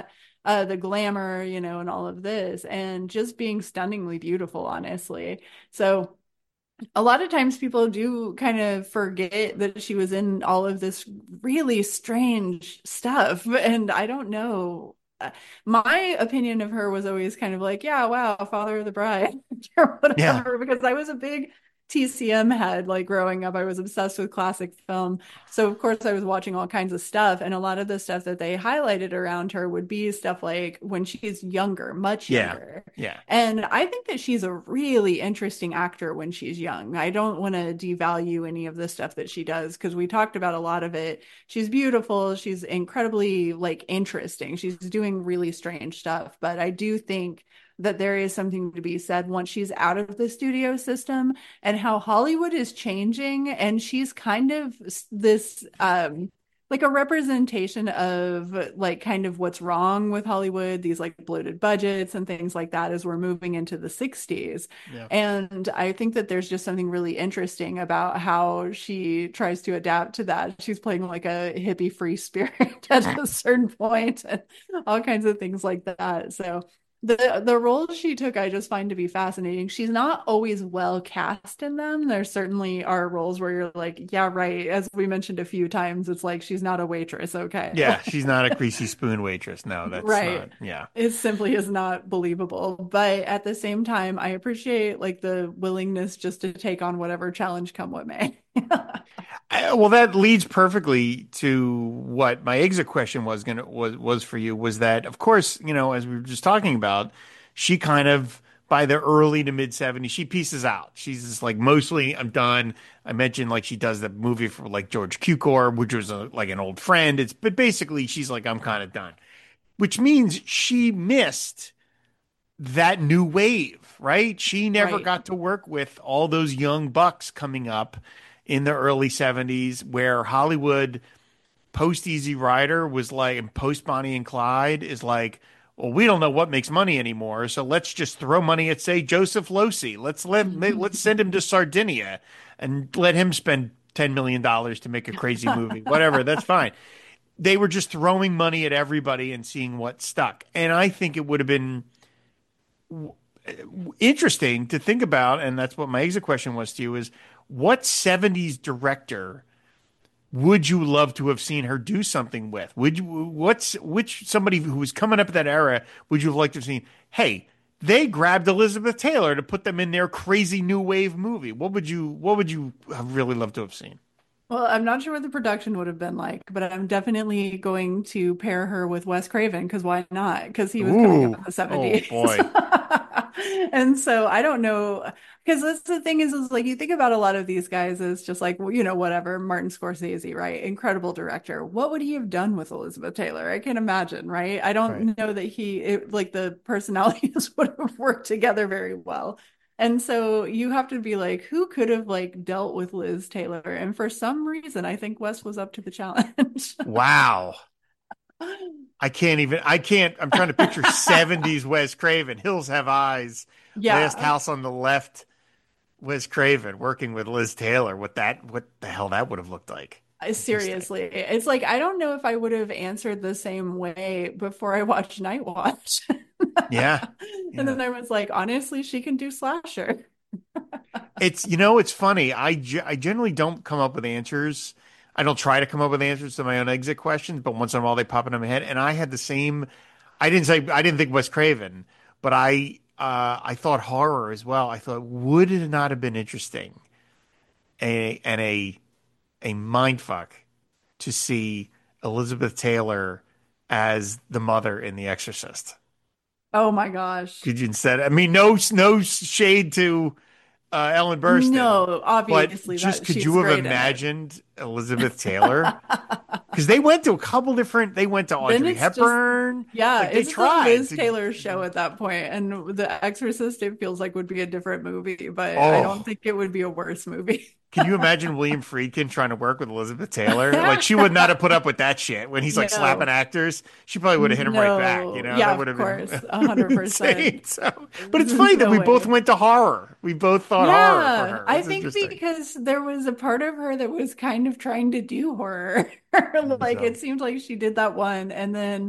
uh, the glamour, you know, and all of this, and just being stunningly beautiful, honestly. So a lot of times people do kind of forget that she was in all of this really strange stuff. And I don't know. Uh, My opinion of her was always kind of like, yeah, wow, Father of the Bride or Yeah. whatever, because I was a big T C M head like growing up. I was obsessed with classic film. So of course I was watching all kinds of stuff. And a lot of the stuff that they highlighted around her would be stuff like when she's younger, much Yeah. younger. Yeah. And I think that she's a really interesting actor when she's young. I don't want to devalue any of the stuff that she does because we talked about a lot of it. She's beautiful. She's incredibly like interesting. She's doing really strange stuff. But I do think that there is something to be said once she's out of the studio system and how Hollywood is changing. And she's kind of this, um, like a representation of like kind of what's wrong with Hollywood, these like bloated budgets and things like that as we're moving into the sixties. Yeah. And I think that there's just something really interesting about how she tries to adapt to that. She's playing like a hippie free spirit at a certain point and all kinds of things like that. So the the roles she took, I just find to be fascinating. She's not always well cast in them. There certainly are roles where you're like, yeah, right. As we mentioned a few times, it's like she's not a waitress, okay? Yeah. She's not a greasy spoon waitress. No, that's Right. not. Yeah. It simply is not believable. But at the same time, I appreciate like the willingness just to take on whatever challenge come what may. I- well, that leads perfectly to what my exit question was gonna was was for you was that, of course, you know, as we were just talking about, she kind of by the early to mid seventies, she pieces out. She's just like mostly I'm done. I mentioned like she does the movie for like George Cukor, which was a, like an old friend. It's but basically she's like I'm kind of done, which means she missed that new wave, right? She never Right. got to work with all those young bucks coming up in the early seventies where Hollywood post Easy Rider was like, and post Bonnie and Clyde is like, well, we don't know what makes money anymore, so let's just throw money at, say, Joseph Losey. Let's let let's send him to Sardinia and let him spend ten million dollars to make a crazy movie. Whatever, that's fine. They were just throwing money at everybody and seeing what stuck. And I think it would have been interesting to think about, and that's what my exit question was to you, is what seventies director would you love to have seen her do something with? Would you, what's, which somebody who was coming up at that era would you have liked to have seen? Hey, they grabbed Elizabeth Taylor to put them in their crazy new wave movie. What would you, what would you have really loved to have seen? Well, I'm not sure what the production would have been like, but I'm definitely going to pair her with Wes Craven because why not? Because he was coming up Ooh, in the oh seventies. boy. And so I don't know, because that's the thing is, is like you think about a lot of these guys as just like, well, you know, whatever, Martin Scorsese, right? Incredible director. What would he have done with Elizabeth Taylor? I can imagine, right? I Right. don't know that he, it, like the personalities would have worked together very well. And so you have to be like, who could have like dealt with Liz Taylor? And for some reason, I think Wes was up to the challenge. Wow. I can't even, I can't, I'm trying to picture seventies Wes Craven, Hills Have Eyes, Last Yeah, House on the Left, Wes Craven working with Liz Taylor. What that, what the hell that would have looked like. Interesting. seriously. It's like I don't know if I would have answered the same way before I watched Night Watch. Yeah. And Yeah. then I was like, honestly, she can do slasher. It's, you know, it's funny. I, ge- I generally don't come up with answers. I don't try to come up with answers to my own exit questions, but once in a while they pop into my head. And I had the same, I didn't say, I didn't think Wes Craven, but I, uh, I thought horror as well. I thought, would it not have been interesting a, and a, a mind fuck to see Elizabeth Taylor as the mother in The Exorcist? Oh my gosh. Could you instead, I mean, no, no shade to uh, Ellen Burstyn, No, but obviously just that could she's you have great in it. imagined Elizabeth Taylor? Because they went to a couple different, they went to Then Audrey it's just, Hepburn. yeah, Like they it's the tried Liz to, Taylor show at that point, and The Exorcist, it feels like would be a different movie, but I don't oh, think it would be a worse movie. can you imagine William Friedkin trying to work with Elizabeth Taylor? Like she would not have put up with that shit when he's like slapping No, actors. She probably would have hit him right back. You no, know, yeah, that would of have been course, a hundred insane. percent. So, but it's funny There's that no we both way. went to horror. We both thought horror for Yeah, her. I That's think interesting. because there was a part of her that was kind of trying to do horror. Maybe Like it so. seemed like she did that one, and then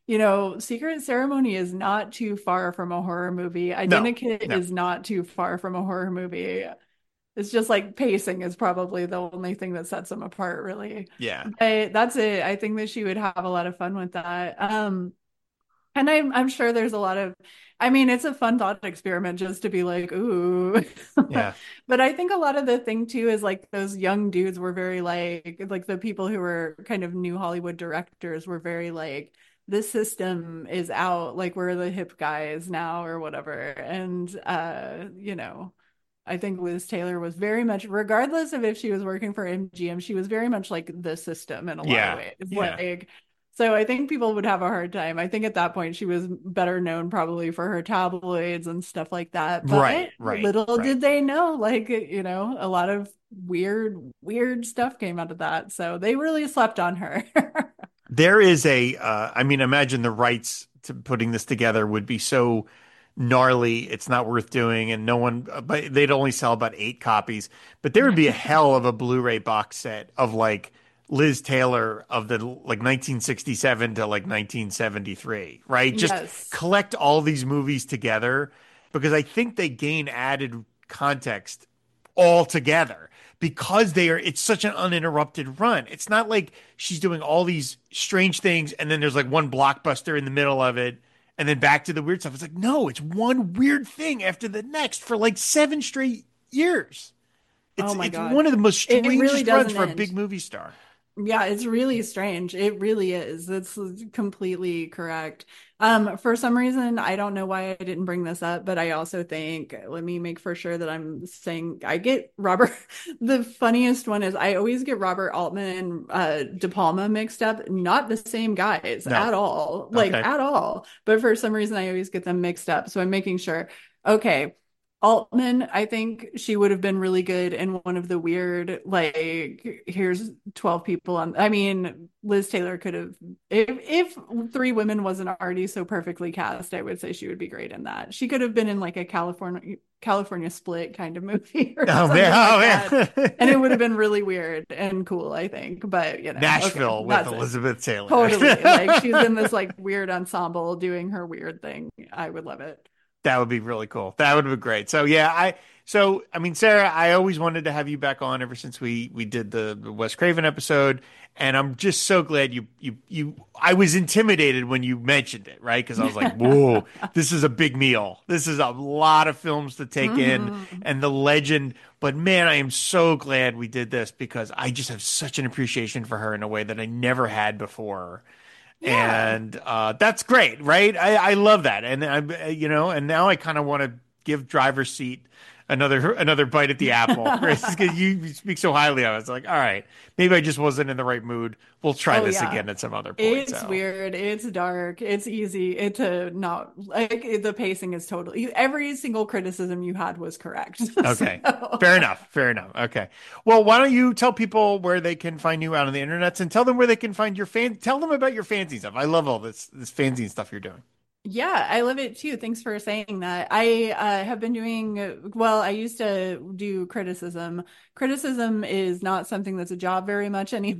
you know, Secret Ceremony is not too far from a horror movie. No, Identikit no. is not too far from a horror movie. It's just like pacing is probably the only thing that sets them apart, really. Yeah. But that's it. I think that she would have a lot of fun with that. Um, and I'm I'm sure there's a lot of, I mean, it's a fun thought experiment just to be like, ooh. Yeah. But I think a lot of the thing too is like those young dudes were very like like the people who were kind of new Hollywood directors were very like this system is out, like we're the hip guys now or whatever. And uh, you know, I think Liz Taylor was very much, regardless of if she was working for M G M, she was very much like the system in a lot of Yeah. ways. Yeah. Like, so I think people would have a hard time. I think at that point she was better known probably for her tabloids and stuff like that. Right. But Right. little Right. did they know, like, you know, a lot of weird, weird stuff came out of that. So they really slept on her. There is a, uh, I mean, imagine the rights to putting this together would be so gnarly. It's not worth doing, and no one, but they'd only sell about eight copies. But there would be a hell of a Blu-ray box set of like Liz Taylor of the like nineteen sixty-seven to like nineteen seventy-three, right? Just Yes. collect all these movies together because I think they gain added context all together because they are it's such an uninterrupted run. It's not like she's doing all these strange things and then there's like one blockbuster in the middle of it and then back to the weird stuff. It's like no, it's one weird thing after the next for like seven straight years. It's Oh my it's God. one of the most It really strangest runs doesn't for a end. big movie star. Yeah, it's really strange. It really is. It's completely correct. Um, for some reason, I don't know why I didn't bring this up, but I also think, let me make for sure that I'm saying I get Robert. The funniest one is I always get Robert Altman and uh, De Palma mixed up. Not the same guys No. at all, like Okay. at all. But for some reason, I always get them mixed up. So I'm making sure. Okay. Altman, I think she would have been really good in one of the weird, like, here's twelve people on. I mean, Liz Taylor could have, if if Three Women wasn't already so perfectly cast, I would say she would be great in that. She could have been in like a California California Split kind of movie or Oh something man, like that. oh And it man. would have been really weird and cool, I think. But, you know, okay, Nashville with that's it. Elizabeth Taylor. Totally. Like she's in this like weird ensemble doing her weird thing. I would love it. That would be really cool. That would be great. So yeah, I so I mean, Sarah, I always wanted to have you back on ever since we we did the, the Wes Craven episode, and I'm just so glad you you you. I was intimidated when you mentioned it, right? Because I was like, whoa, this is a big meal. This is a lot of films to take in, Mhm. and the legend. But man, I am so glad we did this because I just have such an appreciation for her in a way that I never had before. Yeah. And uh, that's great, right? I, I love that, and I, you know, and now I kind of want to give driver's seat another another bite at the apple, right? Because you speak so highly of it. It's like, all right, maybe I just wasn't in the right mood. We'll try Oh this yeah. again at some other point. It's So, weird. It's dark. It's easy. It to not like it- the pacing is totally every single criticism you had was correct. okay, So, fair enough, fair enough. Okay, well, why don't you tell people where they can find you out on the internet and tell them where they can find your fan. Tell them about your fanzine stuff. I love all this this fanzine stuff you're doing. yeah, I love it too. Thanks for saying that. I uh, have been doing well. I used to do criticism. Criticism is not something that's a job very much anymore.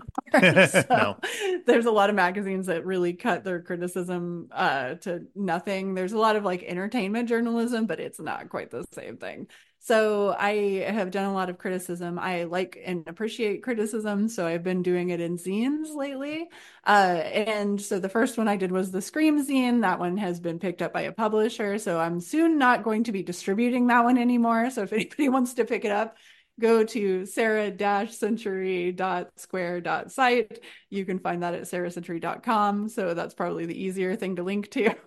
So No. there's a lot of magazines that really cut their criticism uh, to nothing. There's a lot of like entertainment journalism, but it's not quite the same thing. So I have done a lot of criticism. I like and appreciate criticism, so I've been doing it in zines lately. Uh, and so the first one I did was the Scream zine. That one has been picked up by a publisher, so I'm soon not going to be distributing that one anymore. So if anybody wants to pick it up, go to sarah-century dot square dot site. You can find that at sarah century dot com. So that's probably the easier thing to link to.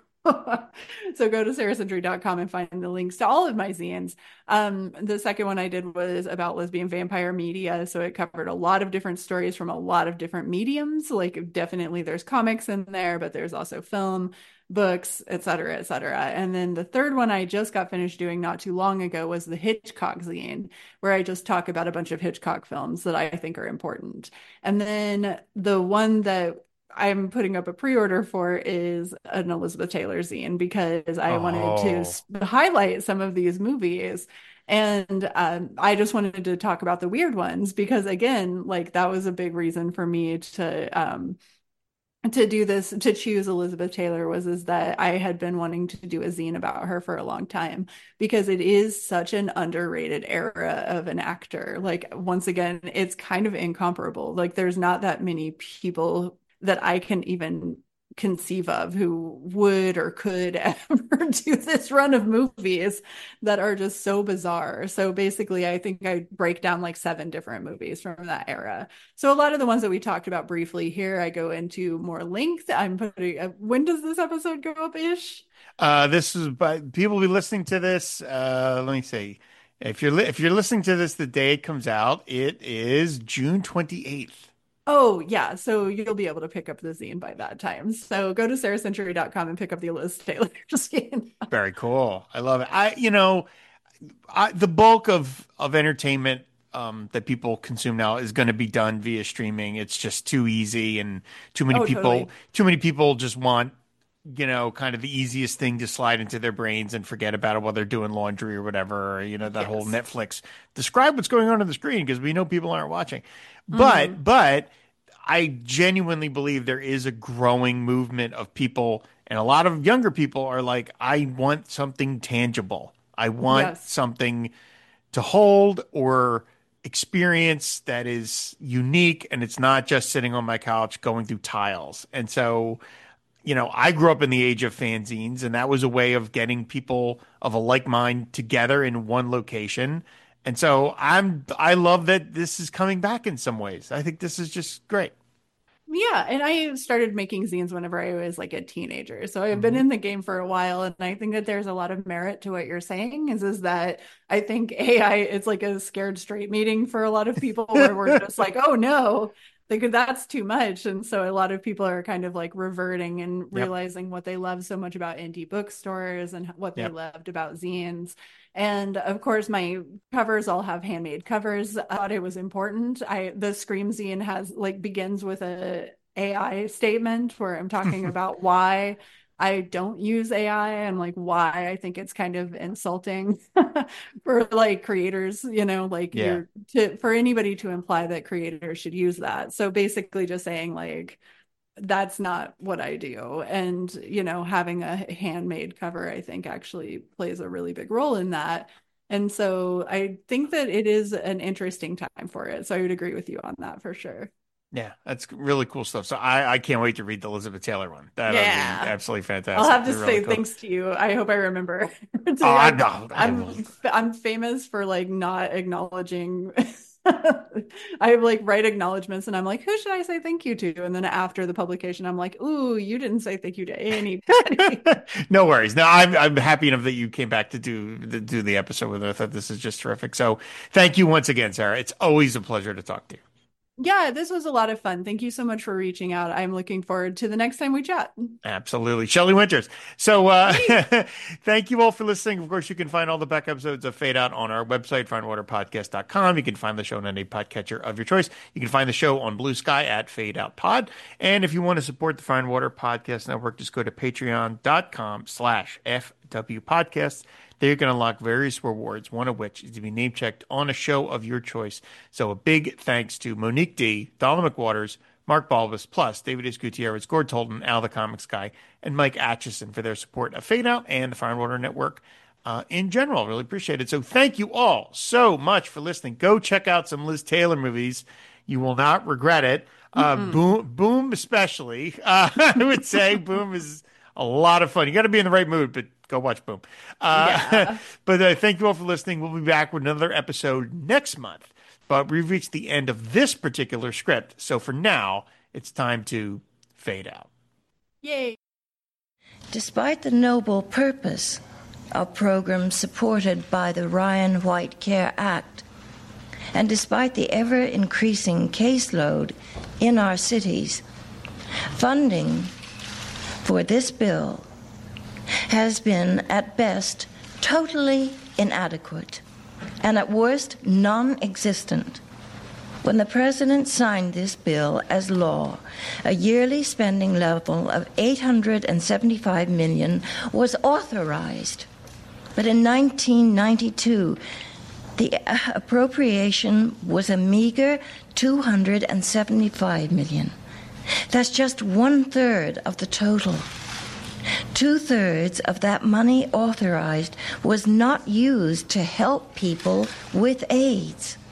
So go to sarah century dot com and find the links to all of my zines. Um, the second one I did was about lesbian vampire media. So it covered a lot of different stories from a lot of different mediums. Like definitely there's comics in there, but there's also film, books, et cetera, et cetera. And then the third one I just got finished doing not too long ago was the Hitchcock zine, where I just talk about a bunch of Hitchcock films that I think are important. And then the one that I'm putting up a pre-order for is an Elizabeth Taylor zine because I wanted to Oh. s- highlight some of these movies. And um, I just wanted to talk about the weird ones because, again, like that was a big reason for me to um, to do this, to choose Elizabeth Taylor was is that I had been wanting to do a zine about her for a long time because it is such an underrated era of an actor. Like, once again, it's kind of incomparable. Like, there's not that many people that I can even conceive of who would or could ever do this run of movies that are just so bizarre. So basically, I think I break down like seven different movies from that era. So a lot of the ones that we talked about briefly here, I go into more length. I'm putting, uh, when does this episode go up ish? Uh, this is, but people will be listening to this. Uh, let me see. If you're li- if you're listening to this the day it comes out, it is June twenty-eighth. Oh, yeah. So you'll be able to pick up the zine by that time. So go to sarah century dot com and pick up the Elizabeth Taylor zine. Very cool. I love it. I, you know, I, the bulk of of entertainment um, that people consume now is going to be done via streaming. It's just too easy, and too many Oh, people, totally. too many people just want, you know, kind of the easiest thing to slide into their brains and forget about it while they're doing laundry or whatever. Or, you know, that whole Yes. Netflix describe what's going on on the screen because we know people aren't watching. Mm-hmm. But, but I genuinely believe there is a growing movement of people, and a lot of younger people are like, I want something tangible. I want Yes. something to hold or experience that is unique, and it's not just sitting on my couch going through tiles. And so, you know, I grew up in the age of fanzines, and that was a way of getting people of a like mind together in one location. And so I'm I love that this is coming back in some ways. I think this is just great. Yeah, and I started making zines whenever I was like a teenager. So I've been Mhm. in the game for a while, and I think that there's a lot of merit to what you're saying is is that I think A I it's like a scared straight meeting for a lot of people where we're just like, "Oh no, like that's too much." And so a lot of people are kind of like reverting and Yep. realizing what they love so much about indie bookstores and what they Yep. loved about zines. And of course, my covers all have handmade covers. I thought it was important. I the Scream zine has like begins with a AI statement where I'm talking about why I don't use A I and like why I think it's kind of insulting for like creators, you know, like Yeah. you're to for anybody to imply that creators should use that. So basically just saying like that's not what I do. And, you know, having a handmade cover, I think actually plays a really big role in that. And so I think that it is an interesting time for it. So I would agree with you on that for sure. Yeah, that's really cool stuff. So I, I can't wait to read the Elizabeth Taylor one. That'll be Yeah. absolutely I'll fantastic. have to They're really say cool. thanks to you. I hope I remember. Oh, to, I I, know. I will. I'm I'm famous for like not acknowledging. I like write acknowledgments and I'm like, who should I say thank you to? And then after the publication, I'm like, ooh, you didn't say thank you to anybody. No worries. No, I'm I'm happy enough that you came back to do to do the episode with us. I thought this is just terrific. So thank you once again, Sarah. It's always a pleasure to talk to you. Yeah, this was a lot of fun. Thank you so much for reaching out. I'm looking forward to the next time we chat. Absolutely. Shelley Winters. So uh, Yay. thank you all for listening. Of course, you can find all the back episodes of Fade Out on our website, fine water podcast dot com. You can find the show on any podcatcher of your choice. You can find the show on Blue Sky at Fade Out Pod. And if you want to support the Fine Water Podcast Network, just go to patreon dot com slash F W Podcasts. There you can unlock various rewards, one of which is to be name checked on a show of your choice. So a big thanks to Monique D, Donald McWaters, Mark Balbus, plus David S. Gutierrez, Gord Tolton, Al the Comics Guy, and Mike Atchison for their support of Fade Out and the Fire and Water Network uh, in general. Really appreciate it. So thank you all so much for listening. Go check out some Liz Taylor movies. You will not regret it. Uh, Mm-mm. Boom, Boom especially. Uh, I would say Boom is a lot of fun. You got to be in the right mood, but go watch Boom. Uh, Yeah. but uh, thank you all for listening. We'll be back with another episode next month. But we've reached the end of this particular script. So for now, it's time to fade out. Yay. Despite the noble purpose of programs supported by the Ryan White Care Act, and despite the ever-increasing caseload in our cities, funding for this bill has been, at best, totally inadequate, and at worst, non-existent. When the President signed this bill as law, a yearly spending level of eight hundred seventy-five million dollars was authorized. But in nineteen ninety-two, the appropriation was a meager two hundred seventy-five million dollars. That's just one-third of the total. Two-thirds of that money authorized was not used to help people with AIDS.